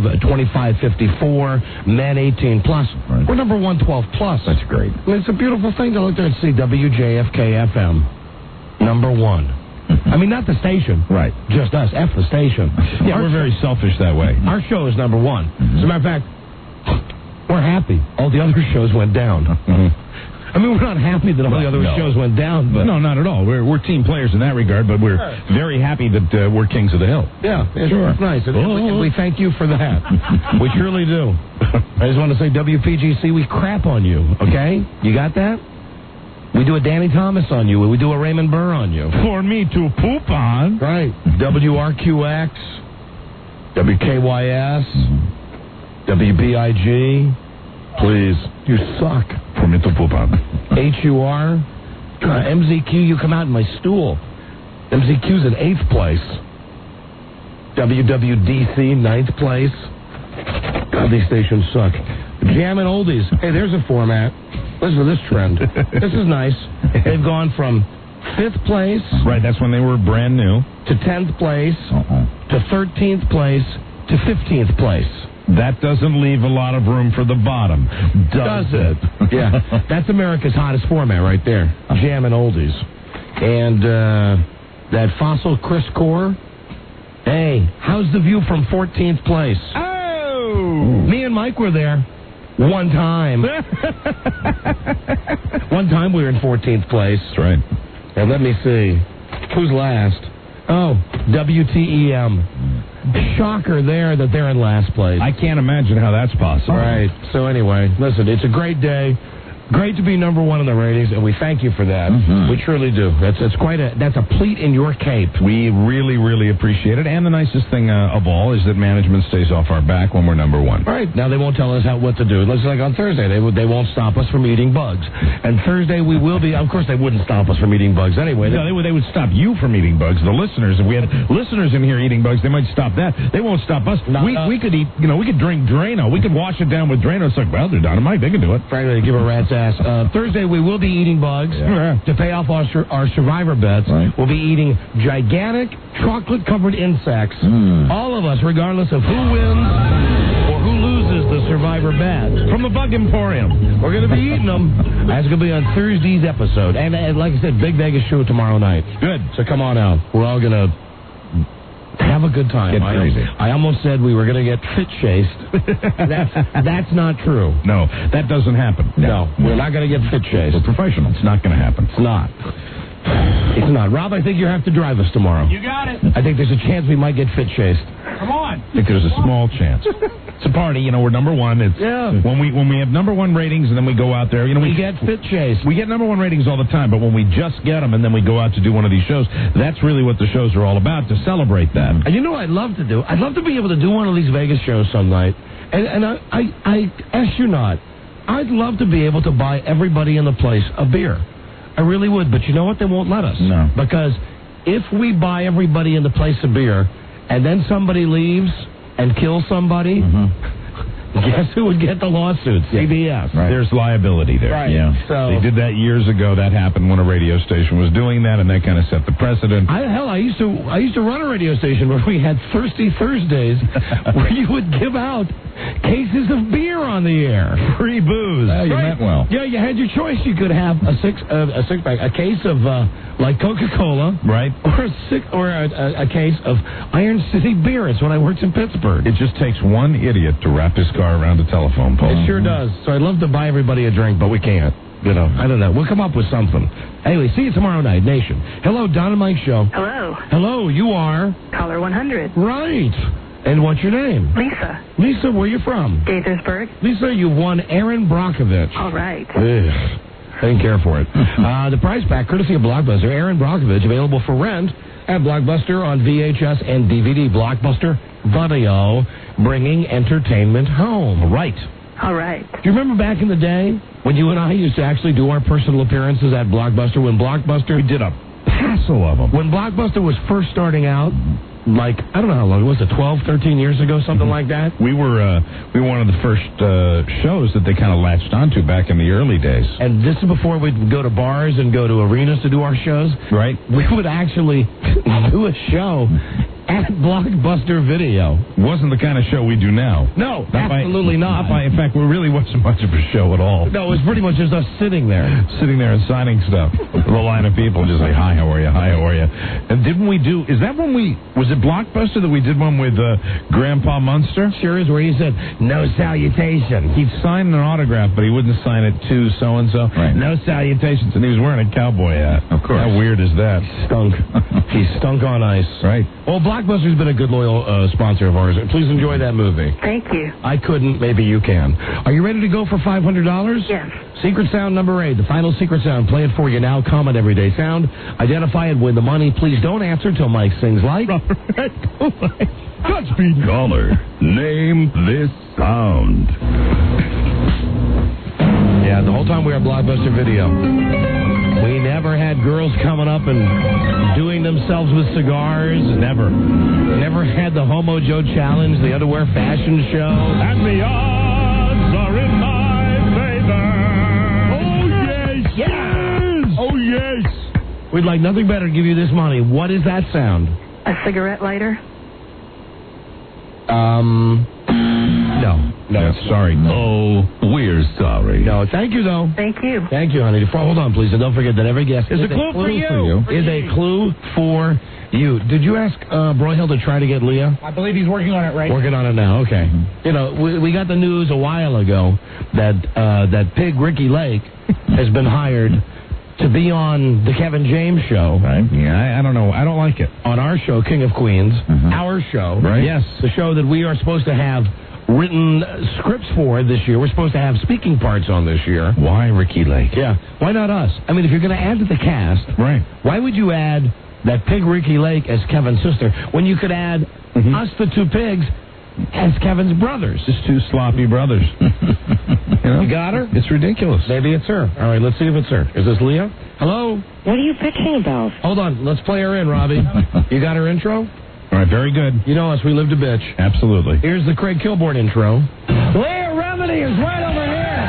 25-54, men 18+. Right. We're number 1 12+. That's great. I mean, it's a beautiful thing to look there and see WJFK-FM, number 1. I mean, not the station. Right. Just us, F the station. Yeah, we're very selfish that way. Our show is number 1. As a matter of fact, we're happy. All the other shows went down. I mean, we're not happy that all the other shows went down. But no, not at all. We're team players in that regard, but we're very happy that we're kings of the hill. Yeah, sure. It's nice. And we thank you for that. We surely do. I just want to say, WPGC, we crap on you, okay? You got that? We do a Danny Thomas on you. We do a Raymond Burr on you. For me to poop on. Right. WRQX, WKYS, WBIG. Please. You suck. For me to poop on. HUR. MZQ, you come out in my stool. MZQ's in 8th place. WWDC, 9th place. God, these stations suck. Jammin' Oldies. Hey, there's a format. Listen to this trend. This is nice. They've gone from 5th place. Right, that's when they were brand new. To 10th place. To 13th place. To 15th place. That doesn't leave a lot of room for the bottom, does it? Yeah, that's America's hottest format right there. Jammin' Oldies. And that Fossil Chris Core. Hey, how's the view from 14th place? Oh! Me and Mike were there. One time. One time we were in 14th place. That's right. And let me see. Who's last? Oh, WTEM. Shocker there that they're in last place. I can't imagine how that's possible. All right. So anyway, listen, it's a great day. Great to be number one in the ratings, and we thank you for that. We truly do. That's a pleat in your cape. We really, really appreciate it. And the nicest thing of all is that management stays off our back when we're number one. Right. Now they won't tell us what to do. Looks like on Thursday they won't stop us from eating bugs. And Thursday we will be. Of course they wouldn't stop us from eating bugs anyway. No, they would stop you from eating bugs. The listeners, if we had listeners in here eating bugs, they might stop that. They won't stop us. We could eat. We could drink Drano. We could wash it down with Drano. It's like, well, they're Don and Mike. They can do it. Frankly, give a rat's ass. Thursday we will be eating bugs to pay off our survivor bets. Right. We'll be eating gigantic chocolate-covered insects. All of us, regardless of who wins or who loses the survivor bet. From the Bug Emporium. We're going to be eating them. That's going to be on Thursday's episode. And like I said, Big Vegas show tomorrow night. Good. So come on out. We're all going to have a good time. Get crazy. I almost said we were going to get fit-chased. That's not true. No, that doesn't happen. No, we're not going to get fit-chased. We're professional. It's not going to happen. It's not. It's not. Rob, I think you have to drive us tomorrow. You got it. I think there's a chance we might get fit-chased. Come on. I think there's a small chance. It's a party, we're number one. It's when we have number one ratings and then we go out there, we get fit-chased. We get number one ratings all the time, but when we just get them and then we go out to do one of these shows, that's really what the shows are all about, to celebrate that. And you know what I'd love to do? I'd love to be able to do one of these Vegas shows some night. And I ask you not, I'd love to be able to buy everybody in the place a beer. I really would, but you know what? They won't let us. No. Because if we buy everybody in the place a beer and then somebody leaves and kills somebody, guess who would get the lawsuit? CBS. Right. There's liability there. Right. Yeah. So they did that years ago. That happened when a radio station was doing that, and that kind of set the precedent. I used to run a radio station where we had Thirsty Thursdays where you would give out cases of beer on the air. Free booze. You meant well. Yeah, you had your choice. You could have a six pack, a case of like Coca-Cola, right, or a case of Iron City beer. It's when I worked in Pittsburgh. It just takes one idiot to wrap his car around a telephone pole. It sure does. So I'd love to buy everybody a drink, but we can't. I don't know. We'll come up with something. Anyway, see you tomorrow night, Nation. Hello, Don and Mike Show. Hello. Hello, you are? Caller 100. Right. And what's your name? Lisa. Lisa, where you from? Gaithersburg. Lisa, you won Aaron Brockovich. All right. I didn't care for it. The prize pack, courtesy of Blockbuster. Aaron Brockovich, available for rent at Blockbuster on VHS and DVD. Blockbuster Video, bringing entertainment home. Right. All right. Do you remember back in the day when you and I used to actually do our personal appearances at Blockbuster? When Blockbuster... We did a passel of them. When Blockbuster was first starting out... Like, I don't know how long, was it 12, 13 years ago, something like that? We were one of the first shows that they kind of latched onto back in the early days. And this is before we'd go to bars and go to arenas to do our shows. Right. We would actually do a show at Blockbuster Video. Wasn't the kind of show we do now. No, absolutely not. In fact, we really wasn't much of a show at all. No, it was pretty much just us sitting there. Sitting there and signing stuff. With a line of people just like, hi, how are you? Hi, how are you? And didn't we do, is that when was it Blockbuster that we did one with Grandpa Munster? Sure is, where he said, no salutation. He'd sign an autograph, but he wouldn't sign it to so-and-so. Right. No salutations. And he was wearing a cowboy hat. Of course. How weird is that? Stunk. He stunk on ice. Right. Well, Blockbuster's been a good, loyal sponsor of ours. Please enjoy that movie. Thank you. I couldn't. Maybe you can. Are you ready to go for $500? Yes. Secret sound number 8. The final secret sound. Play it for you now. Comment everyday sound. Identify it. Win the money. Please don't answer till Mike sings like... Godspeed. Caller, name this sound. Yeah, the whole time we were at Blockbuster Video, we never had girls coming up and doing themselves with cigars. Never had the Homo Joe Challenge, the underwear fashion show. And the odds are in my favor. Oh, yes! Yes! Oh, yes! We'd like nothing better to give you this money. What is that sound? A cigarette lighter? No, sorry. Oh, we're sorry. No, thank you, though. Thank you. Thank you, honey. Hold on, please, and don't forget that every guest is a clue for you. Is a clue for you. Did you ask Broyhill to try to get Leah? I believe he's working on it right now. Working on it now, okay. You know, we got the news a while ago that pig Ricky Lake has been hired to be on the Kevin James show. Right. Yeah, I don't know. I don't like it. On our show, King of Queens, our show. Right. Yes. The show that we are supposed to have written scripts for this year. We're supposed to have speaking parts on this year. Why Ricky Lake? Yeah. Why not us? I mean, if you're going to add to the cast, right? Why would you add that pig Ricky Lake as Kevin's sister when you could add us, the two pigs, as Kevin's brothers? Just two sloppy brothers. You got her? It's ridiculous. Maybe it's her. All right, let's see if it's her. Is this Leah? Hello? What are you pitching about? Hold on. Let's play her in, Robbie. You got her intro? All right, very good. You know us. We live to bitch. Absolutely. Here's the Craig Kilborn intro. Leah Remini is right over here.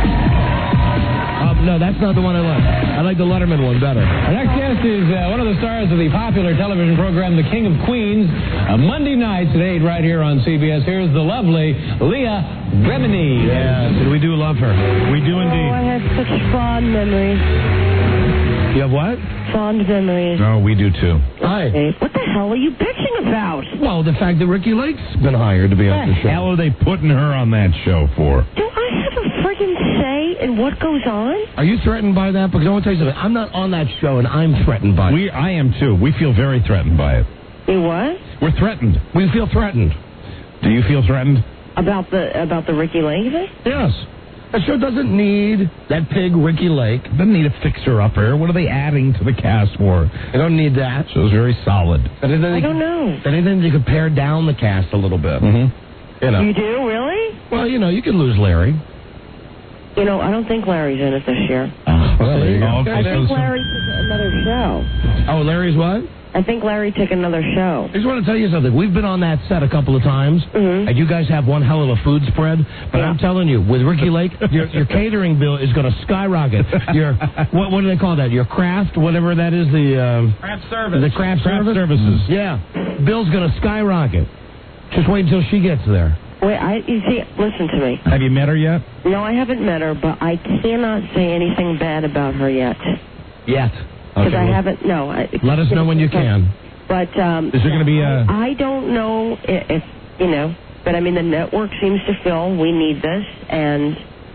No, that's not the one I like. I like the Letterman one better. Our next guest is one of the stars of the popular television program The King of Queens, Monday nights at 8 right here on CBS. Here's the lovely Leah Remini. Yes, we do love her. We do indeed. Oh, I have such fond memories. You have what? Fond memories. No, we do too. Hi. What the hell are you bitching about? Well, the fact that Ricky Lake's been hired to be on the show. What the hell are they putting her on that show for? Do I have a friggin' say in what goes on? Are you threatened by that? Because I want to tell you something. I'm not on that show, and I'm threatened by it. I am too. We feel very threatened by it. You what? We're threatened. We feel threatened. Do you feel threatened? About the Ricky Lake thing? Yes. That show doesn't need that pig Ricky Lake. Doesn't need a fixer-upper. What are they adding to the cast for? They don't need that. Show's very solid. I don't know. Anything you could pare down the cast a little bit. Mm-hmm. You know. You do, really? Well, you could lose Larry. I don't think Larry's in it this year. Well, there you go. I think Larry took another show. Oh, Larry's what? I think Larry took another show. I just want to tell you something. We've been on that set a couple of times, and you guys have one hell of a food spread. But I'm telling you, with Ricky Lake, your catering bill is going to skyrocket. Your what do they call that? Your craft, whatever that is, the craft service. The craft services. Yeah, bill's going to skyrocket. Just wait until she gets there. Wait, you see, listen to me. Have you met her yet? No, I haven't met her, but I cannot say anything bad about her yet. Yet. Because I haven't, no. Let us know when you can. But, is there going to be a... I don't know if, but I mean, the network seems to feel we need this, and,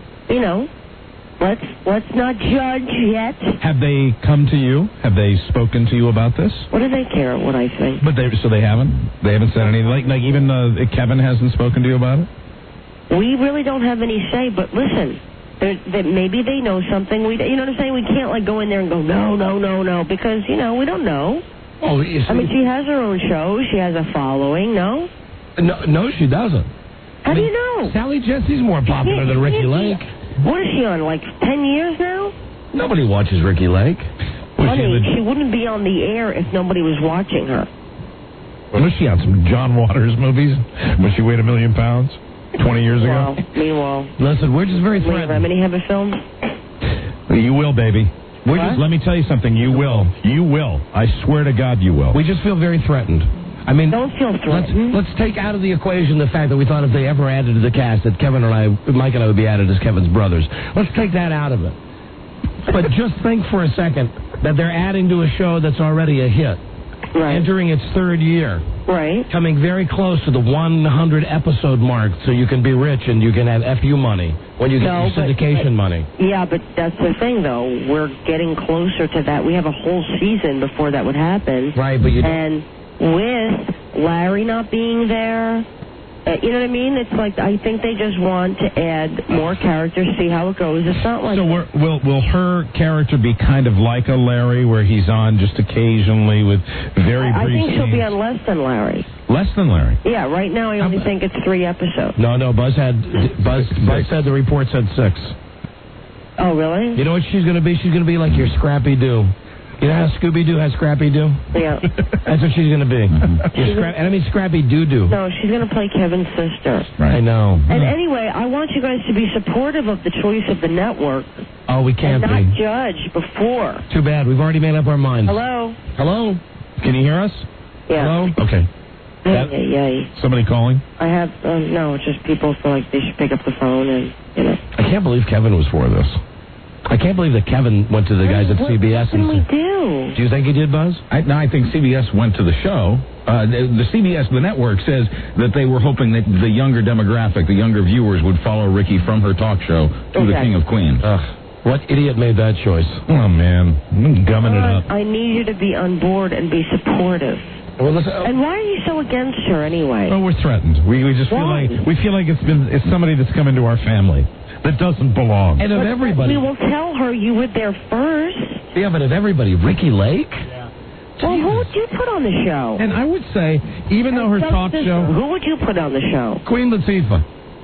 let's not judge yet. Have they come to you? Have they spoken to you about this? What do they care what I think? But they haven't? They haven't said anything? Like even Kevin hasn't spoken to you about it? We really don't have any say, but listen... maybe they know something. You know what I'm saying? We can't go in there and go, no, because, we don't know. Oh, I mean, she has her own show. She has a following, no? No, she doesn't. How do you know? Sally Jesse's more popular than Ricky Lake. What is she on, 10 years now? Nobody watches Ricky Lake. Honey, she wouldn't be on the air if nobody was watching her. Was she on some John Waters movies when she weighed 1 million pounds 20 years ago? Meanwhile. Listen, we're just very threatened. Leah Remini have a film? You will, baby. Let me tell you something. You will. You will. I swear to God you will. We just feel very threatened. I mean, don't feel threatened. Let's take out of the equation the fact that we thought if they ever added to the cast that Mike and I would be added as Kevin's brothers. Let's take that out of it. But just think for a second that they're adding to a show that's already a hit. Right. Entering its third year. Right. Coming very close to the 100 episode mark so you can be rich and you can have FU money when you get your syndication money. Yeah, but that's the thing, though. We're getting closer to that. We have a whole season before that would happen. Right, but And with Larry not being there, you know what I mean? It's like I think they just want to add more characters, see how it goes. It's not like... So will her character be kind of like a Larry where he's on just occasionally with very brief I think she'll scenes? be on less than Larry. Less than Larry? Yeah, right now I only think it's 3 episodes. No, Buzz said the report said 6. Oh, really? You know what she's going to be? She's going to be like your Scrappy-Doo. You know how Scooby-Doo has Scrappy-Doo? Yeah. That's what she's going to be. And I mean Scrappy-Doo-Doo. No, she's going to play Kevin's sister. Right. I know. And anyway, I want you guys to be supportive of the choice of the network. Oh, we can't and not judge before. Too bad. We've already made up our minds. Hello? Hello? Can you hear us? Yeah. Hello? Okay. Somebody calling? I have, no, it's just people feel like they should pick up the phone and, I can't believe Kevin was for this. I can't believe that Kevin went to the guys at CBS. What can we do? Do you think he did, Buzz? I think CBS went to the show. The network says that they were hoping that the younger demographic, the younger viewers, would follow Ricky from her talk show to the King of Queens. What idiot made that choice? Oh, man. I'm gumming it up. I need you to be on board and be supportive. Well, listen, And why are you so against her anyway? Well, we're threatened. We just feel Why? like it's somebody that's come into our family that doesn't belong. and of But everybody. we will tell her you were there first. Yeah, but of everybody, Ricky Lake? Well, who would you put on the show? And I would say, even though her Doug's talk sister, show, Who would you put on the show? Queen Latifah.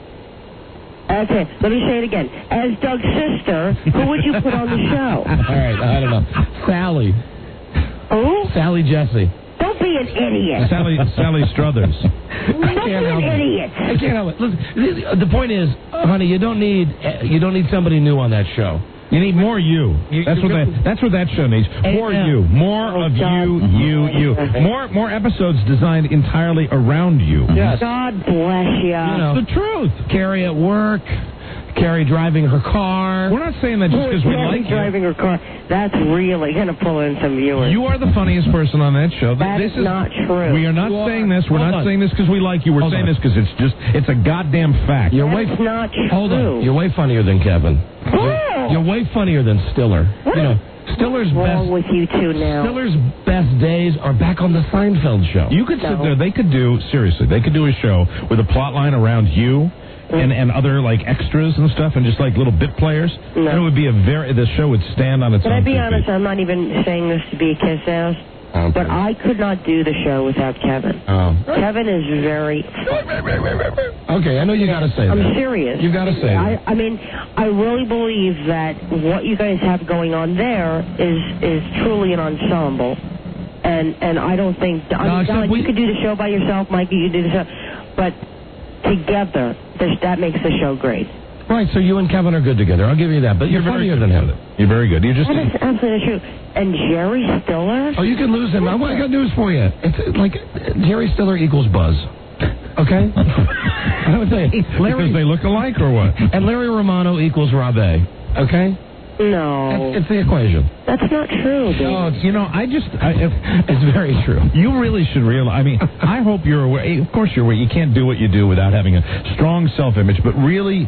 Okay, let me say it again. As Doug's sister, who would you put on the show? All right, I don't know. Sally. Who? Sally Jesse. Don't be an idiot. Sally Struthers. Don't be an idiot. I can't help it. Listen, the point is, honey, you don't need somebody new on that show. You need more you. That's what that show needs. More you. More of you. More episodes designed entirely around you. Yes. God bless you. You know, the truth. Carrie at work, Carrie driving her car. We're not saying that just because we like you. driving her car. That's really going to pull in some viewers. You are the funniest person on that show. That's not true. We are not saying this. We're not saying this because we like you. We're saying this because it's a goddamn fact. That's not true. Hold on. You're way funnier than Kevin. You're way funnier than Stiller. Stiller's wrong with you two now? Stiller's best days are back on the Seinfeld show. You could sit there. They could do a show with a plot line around you and other like extras and stuff and just like little bit players. No. And it would be the show would stand on its Can own. I be honest? I'm not even saying this to be a kiss ass. Okay. But I could not do the show without Kevin. Oh. Kevin is very... Okay, I know you got to say that. I'm serious. You got to say that. I mean, I really believe that what you guys have going on there is truly an ensemble. And I don't think... Don, you could do the show by yourself. Mikey, you could do the show. But together, that makes the show great. Right, so you and Kevin are good together. I'll give you that. But you're funnier than him. You're very good. You just... That is absolutely true. And Jerry Stiller? Oh, you can lose him. I got news for you. It's like Jerry Stiller equals Buzz. Okay? I would say because they look alike or what? And Larry Romano equals Rob A. Okay? No. It's the equation. That's not true, dude. No, it's very true. You really should realize. I mean, I hope you're aware. Of course you're aware. You can't do what you do without having a strong self-image. But really,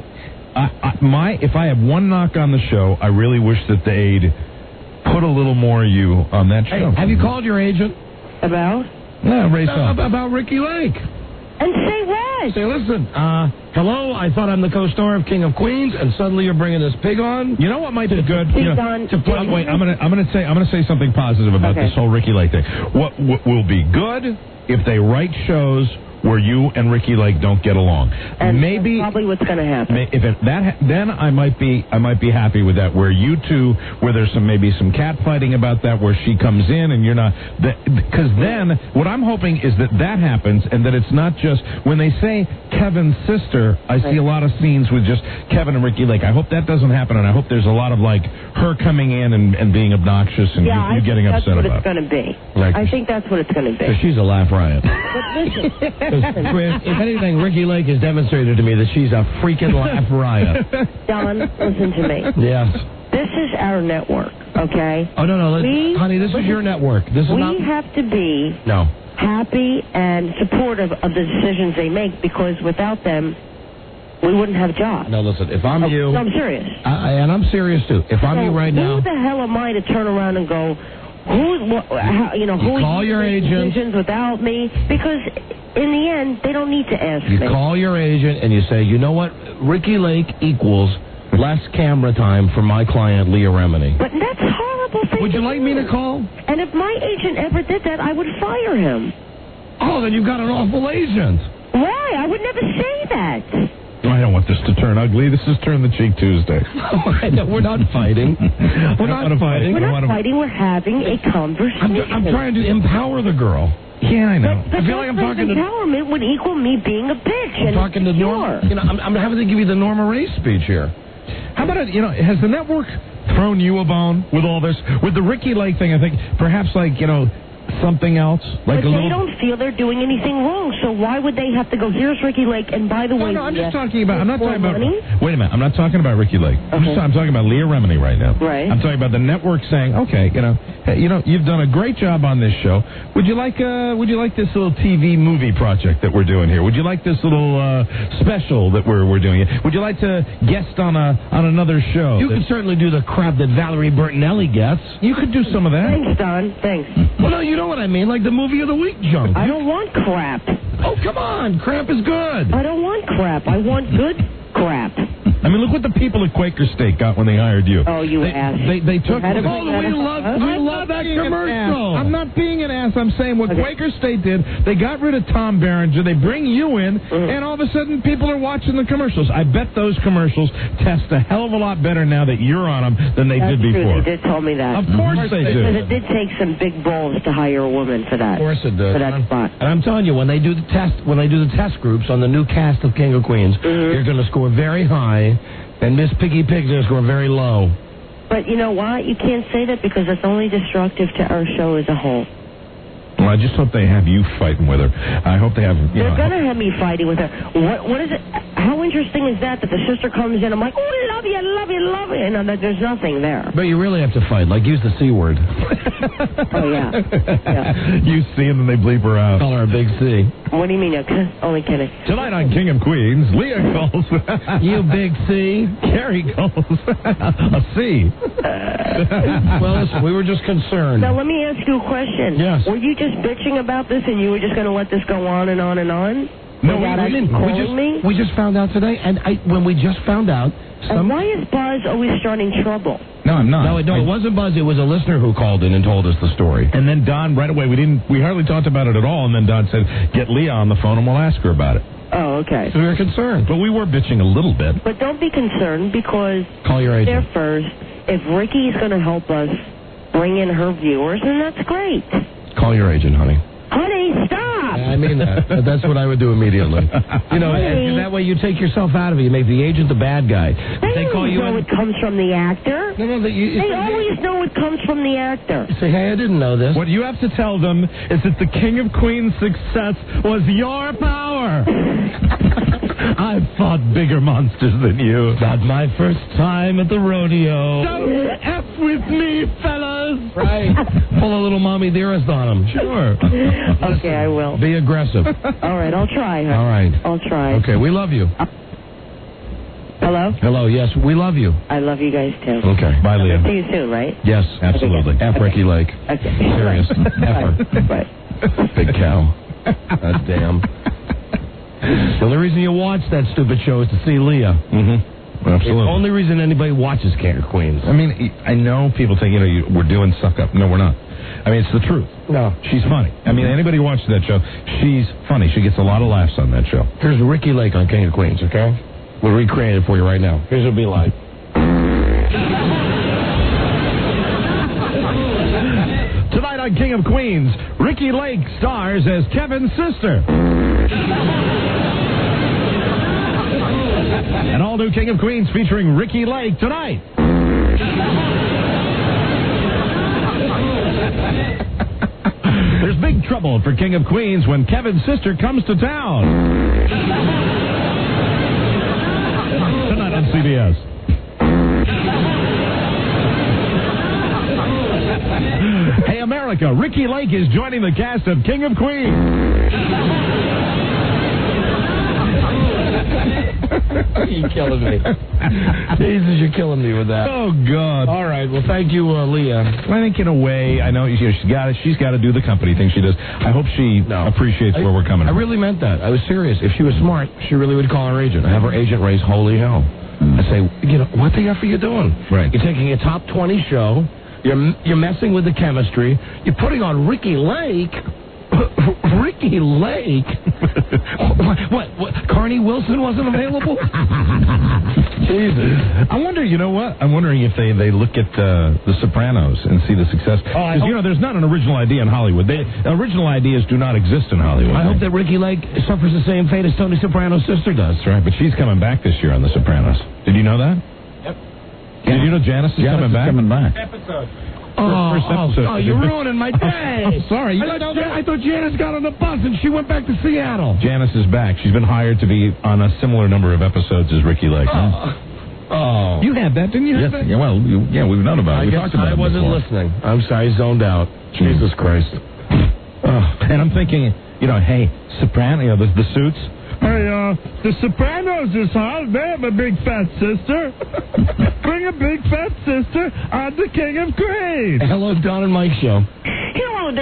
if I have one knock on the show, I really wish that they'd put a little more you on that show. Hey, have you called your agent? About? Yeah, race off. About Ricky Lake. And say what? Say, listen, hello, I thought I'm the co-star of King of Queens, and suddenly you're bringing this pig on? You know what might be good? Wait, I'm gonna say something positive about this whole Ricky Lake thing. What will be good if they write shows where you and Ricky Lake don't get along. And maybe that's probably what's going to happen. Then I might be happy with that. Where you two, where there's maybe some cat fighting about that, where she comes in and you're not. Because then what I'm hoping is that happens, and that it's not just when they say Kevin's sister. I see a lot of scenes with just Kevin and Ricky Lake. I hope that doesn't happen, and I hope there's a lot of like her coming in and being obnoxious and you getting upset about. That's what it's going to be. I think that's what it's going to be. Because she's a laugh riot. But listen. If anything, Ricky Lake has demonstrated to me that she's a freaking laugh riot. Don, listen to me. Yes. This is our network, okay? Oh, no, honey, this is your network. This is not... We have to be happy and supportive of the decisions they make, because without them, we wouldn't have jobs. No, listen, if I'm you... No, I'm serious. And I'm serious, too. If I'm you right now... Who the hell am I to turn around and go... who call your agent decisions without me? Because in the end, they don't need to ask me. You call your agent and you say, you know what, Ricky Lake equals less camera time for my client, Leah Remini. But that's a horrible thing. Would you like me to call? And if my agent ever did that, I would fire him. Oh, then you've got an awful agent. Why? I would never say that. I don't want this to turn ugly. This is Turn the Cheek Tuesday. No, we're not fighting. We're not fighting. We're not fighting. We're having a conversation. I'm trying to empower the girl. Yeah, I know. I feel like I'm talking to... Empowerment would equal me being a bitch. I'm talking to Norma. I'm having to give you the Norma Ray speech here. How about has the network thrown you a bone with all this? With the Ricky Lake thing, I think perhaps something else? But they don't feel they're doing anything wrong, so why would they have to go, here's Ricky Lake, and by the way... No, I'm just talking about... I'm not talking about... Money? Wait a minute, I'm not talking about Ricky Lake. Okay. I'm talking about Leah Remini right now. Right. I'm talking about the network saying, okay, hey, you've done a great job on this show. Would you like this little TV movie project that we're doing here? Would you like this little special that we're doing? Would you like to guest on another show? You could certainly do the crap that Valerie Bertinelli gets. You could do some of that. Thanks, Don. Thanks. Well, no, you don't what I mean, like the movie of the week junk. I don't want crap. Oh, come on. Crap is good. I don't want crap. I want good crap. I mean, look what the people at Quaker State got when they hired you. Oh, you ass. They took... we love that commercial. I'm not being an ass. I'm saying what Quaker State did, they got rid of Tom Berenger, they bring you in, and all of a sudden people are watching the commercials. I bet those commercials test a hell of a lot better now that you're on them than they did before. True. They did tell me that. Of course they did. Because it did take some big balls to hire a woman for that. Of course it did. For that spot. And I'm telling you, when they do the test groups on the new cast of King of Queens, you're going to score very high, and Miss Piggy Pig's going to score very low. But you know what? You can't say that because it's only destructive to our show as a whole. Well, I just hope they have you fighting with her. I hope they have... They're going to have me fighting with her. What is it? How interesting is that the sister comes in, I'm like, oh, love you, love you, love you. And there's nothing there. But you really have to fight. Like, use the C word. Oh, yeah. You see, and then they bleep her out. Call her a big C. What do you mean? Only kidding. Tonight on King of Queens, Leah calls... You big C. Carrie calls a C. Well, listen, we were just concerned. Now, let me ask you a question. Yes. Were you just bitching about this and you were just going to let this go on and on and on? No, we didn't. We just found out today, and when we just found out... And why is Buzz always starting trouble? No, I'm not. No, it wasn't Buzz. It was a listener who called in and told us the story. And then Don, right away, we hardly talked about it at all, and then Don said, get Leah on the phone and we'll ask her about it. Oh, okay. So we were concerned. But we were bitching a little bit. But don't be concerned because... Call your agent. They're first. If Ricky's going to help us bring in her viewers, then that's great. Call your agent, honey. Honey, stop! I mean that. That's what I would do immediately. You know, that way you take yourself out of it. You make the agent the bad guy. They call you know it comes from the actor. No, they always know it comes from the actor. You say, hey, I didn't know this. What you have to tell them is that the King of Queens' success was your power. I've fought bigger monsters than you. Not my first time at the rodeo. Don't F with me, fellas. Right. Pull a little mommy dearest on them. Sure. Okay, I will. Be aggressive. All right, I'll try. Huh? All right. I'll try. Okay, we love you. Hello? Hello, yes, we love you. I love you guys, too. Okay. Bye, Leah. See you soon, right? Yes, absolutely. Okay. F Ricky Lake. Okay. Serious. F her. Bye. Big cow. God damn. The only reason you watch that stupid show is to see Leah. Mm-hmm. Absolutely. The only reason anybody watches King of Queens. I mean, I know people think, we're doing suck up. No, we're not. I mean, it's the truth. No. She's funny. I mean, anybody who watches that show, she's funny. She gets a lot of laughs on that show. Here's Ricky Lake on King of Queens, okay? We'll recreate it for you right now. Here's what it'll be like. Tonight on King of Queens, Ricky Lake stars as Kevin's sister. An all-new King of Queens featuring Ricky Lake tonight. There's big trouble for King of Queens when Kevin's sister comes to town. Tonight on CBS. Hey, America, Ricky Lake is joining the cast of King of Queens. You're killing me. Jesus, you're killing me with that. Oh, God. All right. Well, thank you, Leah. I think in a way, I know she's got to do the company thing she does. I hope she appreciates where we're coming from. I really meant that. I was serious. If she was smart, she really would call her agent. Have her agent raise holy hell. I say, what the F are you doing? Right. You're taking a top 20 show. You're messing with the chemistry. You're putting on Ricky Lake. Ricky Lake? What? Carney Wilson wasn't available? Jesus. I wonder, you know what? I'm wondering if they look at The Sopranos and see the success. Because, there's not an original idea in Hollywood. Original ideas do not exist in Hollywood. I hope that Ricky Lake suffers the same fate as Tony Soprano's sister does. That's right, but she's coming back this year on The Sopranos. Did you know that? Yep. Did you know Janice is coming back? Episode. First episode. Oh, you're ruining my day. I'm sorry. I thought Janice got on the bus and she went back to Seattle. Janice is back. She's been hired to be on a similar number of episodes as Ricky Lake. Oh. You had that, didn't you? Yes. Yeah, well, we've known about it. We talked about it I wasn't before. listening. I'm sorry, zoned out. Jesus Christ. And I'm thinking, hey, Soprano, the Suits. Hey, the Sopranos is hot. They have a big fat sister. Bring a big fat sister on the King of Queens. Hello, Don and Mike show. Hello, Don and Mike.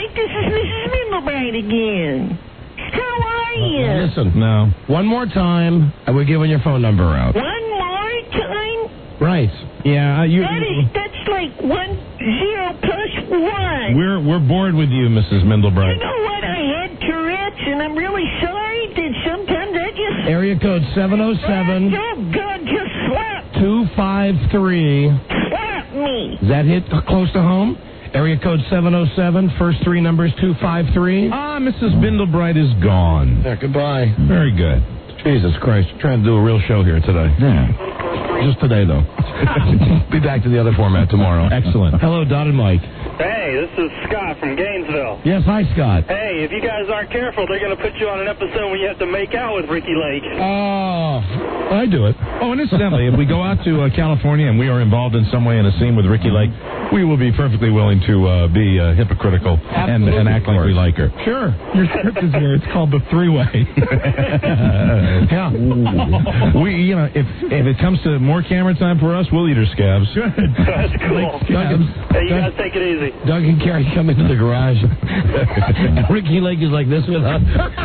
Mike. This is Mrs. Middlebright again. How are you? Listen. No. One more time, and we're giving your phone number out. One more time? Right. Yeah, That's like 10 plus 1. We're bored with you, Mrs. Middlebright. You know what? I had Tourette's, and I'm really sorry that sometimes I just... Area code 707. Oh, God, just slap 253. Slap me. Does that hit close to home? Area code 707, first 3 numbers 253. Ah, Mrs. Middlebright is gone. Yeah, goodbye. Very good. Jesus Christ, trying to do a real show here today. Yeah. Just today, though. Be back to the other format tomorrow. Excellent. Hello, Don and Mike. Hey, this is Scott from Gainesville. Yes, hi, Scott. Hey, if you guys aren't careful, they're going to put you on an episode where you have to make out with Ricky Lake. Oh, I do it. Oh, and incidentally, if we go out to California and we are involved in some way in a scene with Ricky Lake, we will be perfectly willing to be hypocritical and act like we like her. Sure. Your script is here. It's called The Three-Way. Yeah. We, if it comes to more camera time for us, we'll eat her scabs. That's cool. Hey, you guys take it easy. Doug and Carrie come into the garage. Ricky Lake is like this with us.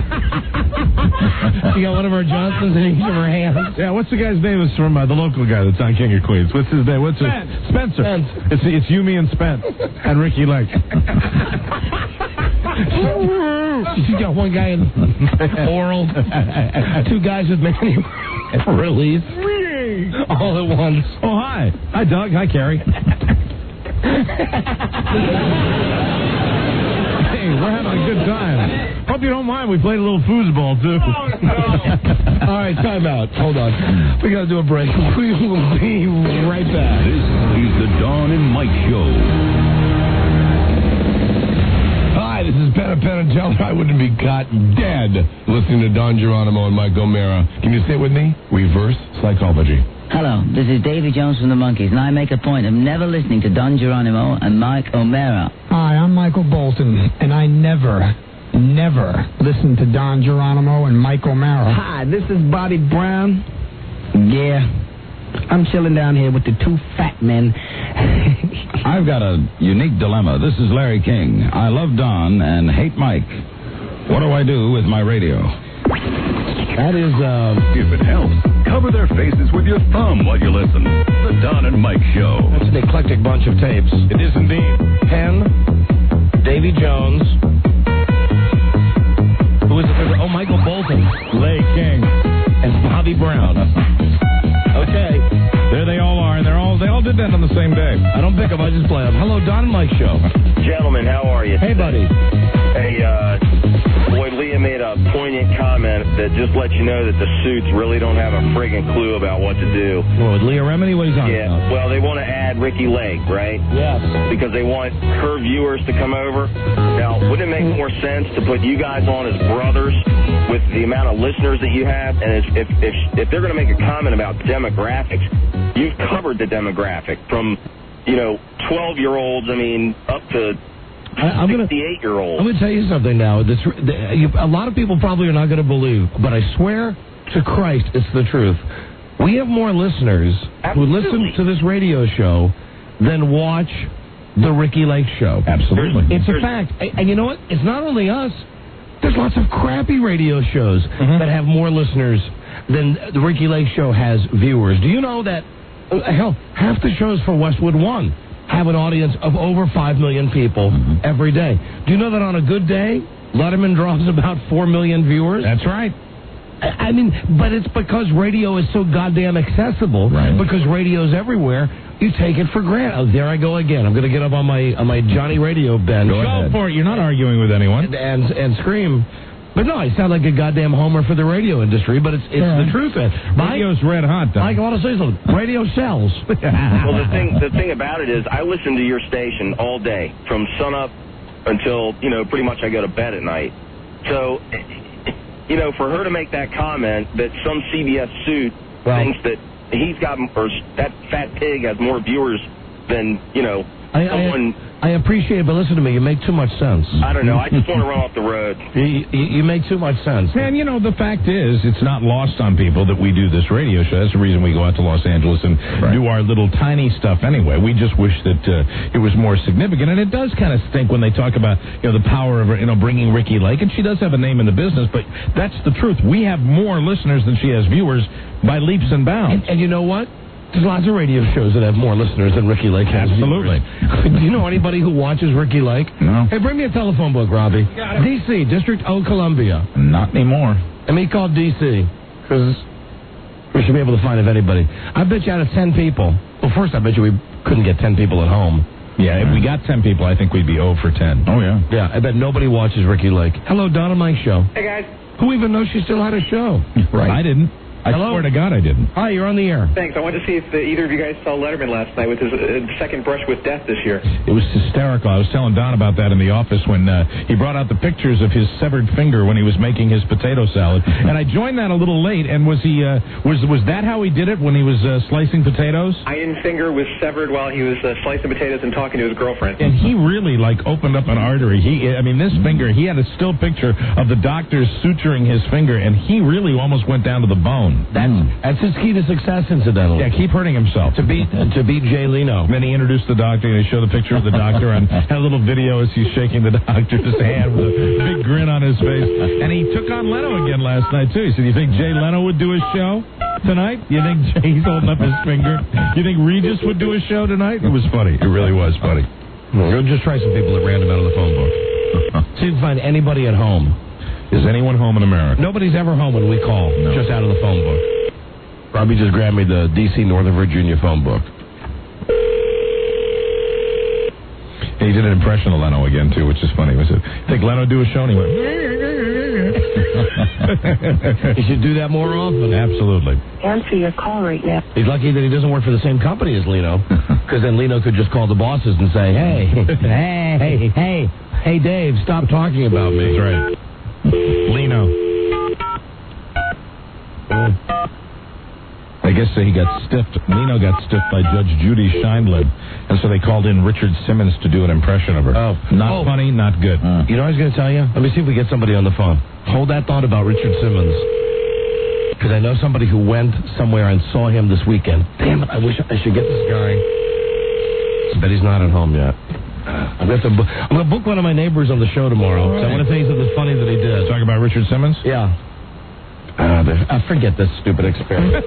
She got one of her Johnsons in each of her hands. Yeah, what's the guy's name? It's from the local guy that's on King of Queens. What's his name? Spencer. It's you, me, and Spence. And Ricky Lake. She's got one guy in oral, 2 guys with many release, all at once. Oh, hi. Hi, Doug. Hi, Carrie. Hey, we're having a good time. Hope you don't mind. We played a little foosball, too. Oh, no. All right, time out. Hold on. We got to do a break. We will be right back. This is the Don and Mike Show. Hi, this is Penna Teller. I wouldn't be caught dead listening to Don Geronimo and Mike O'Mara. Can you say it with me? Reverse psychology. Hello, this is Davy Jones from the Monkees, and I make a point of never listening to Don Geronimo and Mike O'Mara. Hi, I'm Michael Bolton, and I never listen to Don Geronimo and Mike O'Mara. Hi, this is Bobby Brown. Yeah, I'm chilling down here with the 2 fat men. I've got a unique dilemma. This is Larry King. I love Don and hate Mike. What do I do with my radio? That is, If it helps, cover their faces with your thumb while you listen. The Don and Mike Show. That's an eclectic bunch of tapes. It is indeed. Penn, Davy Jones. Who is it? Oh, Michael Bolton. Lay King. And Bobby Brown. Okay. There they all are, and they all did that on the same day. I don't pick them, I just play them. Hello, Don and Mike Show. Gentlemen, how are you? Hey, buddy. Hey, boy, Leah made a poignant comment that just lets you know that the suits really don't have a friggin' clue about what to do. Well, with Leah Remini, what are you talking about? Well, they want to add Ricky Lake, right? Yes. Because they want her viewers to come over. Now, wouldn't it make more sense to put you guys on as brothers with the amount of listeners that you have? And if they're going to make a comment about demographics, you've covered the demographic from, 12-year-olds, up to 68-year-olds. I'm going to tell you something now. A lot of people probably are not going to believe, but I swear to Christ, it's the truth. We have more listeners who listen to this radio show than watch the Ricky Lake Show. Absolutely. It's a fact. And you know what? It's not only us. There's lots of crappy radio shows that have more listeners than the Ricky Lake Show has viewers. Do you know that, half the shows for Westwood One have an audience of over 5 million people every day. Do you know that on a good day, Letterman draws about 4 million viewers? That's right. But it's because radio is so goddamn accessible. Right. Because radio's everywhere. You take it for granted. Oh, there I go again. I'm going to get up on my Johnny Radio bench. Go for it. You're not arguing with anyone. And scream. But no, I sound like a goddamn homer for the radio industry, but it's the truth. Radio's red hot, Mike, I want to say something. Radio sells. Well, the thing about it is I listen to your station all day, from sunup until, pretty much I go to bed at night. So, for her to make that comment that some CBS suit thinks that he's got, or that fat pig has more viewers than, I appreciate it, but listen to me. You make too much sense. I don't know. I just want to run off the road. You make too much sense. And, the fact is, it's not lost on people that we do this radio show. That's the reason we go out to Los Angeles and do our little tiny stuff anyway. We just wish that it was more significant. And it does kind of stink when they talk about, the power of, bringing Ricky Lake. And she does have a name in the business, but that's the truth. We have more listeners than she has viewers by leaps and bounds. And you know what? There's lots of radio shows that have more listeners than Ricky Lake has. Absolutely. Do you know anybody who watches Ricky Lake? No. Hey, bring me a telephone book, Robbie. D.C., District of Columbia. Not anymore. Let me call D.C., because we should be able to find if anybody. I bet you out of 10 people. Well, first, I bet you we couldn't get 10 people at home. Yeah, if we got 10 people, I think we'd be 0 for 10. Oh, yeah. Yeah, I bet nobody watches Ricky Lake. Hello, Don and Mike Show. Hey, guys. Who even knows she still had a show? Right. I didn't. I swear to God I didn't. Hi, you're on the air. Thanks. I wanted to see if either of you guys saw Letterman last night with his second brush with death this year. It was hysterical. I was telling Don about that in the office when he brought out the pictures of his severed finger when he was making his potato salad. And I joined that a little late. And was he was that how he did it when he was slicing potatoes? Iron finger was severed while he was slicing potatoes and talking to his girlfriend. And he really opened up an artery. This finger, he had a still picture of the doctors suturing his finger, and he really almost went down to the bone. That's his key to success, incidentally. Yeah, keep hurting himself. To beat Jay Leno. Then he introduced the doctor, and they showed the picture of the doctor, and had a little video as he's shaking the doctor's hand with a big grin on his face. And he took on Leno again last night, too. He said, you think Jay Leno would do a show tonight? You think he's holding up his finger? You think Regis would do a show tonight? It was funny. It really was funny. We'll just try some people at random out of the phone book. See if we can find anybody at home. Is anyone home in America? Nobody's ever home when we call, just out of the phone book. Robbie just grabbed me the D.C. Northern Virginia phone book. He did an impression of Leno again, too, which is funny. He said, think Leno do a show? And he went... He should do that more often. Absolutely. Answer your call right now. He's lucky that he doesn't work for the same company as Leno, because then Leno could just call the bosses and say, hey, Dave, stop talking about me. That's right. Leno. I guess he got stiffed. Leno got stiffed by Judge Judy Scheindlin, and so they called in Richard Simmons to do an impression of her. Not funny, not good. You know what I was going to tell you? Let me see if we get somebody on the phone. Hold that thought about Richard Simmons, because I know somebody who went somewhere and saw him this weekend. Damn it, I wish I should get this guy. I bet he's not at home yet. I'm going to book one of my neighbors on the show tomorrow. Right. So I want to tell you something funny that he did. Talk about Richard Simmons? Yeah. I forget this stupid experiment.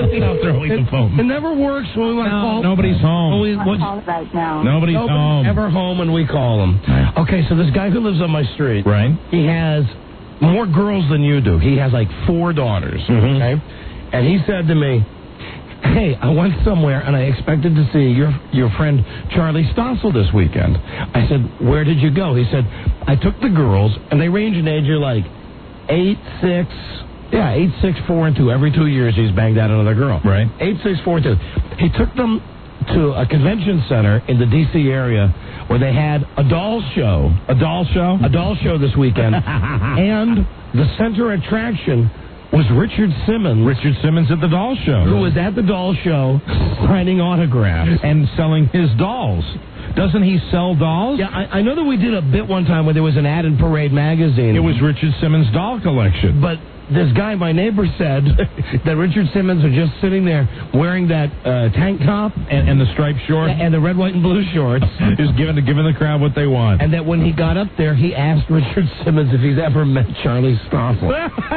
It never works when we want to call. Nobody's home. Right now. Nobody's home. Ever home when we call him. Okay, so this guy who lives on my street, right? He has more girls than you do. He has 4 daughters. Mm-hmm. Okay, and he said to me, "Hey, I went somewhere and I expected to see your friend Charlie Stossel this weekend." I said, "Where did you go?" He said, "I took the girls, and they range in age of 8, 6. Yeah, 8, 6, 4, and 2. Every 2 years he's banged out another girl. Right. 8, 6, 4, and 2. He took them to a convention center in the D.C. area where they had a doll show. A doll show? A doll show this weekend. And the center attraction was Richard Simmons. Richard Simmons at the doll show. Who was at the doll show signing autographs. And selling his dolls. Doesn't he sell dolls? Yeah, I know that we did a bit one time where there was an ad in Parade magazine. It was Richard Simmons' doll collection. But this guy, my neighbor, said that Richard Simmons was just sitting there wearing that tank top and the striped shorts and the red, white, and blue shorts. Just giving the crowd what they want. And that when he got up there, he asked Richard Simmons if he's ever met Charlie Stossel.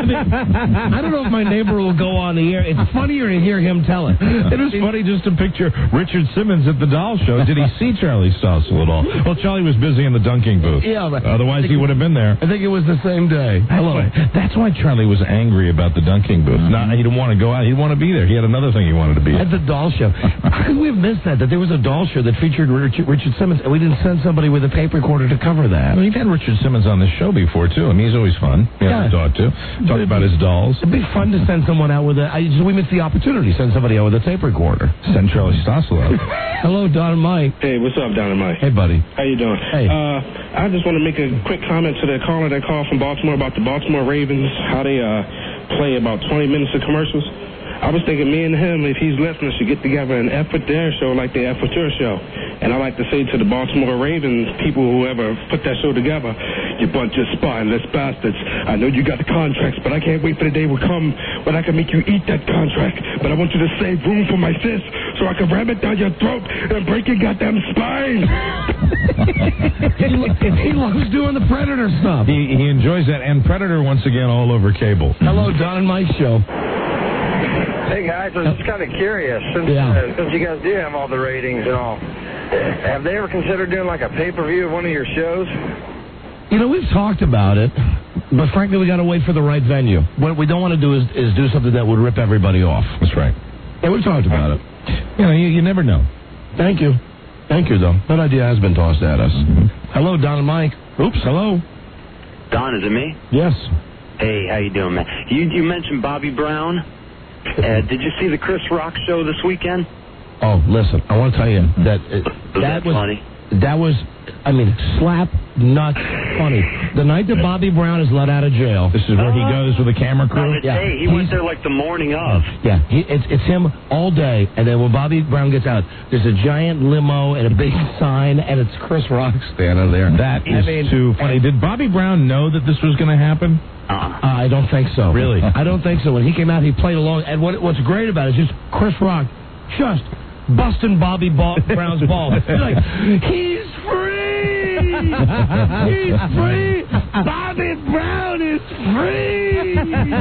I don't know if my neighbor will go on the air. It's funnier to hear him tell it. It was funny just to picture Richard Simmons at the doll show. Did he see Charlie Stossel at all? Well, Charlie was busy in the dunking booth. Yeah, but otherwise he would have been there. I think it was the same day. That's why Charlie was angry about the dunking booth. He didn't want to go out. He didn't want to be there. He had another thing he wanted to be at the doll show. How could we have missed that there was a doll show that featured Richard Simmons, and we didn't send somebody with a tape recorder to cover that? Well, we've had Richard Simmons on the show before, too. I mean, he's always fun. To talk to. Talk about his dolls. It'd be fun to send someone out with we missed the opportunity to send somebody out with a tape recorder. Send Charlie Stossel out. Hello, Don and Mike. Hey, what's up, Don and Mike? Hey, buddy. How you doing? Hey. I just want to make a quick comment to the caller that called from Baltimore about the Baltimore Ravens, how they play about 20 minutes of commercials. I was thinking me and him, if he's listening, should get together and F with their show like the F with your show. And I like to say to the Baltimore Ravens, people who ever put that show together, you bunch of spineless bastards. I know you got the contracts, but I can't wait for the day will come when I can make you eat that contract. But I want you to save room for my fist so I can ram it down your throat and break your goddamn spine. He loves doing the Predator stuff. He enjoys that, and Predator once again all over cable. Hello, Don and Mike show. Hey guys, I was just kind of curious, since you guys do have all the ratings and all, have they ever considered doing like a pay-per-view of one of your shows? You know, we've talked about it, but frankly, we got to wait for the right venue. What we don't want to do is do something that would rip everybody off. That's right. Yeah, we've talked about it. You know, you never know. Thank you, though. That idea has been tossed at us. Hello, Don and Mike. Oops, hello. Don, is it me? Yes. Hey, how you doing, man? You mentioned Bobby Brown. Did you see the Chris Rock show this weekend? Oh, listen, I want to tell you that that was funny. That was, I mean, slap nuts funny. The night that Bobby Brown is let out of jail. This is where he goes with the camera crew? He went there like the morning of. Yeah, it's him all day, and then when Bobby Brown gets out, there's a giant limo and a big sign, and it's Chris Rock standing there. That is too funny. Did Bobby Brown know that this was going to happen? I don't think so. Really? I don't think so. When he came out, he played along, and what's great about it is just Chris Rock just busting Bobby Brown's ball. He's like, he's free! He's free! Bobby Brown is free!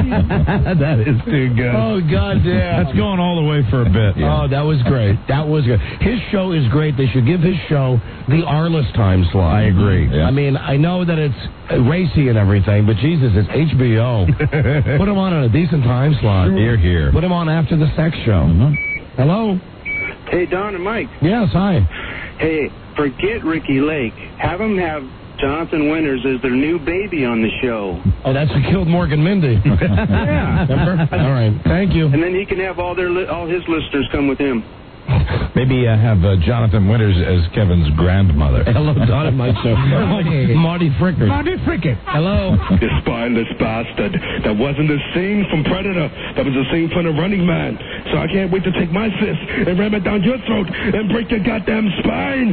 That is too good. Oh, goddamn. That's going all the way for a bit. Yeah. Oh, that was great. That was good. His show is great. They should give his show the Arliss time slot. I agree. Yeah. I mean, I know that it's racy and everything, but Jesus, it's HBO. Put him on a decent time slot. Here. Put him on after the sex show. Hello? Hey, Don and Mike. Yes, hi. Hey, forget Ricky Lake. Have him have Jonathan Winters as their new baby on the show. Oh, that's who killed Morgan Mindy. Yeah. Remember? All right. Thank you. And then he can have all his listeners come with him. Maybe have Jonathan Winters as Kevin's grandmother. Hello, Don and Mike show. Marty Frickert. Marty Frickert. Hello. You spineless bastard. That wasn't the scene from Predator. That was the scene from The Running Man. So I can't wait to take my fist and ram it down your throat and break your goddamn spine.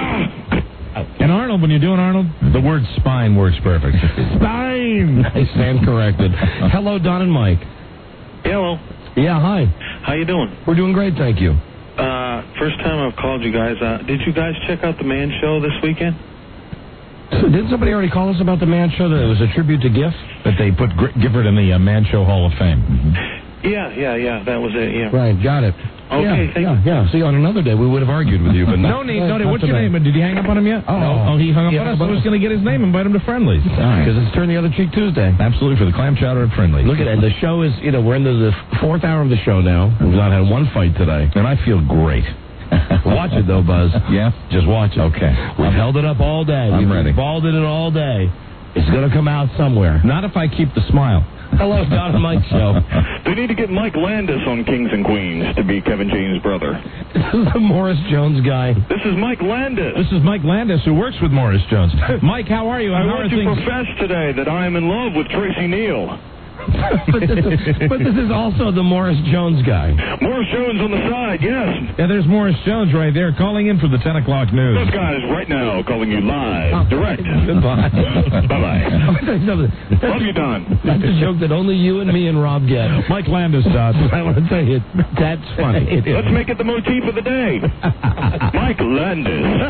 And Arnold, when you're doing Arnold, the word spine works perfect. Spine. I stand corrected. Hello, Don and Mike. Hello. Yeah, hi. How you doing? We're doing great, thank you. First time I've called you guys. Did you guys check out the Man Show this weekend? So didn't somebody already call us about the Man Show that it was a tribute to Giff? That they put Gifford in the Man Show Hall of Fame. Yeah. That was it, yeah. Right, got it. Okay, thank you. Yeah. See, on another day we would have argued with you, but no need. What's your name? Did he hang up on him yet? Oh, he hung up on us. I was going to get his name and invite him to Friendly's. Because it's Turn the Other Cheek Tuesday. Absolutely, for the clam chowder at Friendly's. Look at it. The show is, we're into the fourth hour of the show now. We've not had one fight today. And I feel great. Watch it, though, Buzz. Yeah? Just watch it. Okay. We've held it up all day. I'm ready. We've balled in it all day. It's going to come out somewhere. Not if I keep the smile. Hello, Don and Mike show. They need to get Mike Landis on Kings and Queens to be Kevin James' brother. This is the Morris Jones guy. This is Mike Landis. This is Mike Landis, who works with Morris Jones. Mike, how are you? I want to profess today that I am in love with Tracy Neal. but this is also the Morris Jones guy. Morris Jones on the side, yes. Yeah, there's Morris Jones right there calling in for the 10 o'clock news. This guy is right now calling you live, direct. Goodbye. Bye-bye. Love you, Don. That's a joke that only you and me and Rob get. Mike Landis does. I want to tell you, that's funny. Let's make it the motif of the day. Mike Landis.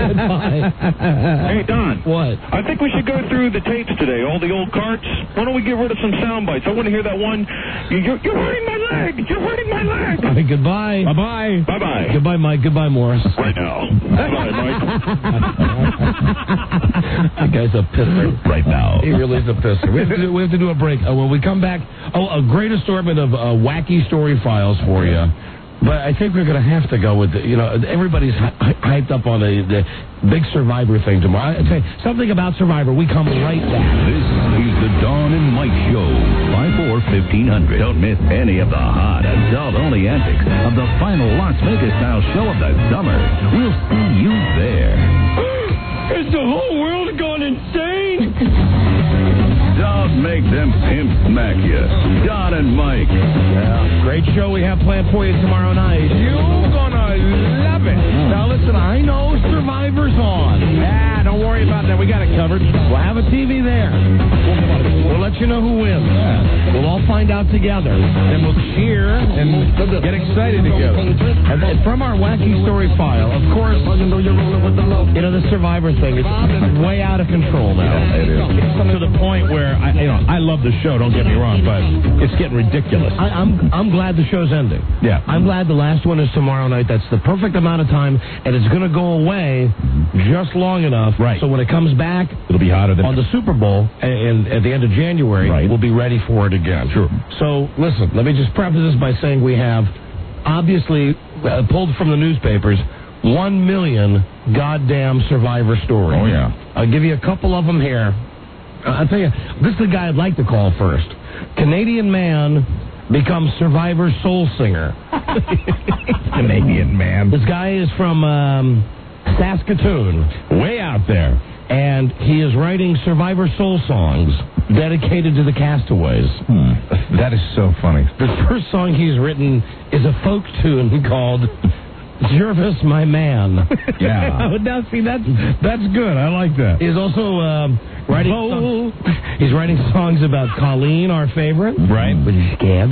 Hey, Don. What? I think we should go through the tapes today, all the old carts. Why don't we get rid of some sound bites? I want to hear that one. You're hurting my leg. You're hurting my leg. All right, goodbye. Bye-bye. Bye-bye. Goodbye, Mike. Goodbye, Morris. Right now. Bye, Mike. That guy's a pisser. Right now. He really is a pisser. We have to do a break. When we come back, a great assortment of wacky story files for you. But I think we're going to have to go with, everybody's hyped up on the big Survivor thing tomorrow. I tell you, something about Survivor. We come right back. This is the Dawn and Mike Show, 5-4-1500. Don't miss any of the hot adult-only antics of the final Las Vegas-style show of the summer. We'll see you there. Is the whole world gone insane? Don't make them pimps smack you. Don and Mike. Yeah, great show we have planned for you tomorrow night. You're gonna love it. Now listen, I know Survivor's on. Don't worry about that. We got it covered. We'll have a TV there. We'll let you know who wins. We'll all find out together. And we'll cheer and get excited together. And from our wacky story file, of course, the Survivor thing is way out of control now. Yeah, it is. To the point where I love the show. Don't get me wrong, but it's getting ridiculous. I'm glad the show's ending. Yeah, I'm glad the last one is tomorrow night. That's the perfect amount of time, and it's going to go away just long enough. Right. So when it comes back, it'll be hotter than on the Super Bowl and at the end of January. Right. We'll be ready for it again. Sure. So listen, let me just preface this by saying we have obviously pulled from the newspapers 1 million goddamn Survivor stories. Oh yeah. I'll give you a couple of them here. I'll tell you, this is the guy I'd like to call first. Canadian man becomes Survivor soul singer. Canadian man. This guy is from Saskatoon, way out there, and he is writing Survivor soul songs dedicated to the castaways. That is so funny. The first song he's written is a folk tune called Jervis, My Man. Yeah. Now, see, that's good. I like that. He's also he's writing songs about Colleen, our favorite. Right. With his scabs.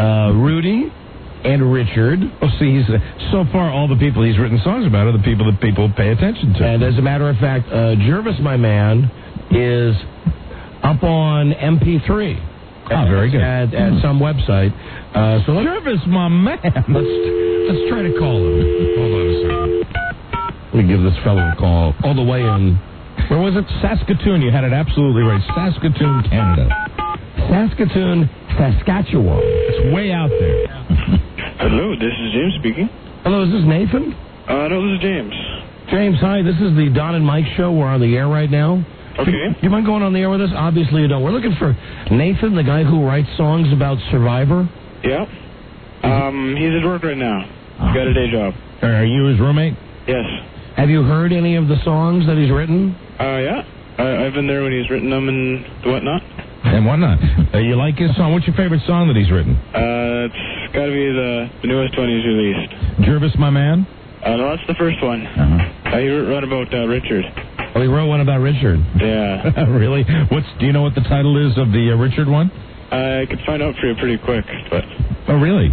Rudy and Richard. Oh, see, he's so far all the people he's written songs about are the people that people pay attention to. And as a matter of fact, Jervis, My Man, is up on MP3. Very good. At some website. So Jervis, my man. Let's try to call him. Hold on a second. Let me give this fellow a call. All the way in. Where was it? Saskatoon. You had it absolutely right. Saskatoon, Canada. Saskatoon, Saskatchewan. It's way out there. Hello, this is James speaking. Hello, is this Nathan? No, this is James. James, hi. This is the Don and Mike show. We're on the air right now. Okay. Do you mind going on the air with us? Obviously you don't. We're looking for Nathan, the guy who writes songs about Survivor. Yeah. He's at work right now. He's got a day job. Are you his roommate? Yes. Have you heard any of the songs that he's written? Yeah. I've been there when he's written them and whatnot. And whatnot. You like his song? What's your favorite song that he's written? It's got to be the newest one he's released. Jervis, My Man? No, that's the first one. He wrote about Richard. Oh, he wrote one about Richard. Yeah. Really? Do you know what the title is of the Richard one? I could find out for you pretty quick, but... Oh, really?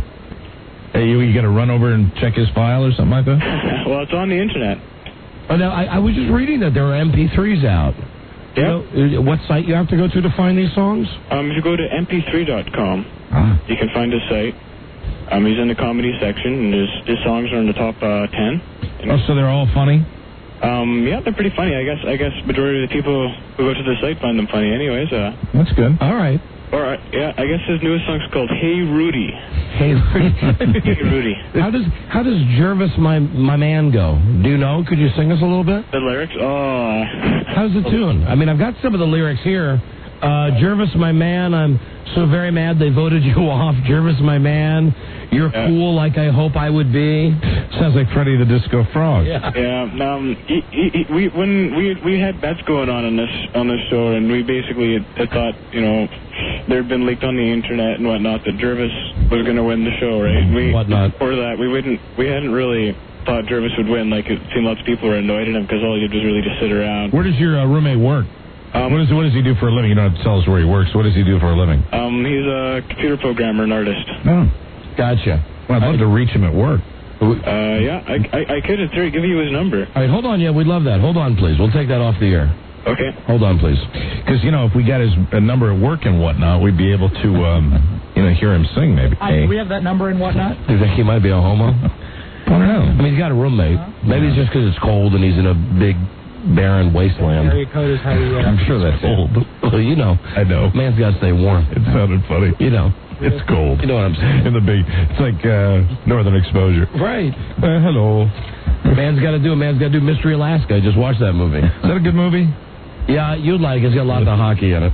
You got to run over and check his file or something like that? Well, it's on the internet. Oh, no, I was just reading that there are MP3s out. Yeah. You know, what site you have to go to find these songs? If you go to mp3.com, you can find his site. He's in the comedy section, and his songs are in the top 10. Oh, so they're all funny? Yeah, they're pretty funny. I guess majority of the people who go to the site find them funny anyways. That's good. All right. All right, yeah, I guess his newest song's called Hey Rudy. Hey Rudy. Hey Rudy. How does Jervis, my man go? Do you know? Could you sing us a little bit? The lyrics? Oh. How's the tune? I mean, I've got some of the lyrics here. Jervis, my man, I'm so very mad they voted you off. Jervis, my man, you're cool like I hope I would be. Sounds like Freddie the Disco Frog. Yeah. We had bets going on this show, and we basically had thought, there had been leaked on the internet and whatnot that Jervis was going to win the show, right? We hadn't really thought Jervis would win. Like, it seemed lots of people were annoyed at him because all he did was really just sit around. Where does your roommate work? What does he do for a living? You don't have to tell us where he works. What does he do for a living? He's a computer programmer and artist. Oh. Gotcha. Well, I'd love to reach him at work. Yeah, I could in theory give you his number. All right, hold on. Yeah, we'd love that. Hold on, please. We'll take that off the air. Okay. Hold on, please. Because, if we got his number at work and whatnot, we'd be able to, hear him sing maybe. Do we have that number and whatnot? Do you think he might be a homo? I don't know. I mean, he's got a roommate. Maybe it's just because it's cold and he's in a big, barren wasteland. Area code is how you... I'm sure that's cold. Well, I know. Man's got to stay warm. It sounded funny. It's cold. You know what I'm saying? In the big... It's like Northern Exposure. Right. Hello. Man's got to do Mystery Alaska. I just watched that movie. Is that a good movie? Yeah, you'd like it. It's got lots of hockey in it.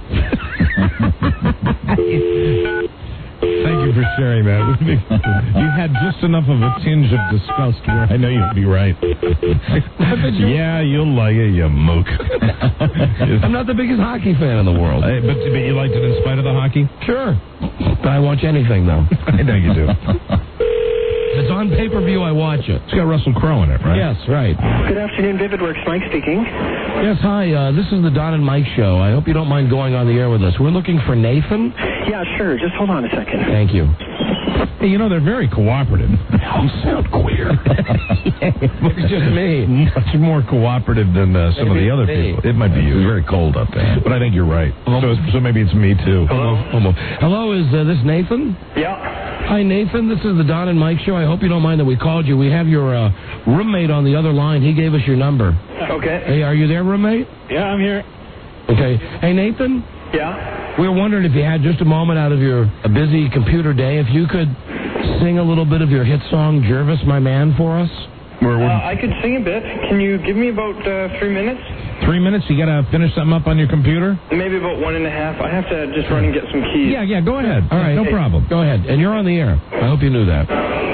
Thank you for sharing that with me. You had just enough of a tinge of disgust where I know you'd be right. Yeah, you'll like it, you mook. I'm not the biggest hockey fan in the world. But you liked it in spite of into the hockey? Sure. I watch anything, though. I know you do. If it's on pay-per-view, I watch it. It's got Russell Crowe in it, right? Yes, right. Good afternoon, VividWorks. Mike speaking. Yes, hi. This is the Don and Mike show. I hope you don't mind going on the air with us. We're looking for Nathan. Yeah, sure. Just hold on a second. Thank you. Hey, you know, they're very cooperative. You sound queer. It's just me. Much more cooperative than some of the other people. It might be you. It's very cold up there. But I think you're right. So maybe it's me, too. Hello, is this Nathan? Yeah. Hi, Nathan. This is the Don and Mike show. I hope you don't mind that we called you. We have your roommate on the other line. He gave us your number. Okay. Hey, are you there, roommate? Yeah, I'm here. Okay. Hey, Nathan? Yeah? We were wondering if you had just a moment out of your busy computer day, if you could sing a little bit of your hit song, Jervis, My Man, for us? I could sing a bit. Can you give me about 3 minutes? 3 minutes? You got to finish something up on your computer? Maybe about 1.5. I have to just run and get some keys. Yeah, go ahead. All right. No problem. Go ahead. And you're on the air. I hope you knew that.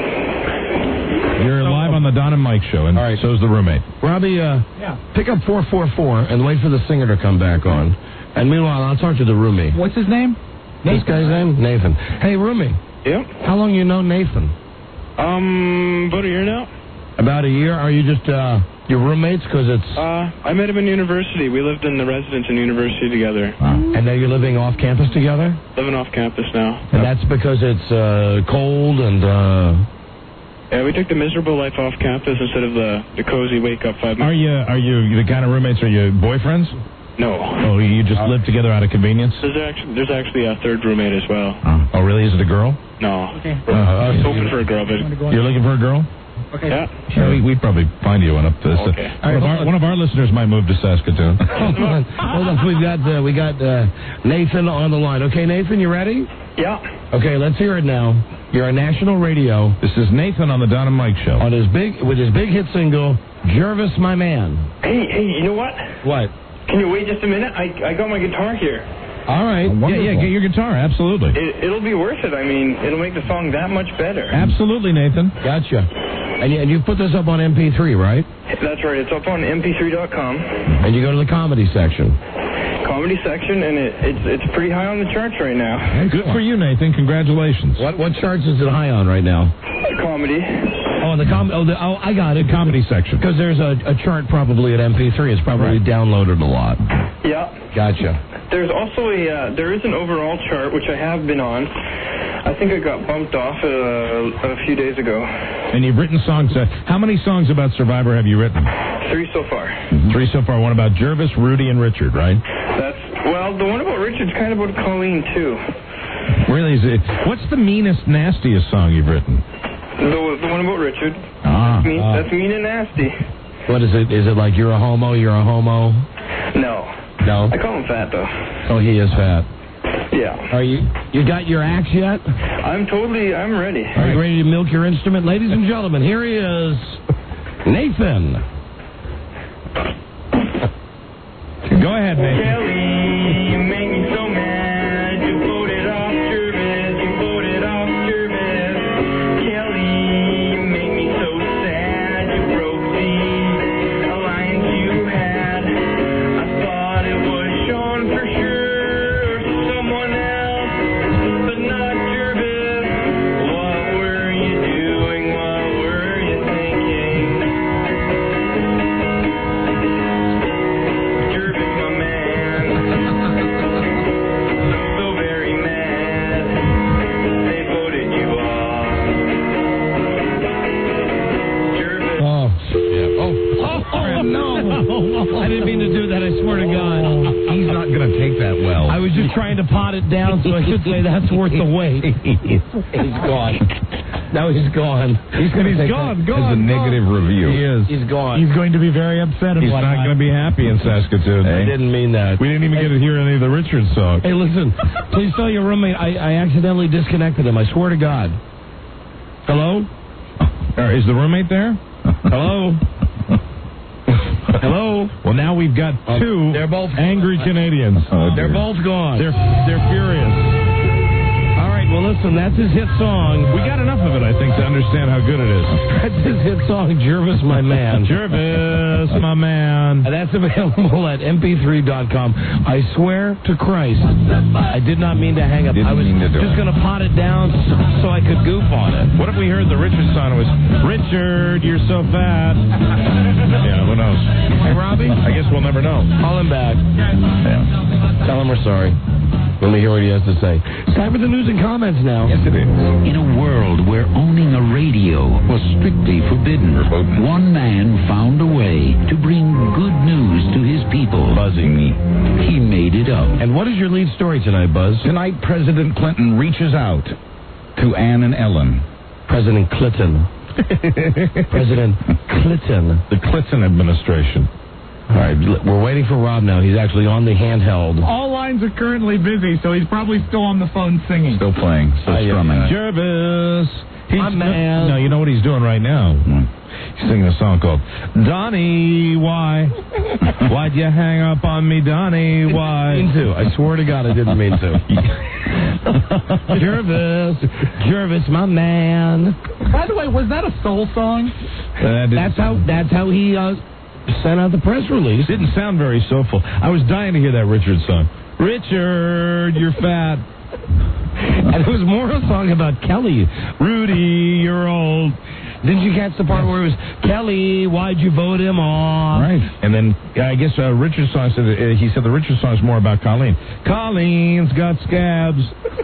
You're live on the Don and Mike show, and all right. So's the roommate. Robbie, pick up 444 and wait for the singer to come back on. And meanwhile, I'll talk to the roomie. What's his name? This guy's name? Nathan. Hey, roomie. Yeah. How long you know Nathan? About a year now. About a year? Are you just your roommates? Because it's... I met him in university. We lived in the residence in university together. And now you're living off campus together? Living off campus now. And that's because it's cold and... Yeah, we took the miserable life off campus instead of the cozy wake-up 5 minutes. Are you the kind of roommates, are you boyfriends? No. Oh, you just live together out of convenience? There's actually a third roommate as well. Oh, really? Is it a girl? No. Okay. I was hoping for a girl, but... You're looking for a girl? Okay. Yeah. Sure. We'd probably find you one up this. Okay. One of our listeners might move to Saskatoon. Hold on. We got Nathan on the line. Okay, Nathan, you ready? Yeah. Okay, let's hear it now. You're on national radio. This is Nathan on the Don and Mike show. On with his big hit single, Jervis, My Man. Hey, you know what? What? Can you wait just a minute? I got my guitar here. All right. Yeah, get your guitar. Absolutely. It'll be worth it. I mean, it'll make the song that much better. Absolutely, Nathan. Gotcha. And you put this up on MP3, right? That's right. It's up on mp3.com. And you go to the comedy section. Comedy section, and it's pretty high on the charts right now. Good for you, Nathan. Congratulations. What charts is it high on right now? Comedy. Oh, I got it. Comedy section. Because there's a chart probably at MP3. It's probably downloaded a lot. Yeah. Gotcha. There's also there is an overall chart, which I have been on. I think I got bumped off a few days ago. And you've written songs. How many songs about Survivor have you written? 3 so far. 3 so far. One about Jervis, Rudy, and Richard, right? Well, the one about Richard's kind of about Colleen, too. Really? What's the meanest, nastiest song you've written? The one about Richard. That's mean and nasty. What is it? Is it like you're a homo, No. No? I call him fat, though. Oh, he is fat. Yeah. Are you got your axe yet? I'm ready. Are you ready to milk your instrument? Ladies and gentlemen, here he is, Nathan. Go ahead, Nathan. Kelly, you make me so mad. You voted off Jervis. You voted off Jervis. Kelly, you make me so sad. You broke the alliance you had. I thought it was Sean for sure. Someone else, but not Jervis. What were you doing? What were you thinking? Jervis, my man. So very mad. They voted you off. Jervis. Oh, yeah. Oh, no. I didn't mean to do that. I swear to God. He's not going to take that well. I was just trying to pot it down so I could say that's worth the wait. He's gone. Now he's gone. He's gone. It's a negative review. He is. He's gone. He's going to be very upset. He's not going to be happy in Saskatoon. I didn't mean that. We didn't even get to hear any of the Richard songs. Hey, listen. Please tell your roommate I accidentally disconnected him. I swear to God. Hello? Is the roommate there? Hello? Hello? Well, now we've got two angry Canadians. They're both gone. They're furious. All right, well, listen, that's his hit song. We got enough of it, I think, to understand how good it is. That's his hit song, Jervis, My Man. Jervis, my man. And that's available at mp3.com. I swear to Christ, I did not mean to hang up. I was just going to pot it down so I could goof on it. What if we heard the Richard song? It was, Richard, you're so fat. Yeah, who knows? Hey, Robbie? I guess we'll never know. Call him back. Yeah. Tell him we're sorry. Let me hear what he has to say. It's time for the news and comments now. Yes, it is. In a world where owning a radio was strictly forbidden, one man found a way to bring good news to his people. Buzzing me. He made it up. And what is your lead story tonight, Buzz? Tonight, President Clinton reaches out to Ann and Ellen. President Clinton. President Clinton. The Clinton administration. All right, we're waiting for Rob now. He's actually on the handheld. All lines are currently busy, so he's probably still on the phone singing. Still playing, still strumming. Jervis. My man. No, you know what he's doing right now? He's singing a song called Donnie, why? Why'd you hang up on me, Donnie, why? I didn't mean to. I swear to God I didn't mean to. Jervis, my man. By the way, was that a soul song? That's how he sent out the press release. Didn't sound very soulful. I was dying to hear that Richard song. Richard, you're fat. And it was more a song about Kelly. Rudy, you're old. Didn't you catch the part where it was, Kelly, why'd you vote him off? Right. And then, I guess Richard's song said, he said the Richard song is more about Colleen. Colleen's got scabs.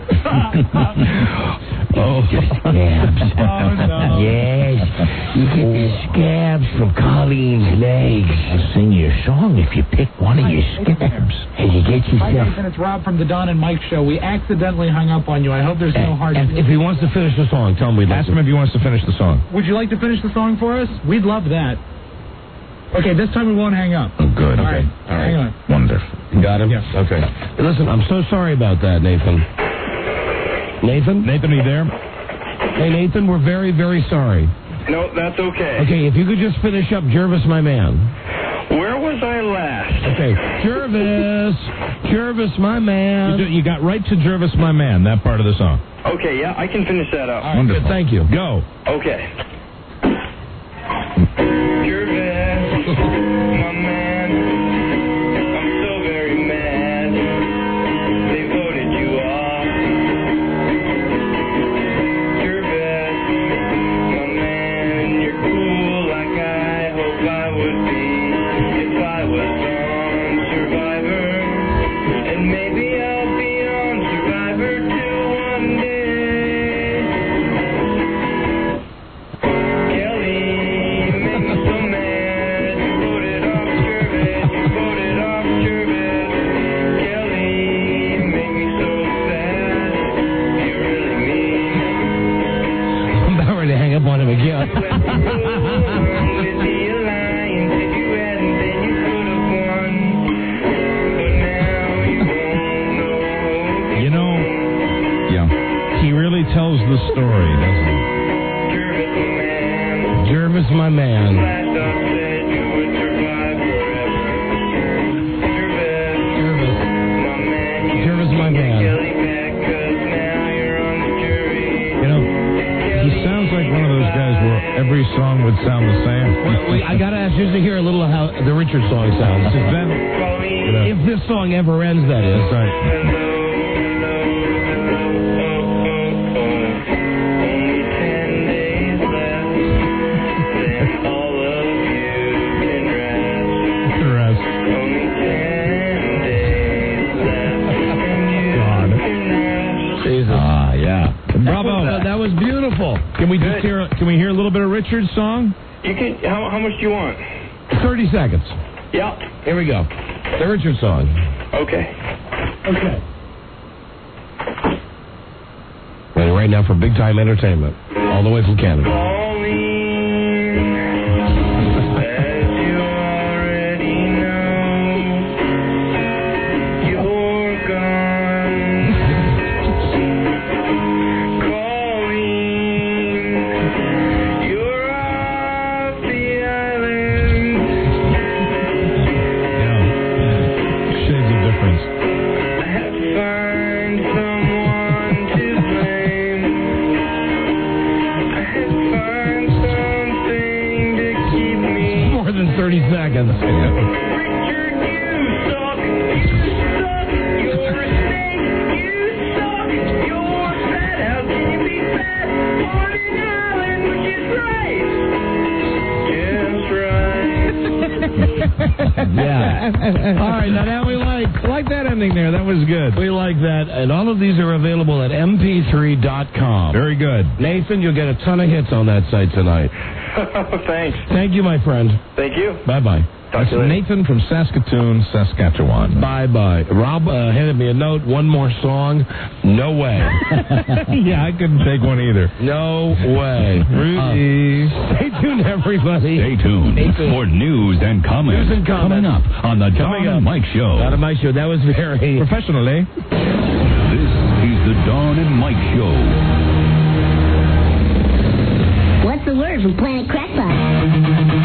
Oh, scabs. Oh, no. Yes. You get the scabs from Colleen's legs. I'll sing you a song if you pick one of your scabs. And you get Hi, yourself... Nathan, it's Rob from the Don and Mike Show. We accidentally hung up on you. I hope there's no hard... If he wants to finish the song, tell him we'd like Ask him if he wants to finish the song. Would you like to finish the song for us? We'd love that. Okay, this time we won't hang up. Oh, good. All right. All right. Hang on. Wonderful. You got him? Yes. Okay. Listen, I'm so sorry about that, Nathan. Nathan? Nathan, are you there? Hey, Nathan, we're very, very sorry. No, that's okay. Okay, if you could just finish up Jervis, my man. Where was I last? Okay, Jervis, my man. You got right to Jervis, my man, that part of the song. Okay, yeah, I can finish that up. All right, good, thank you. Go. Okay. Jervis, my man, I'm so very mad. They voted you off. Jervis, my man, you're cool like I hope I would be if I was on Survivor. And maybe I'll be on Survivor too one day. Kelly, make me so mad. You voted off Jervis. You voted off Jervis. Kelly, make me so sad. You're really mean. I'm about ready to hang up on him again. With the alliance, if you hadn't, then you could have won. But now you won't know. You know, yeah, he really tells the story, doesn't he? Jervis, my man. Jervis, my man. Last I said you would survive forever. Jervis, my man. You Jervis, my get man. Kelly back 'cause now you're on the jury. You know, he sounds like one of those guys where every song would sound the same. I gotta ask just to hear a little of how the Richard song sounds. Then, If this song ever ends, that is. right. Only 10 days left. Then all of you can rest. The rest. Only 10 days left. And you God. can rest. Jesus. Ah, yeah. Bravo. That was beautiful. Can we just hear? Can we hear a little bit of Richard's song? You can. How much do you want? 30 seconds. Yeah. Here we go. The Richard song. Okay. Okay. Ready right now for big time entertainment. All the way from Canada. Pauline, as you already know, you're gone. Colleen, you're off the island. Shades of difference. I have to find someone to blame. seconds. Yeah. All right, now that we like that ending there. That was good. We like that. And all of these are available at mp3.com. Very good. Nathan, you'll get a ton of hits on that site tonight. Thanks. Thank you, my friend. Thank you. Bye-bye. That's Nathan from Saskatoon, Saskatchewan. Bye-bye. Rob handed me a note. One more song. No way. Yeah, I couldn't take one either. No way. Rudy. Stay tuned, everybody. Stay tuned for news and comments. News and comments. Coming up on the Don and Mike Show. Don and Mike Show. That was very... Professionally. This is the Don and Mike Show. What's the word from Planet Crackpot?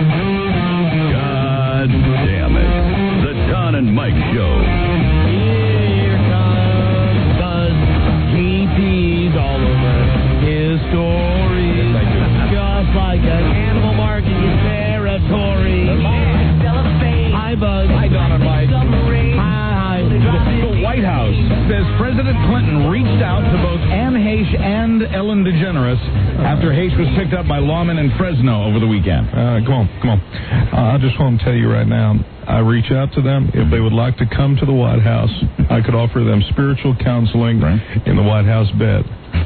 God damn it. The Don and Mike Show. Here comes Buzz. He pees all over his story. Just like an animal marking his territory. Hi, Buzz. Hi, Don and Mike. Hi. The White House says President Clinton reached out to both Anne Heche and Ellen DeGeneres after Heche was picked up by lawmen in Fresno over the weekend. Come on. I just want to tell you right now, I reach out to them. If they would like to come to the White House, I could offer them spiritual counseling in the White House bed.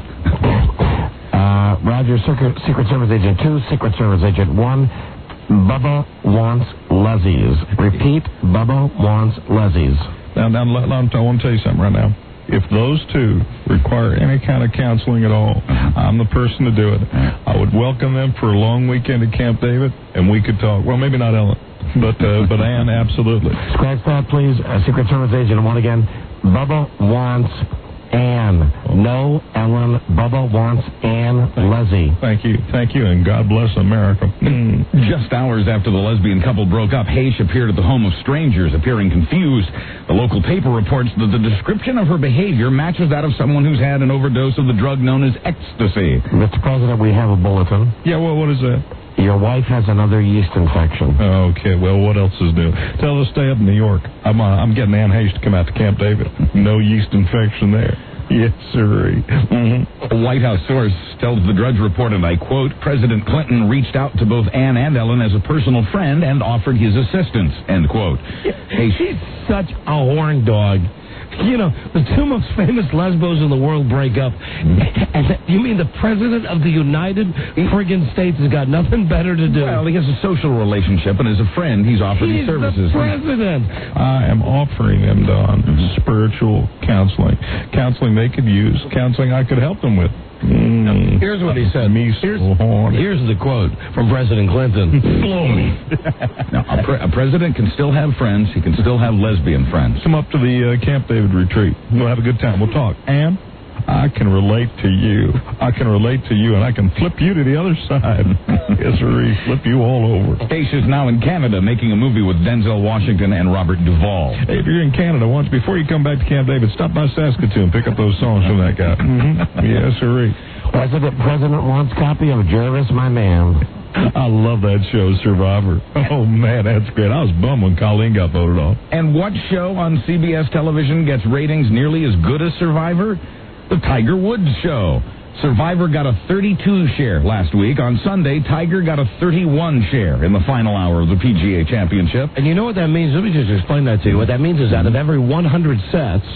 Roger, Secret Service Agent 2, Secret Service Agent 1, Bubba wants Leslie's. Repeat, Bubba wants Leslie's. Now, I want to tell you something right now. If those two require any kind of counseling at all, I'm the person to do it. I would welcome them for a long weekend at Camp David, and we could talk. Well, maybe not Ellen, but Ann, absolutely. Scratch that, please. Secret Service Agent 1 again. Bubba wants Ann. No, Ellen. Bubba wants Ann Leslie. Thank you, and God bless America. Just hours after the lesbian couple broke up, Heche appeared at the home of strangers, appearing confused. The local paper reports that the description of her behavior matches that of someone who's had an overdose of the drug known as ecstasy. Mr. President, we have a bulletin. Yeah, well, what is that? Your wife has another yeast infection. Okay, well, what else is new? Tell her to stay up in New York. I'm getting Ann Heche to come out to Camp David. No yeast infection there. Yes, sir. A White House source tells the Drudge Report, and I quote, President Clinton reached out to both Ann and Ellen as a personal friend and offered his assistance, end quote. She's such a horn dog. You know, the two most famous lesbos in the world break up. And you mean the President of the United friggin' States has got nothing better to do? Well, he has a social relationship, and as a friend, he's offered his services. He's the President. I am offering them, Don, spiritual counseling. Counseling they could use. Counseling I could help them with. Here's what he said. Here's the quote from President Clinton. Blow me. Now, a president can still have friends. He can still have lesbian friends. Come up to the Camp David retreat. We'll have a good time. We'll talk. Ann, I can relate to you. And I can flip you to the other side. Yes, sir. Flip you all over. Heche is now in Canada making a movie with Denzel Washington and Robert Duvall. Hey, if you're in Canada once, before you come back to Camp David, stop by Saskatoon. Pick up those songs from that guy. Yes, sir. President wants copy of Jervis, my man. I love that show, Survivor. Oh, man, that's great. I was bummed when Colleen got voted off. And what show on CBS television gets ratings nearly as good as Survivor? The Tiger Woods Show. Survivor got a 32 share last week. On Sunday, Tiger got a 31 share in the final hour of the PGA Championship. And you know what that means? Let me just explain that to you. What that means is out of every 100 sets,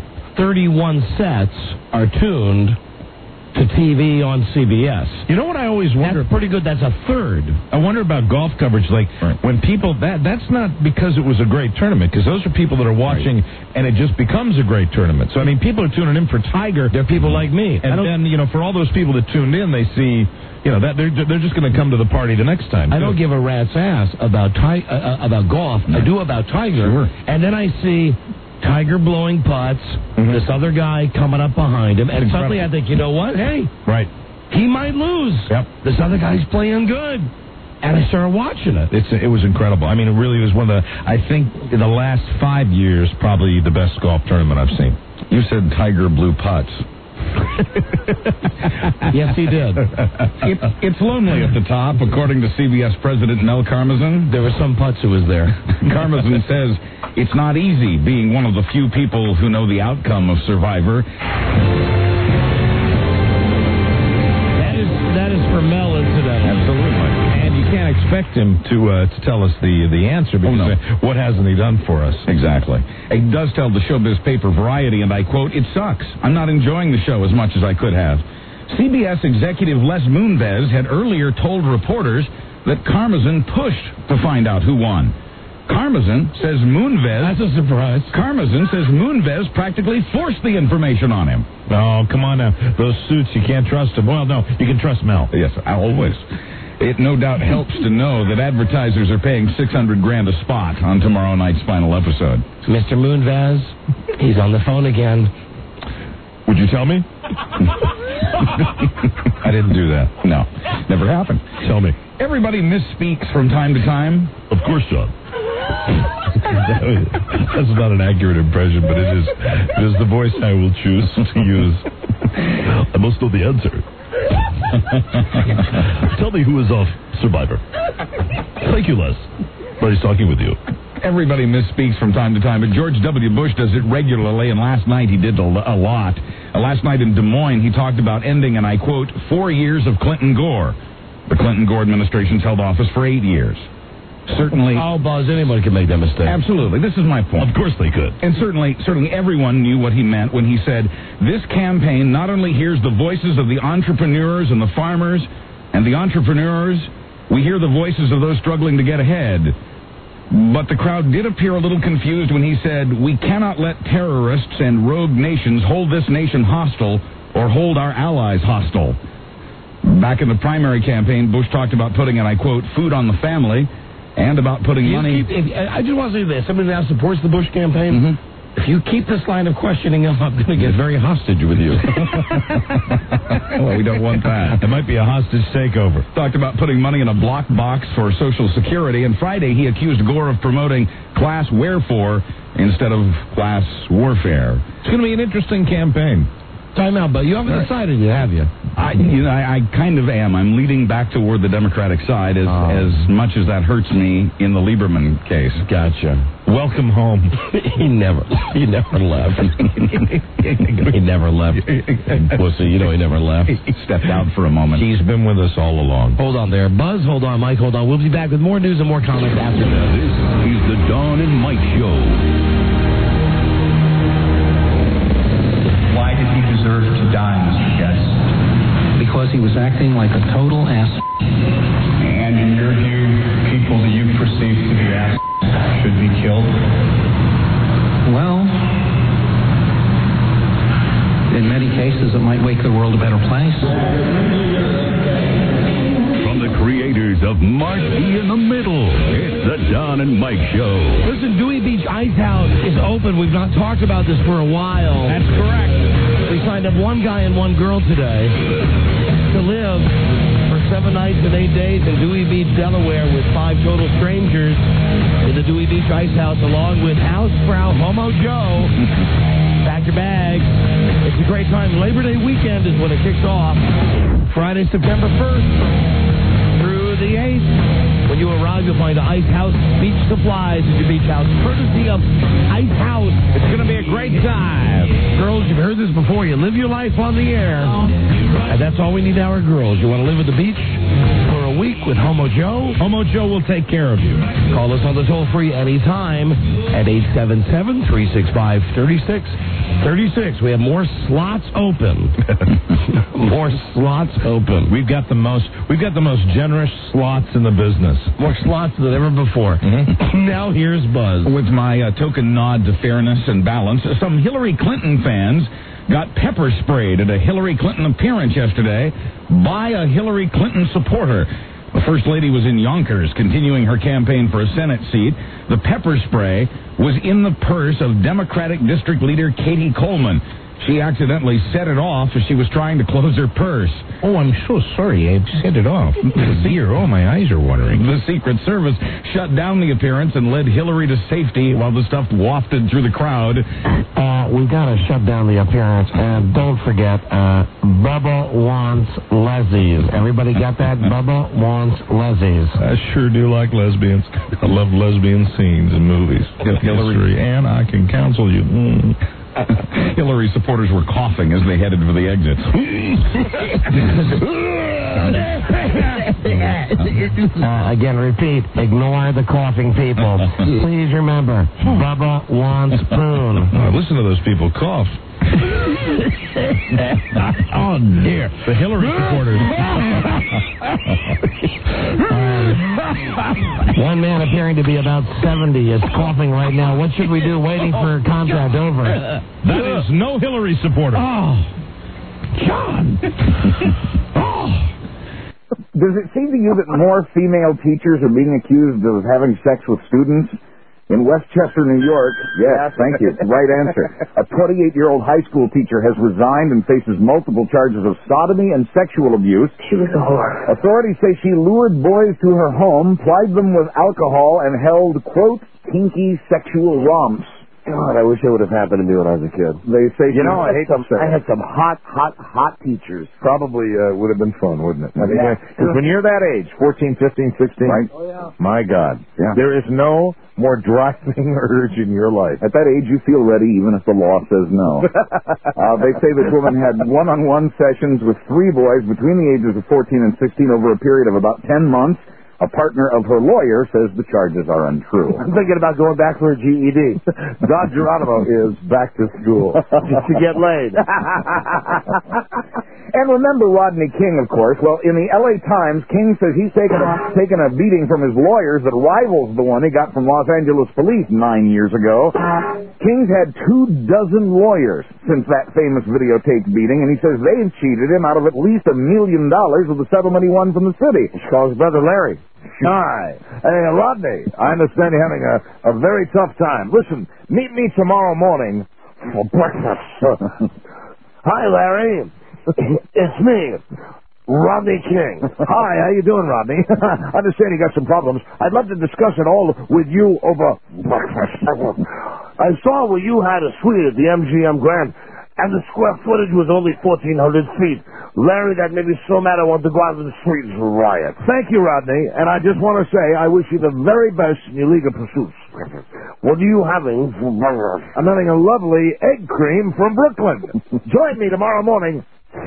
31 sets are tuned to TV on CBS. You know what I always wonder? That's pretty good. That's a third. I wonder about golf coverage. Like, when people, that's not because it was a great tournament, because those are people that are watching, and it just becomes a great tournament. So, I mean, people are tuning in for Tiger. They're people like me. And then, for all those people that tuned in, they see, that they're just going to come to the party the next time. I don't give a rat's ass about golf. I do about Tiger. Sure. And then I see Tiger blowing putts, this other guy coming up behind him, and suddenly I think, you know what? Hey, he might lose. Yep. This other guy's playing good. And I started watching it. It was incredible. I mean, it really was one of the, I think, in the last 5 years, probably the best golf tournament I've seen. You said Tiger blew putts. Yes, he did. It's lonely at the top, according to CBS President Mel Karmazin. There was some putz who was there. Karmazin says it's not easy being one of the few people who know the outcome of Survivor. That is for Mel, incidentally. Absolutely. And you can't expect him to tell us the answer because what hasn't he done for us? Exactly. He does tell the showbiz paper Variety, and I quote, "It sucks. I'm not enjoying the show as much as I could have." CBS executive Les Moonves had earlier told reporters that Karmazin pushed to find out who won. Karmazin says Moonves... That's a surprise. Karmazin says Moonves practically forced the information on him. Oh, come on now. Those suits, you can't trust them. Well, no, you can trust Mel. Yes, always. It no doubt helps to know that advertisers are paying $600,000 a spot on tomorrow night's final episode. Mr. Moonves, he's on the phone again. Would you tell me? I didn't do that. No, never happened. Tell me. Everybody misspeaks from time to time. Of course, John. That's not an accurate impression, but it is the voice I will choose to use. I must know the answer. Tell me who is off Survivor. Thank you, Les. Nice talking with you. Everybody misspeaks from time to time, but George W. Bush does it regularly, and last night he did a lot. Last night in Des Moines, he talked about ending, and I quote, 4 years of Clinton-Gore. The Clinton-Gore administration's held office for 8 years. Certainly... Oh, Buzz, anyone can make that mistake. Absolutely. This is my point. Of course they could. And certainly everyone knew what he meant when he said, this campaign not only hears the voices of the entrepreneurs and the farmers and the entrepreneurs, we hear the voices of those struggling to get ahead. But the crowd did appear a little confused when he said, we cannot let terrorists and rogue nations hold this nation hostile or hold our allies hostile. Back in the primary campaign, Bush talked about putting, and I quote, food on the family, and about putting money... I just want to say this. Somebody now supports the Bush campaign. Mm-hmm. If you keep this line of questioning up, I'm going to get very hostage with you. Well, we don't want that. It might be a hostage takeover. Talked about putting money in a block box for Social Security, and Friday he accused Gore of promoting class wherefore instead of class warfare. It's going to be an interesting campaign. Time out, but you haven't decided yet, have you? I kind of am. I'm leading back toward the Democratic side as much as that hurts me in the Lieberman case. Gotcha. Welcome home. He never left. He never left. Pussy, you know he never left. He stepped out for a moment. He's been with us all along. Hold on there. Buzz, hold on. Mike, hold on. We'll be back with more news and more comments after this. This is the Dawn and Mike Show. Why did he deserve to die, Mr. Guest? Because he was acting like a total ass. And in your view, people that you perceive to be ass should be killed? Well, in many cases, it might make the world a better place. From the creators of Mark E. in the Middle, it's the Don and Mike Show. Listen, Dewey Beach Ice House is open. We've not talked about this for a while. That's correct. We signed up one guy and one girl today to live for 7 nights and 8 days in Dewey Beach, Delaware, with 5 total strangers in the Dewey Beach Ice House, along with Hausfrau Homo Joe. Pack your bags. It's a great time. Labor Day weekend is when it kicks off. Friday, September 1st through the 8th. When you arrive, you'll find Ice House Beach Supplies at your beach house, courtesy of Ice House. It's going to be a great time. Girls, you've heard this before. You live your life on the air. And that's all we need our girls. You want to live at the beach for a week with Homo Joe? Homo Joe will take care of you. Call us on the toll-free anytime at 877-365-3636. We have more slots open. More slots open. We've got the most generous slots in the business. More slots than ever before. Mm-hmm. Now here's Buzz. With my token nod to fairness and balance, some Hillary Clinton fans got pepper sprayed at a Hillary Clinton appearance yesterday by a Hillary Clinton supporter. The First Lady was in Yonkers, continuing her campaign for a Senate seat. The pepper spray was in the purse of Democratic District Leader Katie Coleman. She accidentally set it off as she was trying to close her purse. Oh, I'm so sorry. I set it off. Dear, oh, my eyes are watering. The Secret Service shut down the appearance and led Hillary to safety while the stuff wafted through the crowd. We've got to shut down the appearance. And don't forget, Bubba wants Leslie's. Everybody got that? Bubba wants Leslie's. I sure do like lesbians. I love lesbian scenes in movies. Hillary, and I can counsel you. Hillary supporters were coughing as they headed for the exit. Again, repeat, ignore the coughing people. Please remember, Bubba wants Boone. Listen to those people cough. Oh, dear. The Hillary supporters. One man appearing to be about 70 is coughing right now. What should we do waiting for contract over? That is no Hillary supporter. Oh, John. Does it seem to you that more female teachers are being accused of having sex with students? In Westchester, New York, yes, thank you, right answer. A 28-year-old high school teacher has resigned and faces multiple charges of sodomy and sexual abuse. She was a whore. Authorities say she lured boys to her home, plied them with alcohol, and held, quote, kinky sexual romps. God, I wish it would have happened to me when I was a kid. They say, I had some hot teachers. Probably would have been fun, wouldn't it? Because when you're that age, 14, 15, 16, right? Oh, yeah. My God, yeah. There is no more driving urge in your life. At that age, you feel ready, even if the law says no. They say this woman had one-on-one sessions with 3 boys between the ages of 14 and 16 over a period of about 10 months. A partner of her lawyer says the charges are untrue. I'm thinking about going back for a GED. Don Geronimo is back to school just to get laid. And remember Rodney King, of course. Well, in the L.A. Times, King says he's taken a beating from his lawyers that rivals the one he got from Los Angeles police 9 years ago. King's had 24 lawyers since that famous videotaped beating, and he says they've cheated him out of at least $1 million of the settlement he won from the city. He calls his brother Larry. Hi. Hey, Rodney, I understand you're having a very tough time. Listen, meet me tomorrow morning for breakfast. Hi, Larry. It's me, Rodney King. Hi, how you doing, Rodney? I understand you got some problems. I'd love to discuss it all with you over breakfast. I saw where you had a suite at the MGM Grand, and the square footage was only 1,400 feet. Larry, that made me so mad I wanted to go out in the streets and riot. Thank you, Rodney, and I just want to say I wish you the very best in your league of pursuits. What are you having for breakfast? I'm having a lovely egg cream from Brooklyn. Join me tomorrow morning.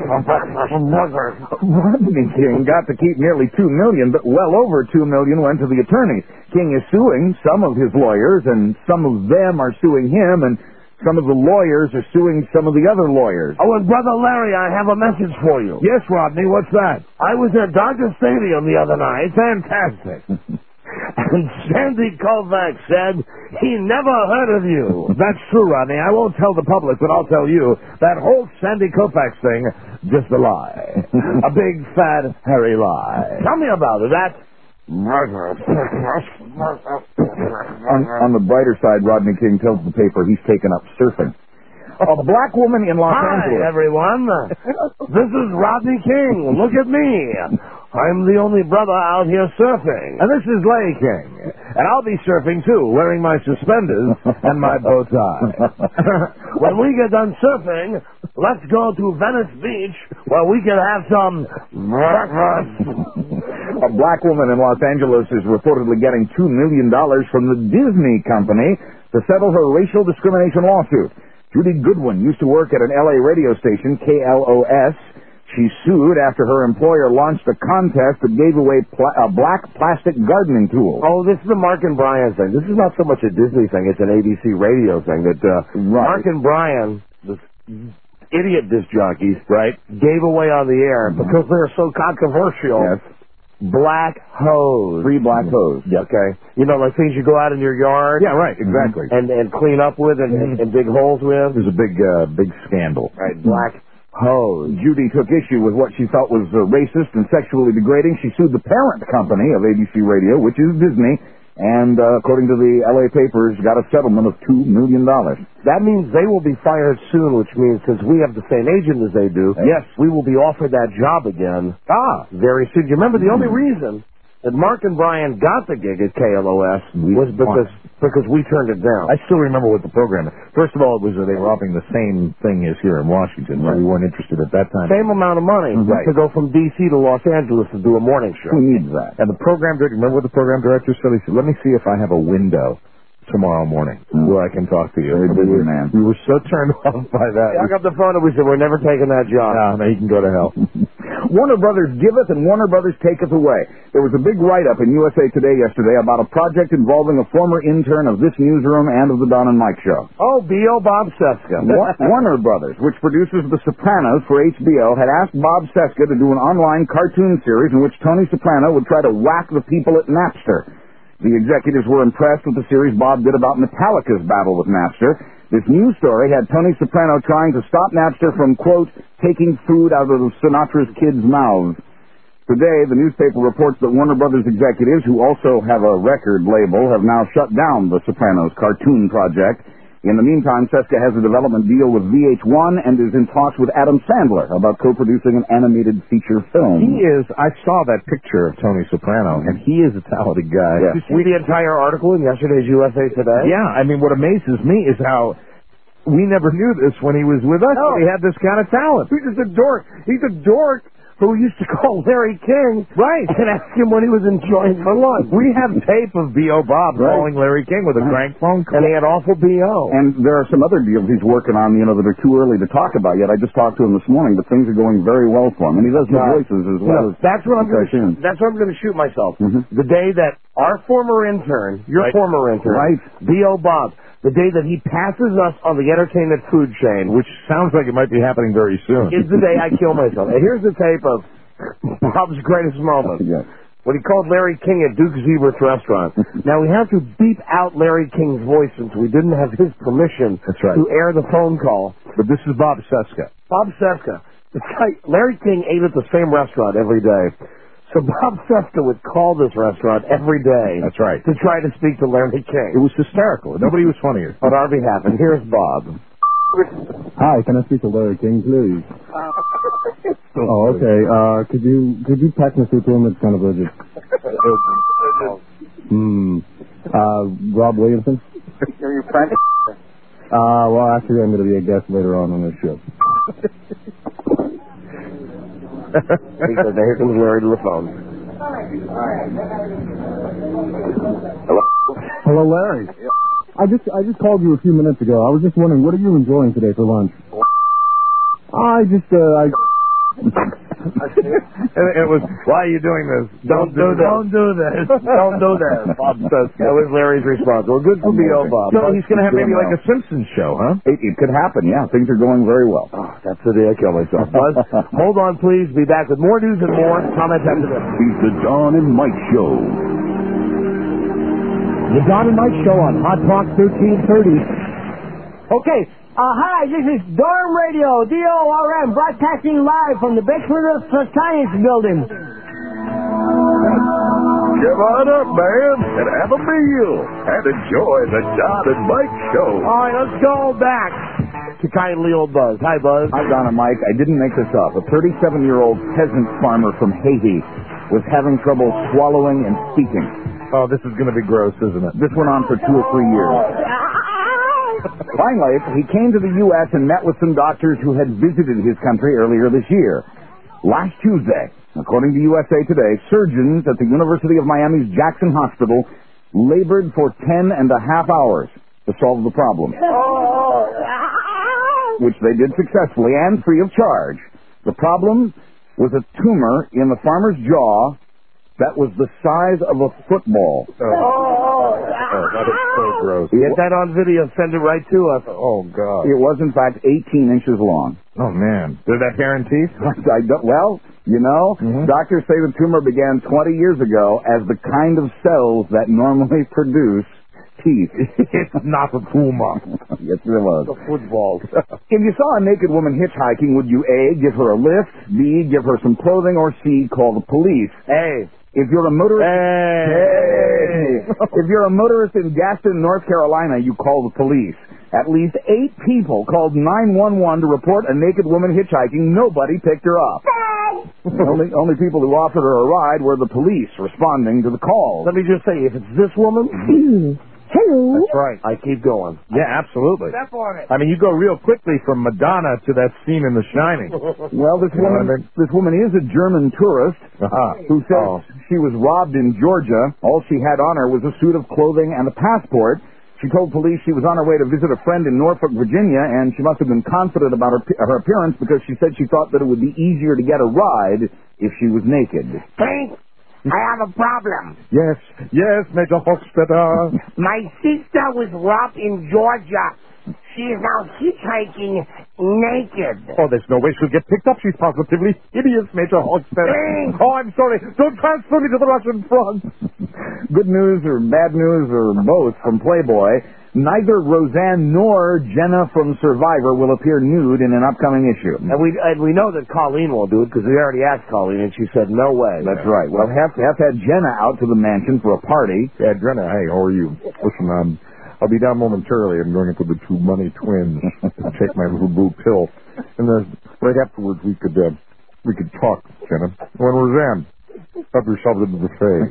Rodney King got to keep nearly $2 million, but well over $2 million went to the attorneys. King is suing some of his lawyers, and some of them are suing him, and some of the lawyers are suing some of the other lawyers. Oh, and Brother Larry, I have a message for you. Yes, Rodney, what's that? I was at Dodger Stadium the other night. Fantastic. And Sandy Koufax said he never heard of you. That's true, Rodney. I won't tell the public, but I'll tell you, that whole Sandy Koufax thing, just a lie. A big, fat, hairy lie. Tell me about it. On the brighter side, Rodney King tells the paper he's taken up surfing. A black woman in Los Angeles. Hi, everyone. This is Rodney King. Look at me. I'm the only brother out here surfing. And this is Larry King. And I'll be surfing, too, wearing my suspenders and my bow tie. When we get done surfing, let's go to Venice Beach where we can have some breakfast. A black woman in Los Angeles is reportedly getting $2 million from the Disney company to settle her racial discrimination lawsuit. Judy Goodwin used to work at an L.A. radio station, KLOS. She sued after her employer launched a contest that gave away a black plastic gardening tool. Oh, this is the Mark and Brian thing. This is not so much a Disney thing. It's an ABC radio thing that Mark and Brian, the idiot disc jockeys, right, gave away on the air because they're so controversial. Yes. Black hose. 3 black hose. Yeah, okay. You know, like things you go out in your yard. Yeah, right, exactly. And clean up with and dig holes with. There's a big scandal. Right, black hose. Judy took issue with what she felt was racist and sexually degrading. She sued the parent company of ABC Radio, which is Disney, and according to the L.A. papers, got a settlement of $2 million. That means they will be fired soon, which means since we have the same agent as they do, yes, we will be offered that job again. Very soon. You remember the only reason that Mark and Brian got the gig at KLOS was because we turned it down. I still remember what the program is. First of all, it was they were offering the same thing as here in Washington. Right. We weren't interested at that time. Same amount of money to go from D.C. to Los Angeles to do a morning show. Who needs that? And the program director, remember what the program director said? He said, let me see if I have a window tomorrow morning where I can talk to you. We were so turned off by that. I got the phone and we said, we're never taking that job. No, he can go to hell. Warner Brothers giveth and Warner Brothers taketh away. There was a big write-up in USA Today yesterday about a project involving a former intern of this newsroom and of the Don and Mike Show. Oh, B.O. Bob Cesca. Warner Brothers, which produces The Sopranos for HBO, had asked Bob Cesca to do an online cartoon series in which Tony Soprano would try to whack the people at Napster. The executives were impressed with the series Bob did about Metallica's battle with Napster. This news story had Tony Soprano trying to stop Napster from, quote, taking food out of Sinatra's kids' mouths. Today, the newspaper reports that Warner Brothers executives, who also have a record label, have now shut down the Sopranos cartoon project. In the meantime, Cesca has a development deal with VH1 and is in talks with Adam Sandler about co-producing an animated feature film. I saw that picture of Tony Soprano, and he is a talented guy. Did you see the entire article in yesterday's USA Today? Yeah, I mean, what amazes me is how we never knew this when he was with us. No. He had this kind of talent. He's just a dork. He's a dork who used to call Larry King and ask him when he was enjoying for lunch. We have tape of B.O. Bob calling Larry King with a crank phone call. And he had awful B.O. And there are some other deals he's working on, that are too early to talk about yet. I just talked to him this morning, but things are going very well for him. And he does the voices as well. That's what I'm going to shoot myself. The day that our former intern, former intern, B.O. Bob, the day that he passes us on the entertainment food chain, which sounds like it might be happening very soon, is the day I kill myself. And here's the tape of Bob's greatest moment. When he called Larry King at Duke Zebert's restaurant. Now, we have to beep out Larry King's voice since we didn't have his permission to air the phone call. But this is Bob Cesca. Bob Cesca. Larry King ate at the same restaurant every day. So Bob Cesca would call this restaurant every day. That's right. To try to speak to Larry King. It was hysterical. Nobody was funnier. On our behalf. And here's Bob. Hi, can I speak to Larry King, please? Oh, okay. Could you pack me through to him? It's kind of urgent. Rob Williamson? Are you French? Well, actually, I'm going to be a guest later on this show. Here comes Larry to the phone. Hello? Hello, Larry. I just called you a few minutes ago. I was just wondering, what are you enjoying today for lunch? It was, why are you doing this? Don't do this. Don't do this. Don't do that. Bob says that was Larry's response. Well, good for B.O. Bob. So he's going to have maybe like a Simpsons show, huh? It could happen, yeah. Things are going very well. Oh, that's the day I kill myself. Buzz, hold on, please. Be back with more news and more comments after this. It's the Don and Mike Show. The Don and Mike Show on Hot Talk 1330. Okay. Hi, this is Dorm Radio, DORM, broadcasting live from the basement of the Science Building. Come on up, man, and have a meal, and enjoy the Don and Mike Show. All right, let's go back to kindly old Buzz. Hi, Buzz. Hi, Don and Mike. I didn't make this up. A 37-year-old peasant farmer from Haiti was having trouble swallowing and speaking. Oh, this is going to be gross, isn't it? This went on for 2 or 3 years. Finally, he came to the U.S. and met with some doctors who had visited his country earlier this year. Last Tuesday, according to USA Today, surgeons at the University of Miami's Jackson Hospital labored for 10 and a half hours to solve the problem, which they did successfully and free of charge. The problem was a tumor in the farmer's jaw that was the size of a football. That is so gross. Get that on video, send it right to us. Oh, God. It was, in fact, 18 inches long. Oh, man. Did that guarantee? Doctors say the tumor began 20 years ago as the kind of cells that normally produce teeth. It's not a tumor. Yes, it was. The football. If you saw a naked woman hitchhiking, would you A, give her a lift, B, give her some clothing, or C, call the police? A. If you're a motorist, if you're a motorist in Gaston, North Carolina, you call the police. At least 8 people called 911 to report a naked woman hitchhiking. Nobody picked her up. only people who offered her a ride were the police responding to the call. Let me just say, if it's this woman, hello. That's right. I keep going. Yeah, absolutely. Step on it. I mean, you go real quickly from Madonna to that scene in The Shining. Well, this woman is a German tourist who says she was robbed in Georgia. All she had on her was a suit of clothing and a passport. She told police she was on her way to visit a friend in Norfolk, Virginia, and she must have been confident about her appearance because she said she thought that it would be easier to get a ride if she was naked. Hey, I have a problem. Yes, Major Hochstetter. My sister was robbed in Georgia. She is now hitchhiking naked. Oh, there's no way she'll get picked up. She's positively hideous, Major Hochstetter. Oh, I'm sorry. Don't transfer me to the Russian front. Good news or bad news or both from Playboy. Neither Roseanne nor Jenna from Survivor will appear nude in an upcoming issue. And we know that Colleen won't do it because we already asked Colleen and she said no way. That's right. Well, have to have Jenna out to the mansion for a party. Yeah, Jenna, hey, how are you? Listen, I'll be down momentarily. I'm going into the 2 money twins to take my little blue pill. And right afterwards we could talk, Jenna. When Roseanne, help yourself to the buffet.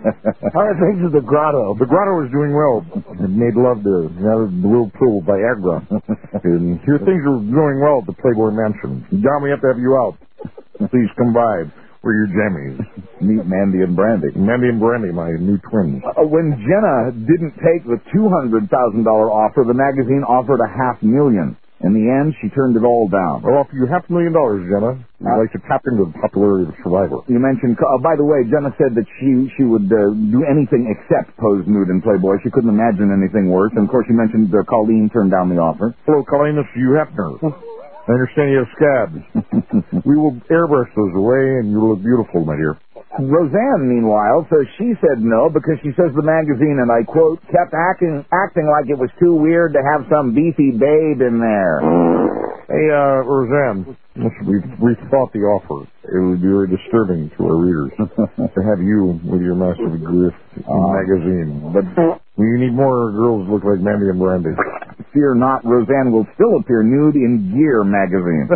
How are things at the Grotto? The Grotto is doing well. It made love to another blue pill Viagra. And here things are going well at the Playboy Mansion. Don, we have to have you out. Please come by. We're your jammies. Meet Mandy and Brandy. Mandy and Brandy, my new twins. When Jenna didn't take the $200,000 offer, the magazine offered $500,000. In the end, she turned it all down. I'll offer you $500,000, Jenna. I'd like to tap into the popularity of Survivor. You mentioned, by the way, Jenna said that she would do anything except pose nude in Playboy. She couldn't imagine anything worse. And, of course, you mentioned Colleen turned down the offer. Hello, Colleen. This is Hugh Hefner. I understand you have scabs. We will airbrush those away, and you look beautiful, my dear. Roseanne, meanwhile, says she said no because she says the magazine, and I quote, kept acting like it was too weird to have some beefy babe in there. Hey, Roseanne, we've thought the offer. It would be very disturbing to our readers to have you with your massive grift in the magazine. But we need more girls who look like Mandy and Brandy. Fear not, Roseanne will still appear nude in Gear magazine.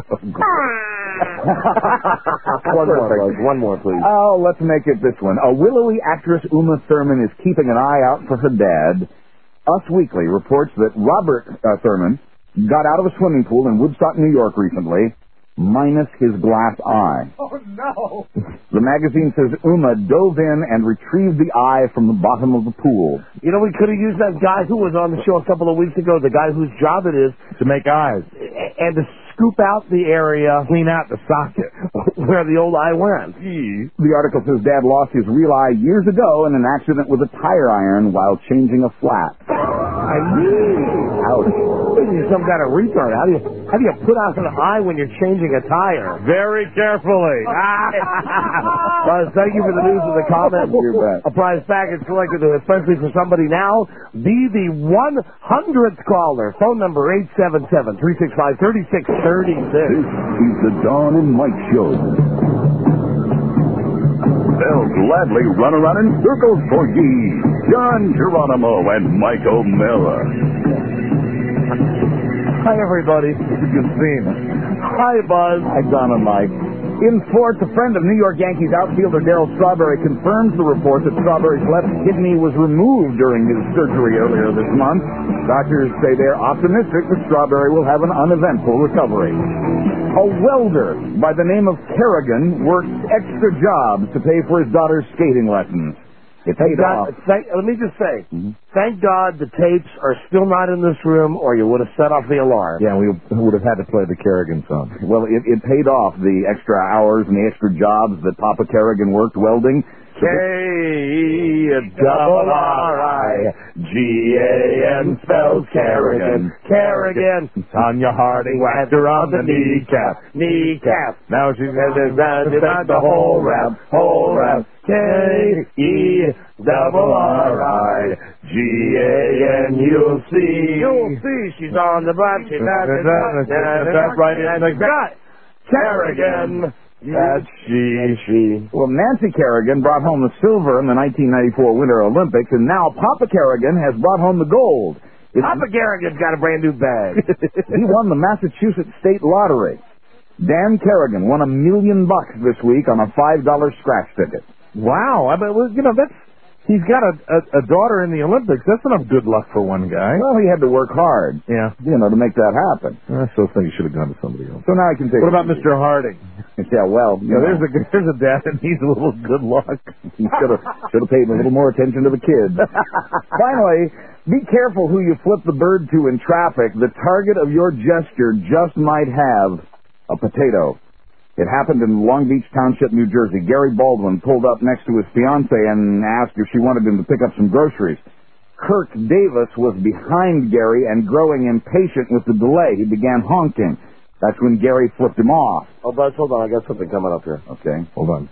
One more, please. Oh, let's make it this one. A willowy actress, Uma Thurman, is keeping an eye out for her dad. Us Weekly reports that Robert Thurman got out of a swimming pool in Woodstock, New York recently, minus his glass eye. Oh, no. The magazine says Uma dove in and retrieved the eye from the bottom of the pool. You know, we could have used that guy who was on the show a couple of weeks ago, the guy whose job it is to make eyes and to scoop out the area, clean out the socket where the old eye went. The article says Dad lost his real eye years ago in an accident with a tire iron while changing a flat. Ouch. You're some kind of retard. How do you put out an eye when you're changing a tire? Very carefully. Buzz, thank you for the news and the comments. A prize package selected especially for somebody now. Be the 100th caller. Phone number 877-365-3636. This is the Dawn and Mike Show. They'll gladly run around in circles for ye. John Geronimo and Mike O'Mara. Hi, everybody. Good scene. Hi, Buzz. Hi, Don and Mike. In sports, a friend of New York Yankees outfielder Darryl Strawberry confirms the report that Strawberry's left kidney was removed during his surgery earlier this month. Doctors say they're optimistic that Strawberry will have an uneventful recovery. A welder by the name of Kerrigan works extra jobs to pay for his daughter's skating lessons. It paid off. Let me just say, thank God the tapes are still not in this room, or you would have set off the alarm. Yeah, we would have had to play the Kerrigan song. Well, it paid off, the extra hours and the extra jobs that Papa Kerrigan worked welding. K-double-R-I-G-A-N spells Kerrigan. Kerrigan. Tanya Harding whacked her on the kneecap. Now she's headed down the whole rap. K-E-double-R-I-G-A-N. You'll see she's on the butt. She's right in the gut. Kerrigan. That's she. Well, Nancy Kerrigan brought home the silver in the 1994 Winter Olympics, and now Papa Kerrigan has brought home the gold. Papa Kerrigan's got a brand new bag. He won the Massachusetts State Lottery. Dan Kerrigan won $1 million this week on a $5 scratch ticket. Wow. I mean, he's got a daughter in the Olympics. That's enough good luck for one guy. Well, he had to work hard. Yeah. To make that happen. I still think he should have gone to somebody else. So now I can take. What about Mr. Harding? Yeah, well, there's a dad that needs a little good luck. He should have paid a little more attention to the kids. Finally, be careful who you flip the bird to in traffic. The target of your gesture just might have a potato. It happened in Long Beach Township, New Jersey. Gary Baldwin pulled up next to his fiancée and asked if she wanted him to pick up some groceries. Kirk Davis was behind Gary and growing impatient with the delay. He began honking. That's when Gary flipped him off. Oh, Buzz, hold on. I got something coming up here. Okay, hold on.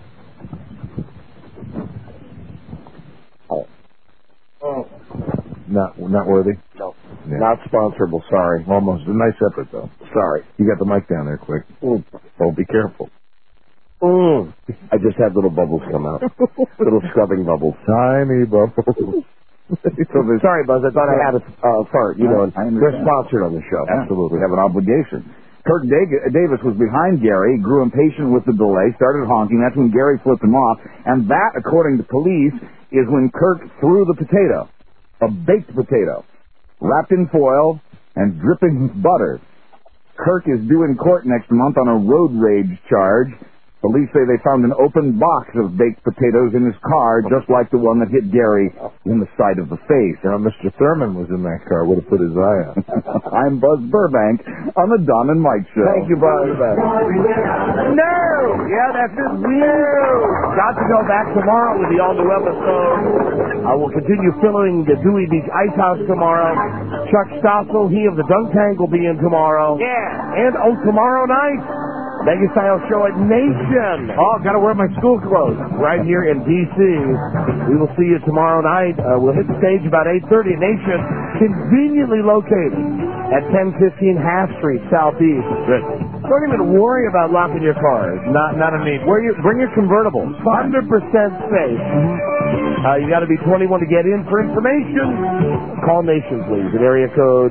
Oh. Not worthy? No. Yeah. Not sponsorable, sorry. Almost. A nice effort, though. Sorry. You got the mic down there quick. Oh, be careful. I just had little bubbles come out. Little scrubbing bubbles. Tiny bubbles. Sorry, Buzz. I thought I had a fart. They're sponsored on the show. Absolutely. We have an obligation. Kirk Davis was behind Gary, grew impatient with the delay, started honking. That's when Gary flipped him off. And that, according to police, is when Kirk threw the potato. A baked potato, wrapped in foil and dripping with butter. Kirk is due in court next month on a road rage charge. Police say they found an open box of baked potatoes in his car, just like the one that hit Gary in the side of the face. Now, Mr. Thurman was in that car. Would have put his eye out. I'm Buzz Burbank on the Don and Mike Show. Thank you, Buzz. No! Yeah, that's it. No! Got to go back tomorrow with the all-new episode. I will continue filling the Dewey Beach Ice House tomorrow. Chuck Stossel, he of the Dunk Tank, will be in tomorrow. Yeah! And tomorrow night, Mega Style Show at Nation. Oh, got to wear my school clothes right here in D.C. We will see you tomorrow night. We'll hit the stage about 8:30 at Nation, conveniently located at 1015 Half Street Southeast. Good. Don't even worry about locking your cars. Not a need. Bring your convertible. 100% safe. You got to be 21 to get in. For information, call Nation, please, at area code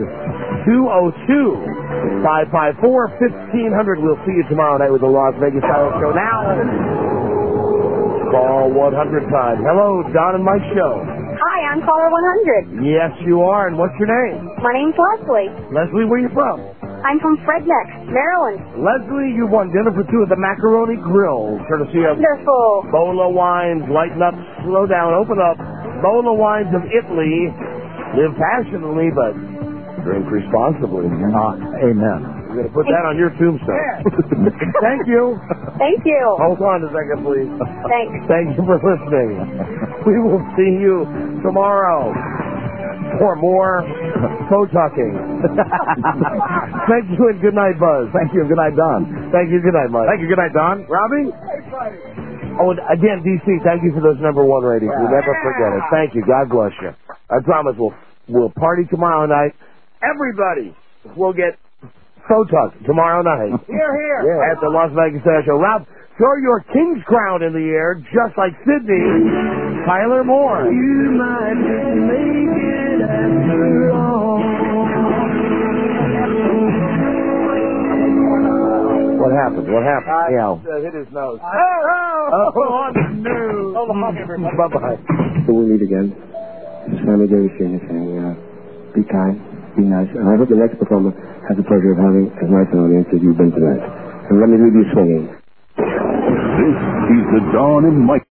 202-554-1500. We'll see you tomorrow night with the Las Vegas Style Show. Now, call 100 times. Hello, Don and Mike Show. Hi, I'm caller 100. Yes, you are. And what's your name? My name's Leslie. Leslie, where are you from? I'm from Fredneck, Maryland. Leslie, you won dinner for two at the Macaroni Grill, courtesy of Wonderful. Bola Wines. Lighten up, slow down, open up. Bola Wines of Italy. Live passionately, but drink responsibly. Amen. You're going to put that on your tombstone. Thank you. Thank you. Hold on a second, please. Thanks. Thank you for listening. We will see you tomorrow for more toe-tucking. Thank you and good night, Buzz. Thank you and good night, Don. Thank you, good night, Mike. Thank you, good night, Don. Robbie? Oh, and again, DC, thank you for those #1 ratings. We'll never forget it. Thank you. God bless you. I promise we'll party tomorrow night. Everybody will get toe-tucked tomorrow night. Here. At the Las Vegas Style Show. Rob, throw your king's crown in the air, just like Sydney. Tyler Moore. You might make it after all. What happened? Hit his nose. On the news. So long, everybody. Bye-bye. So we meet again. Sammy Davis Jr. saying, be kind, be nice, and I hope the next performer has the pleasure of having as nice an audience as you've been tonight. And let me leave you swinging. This is the Dawn and Mike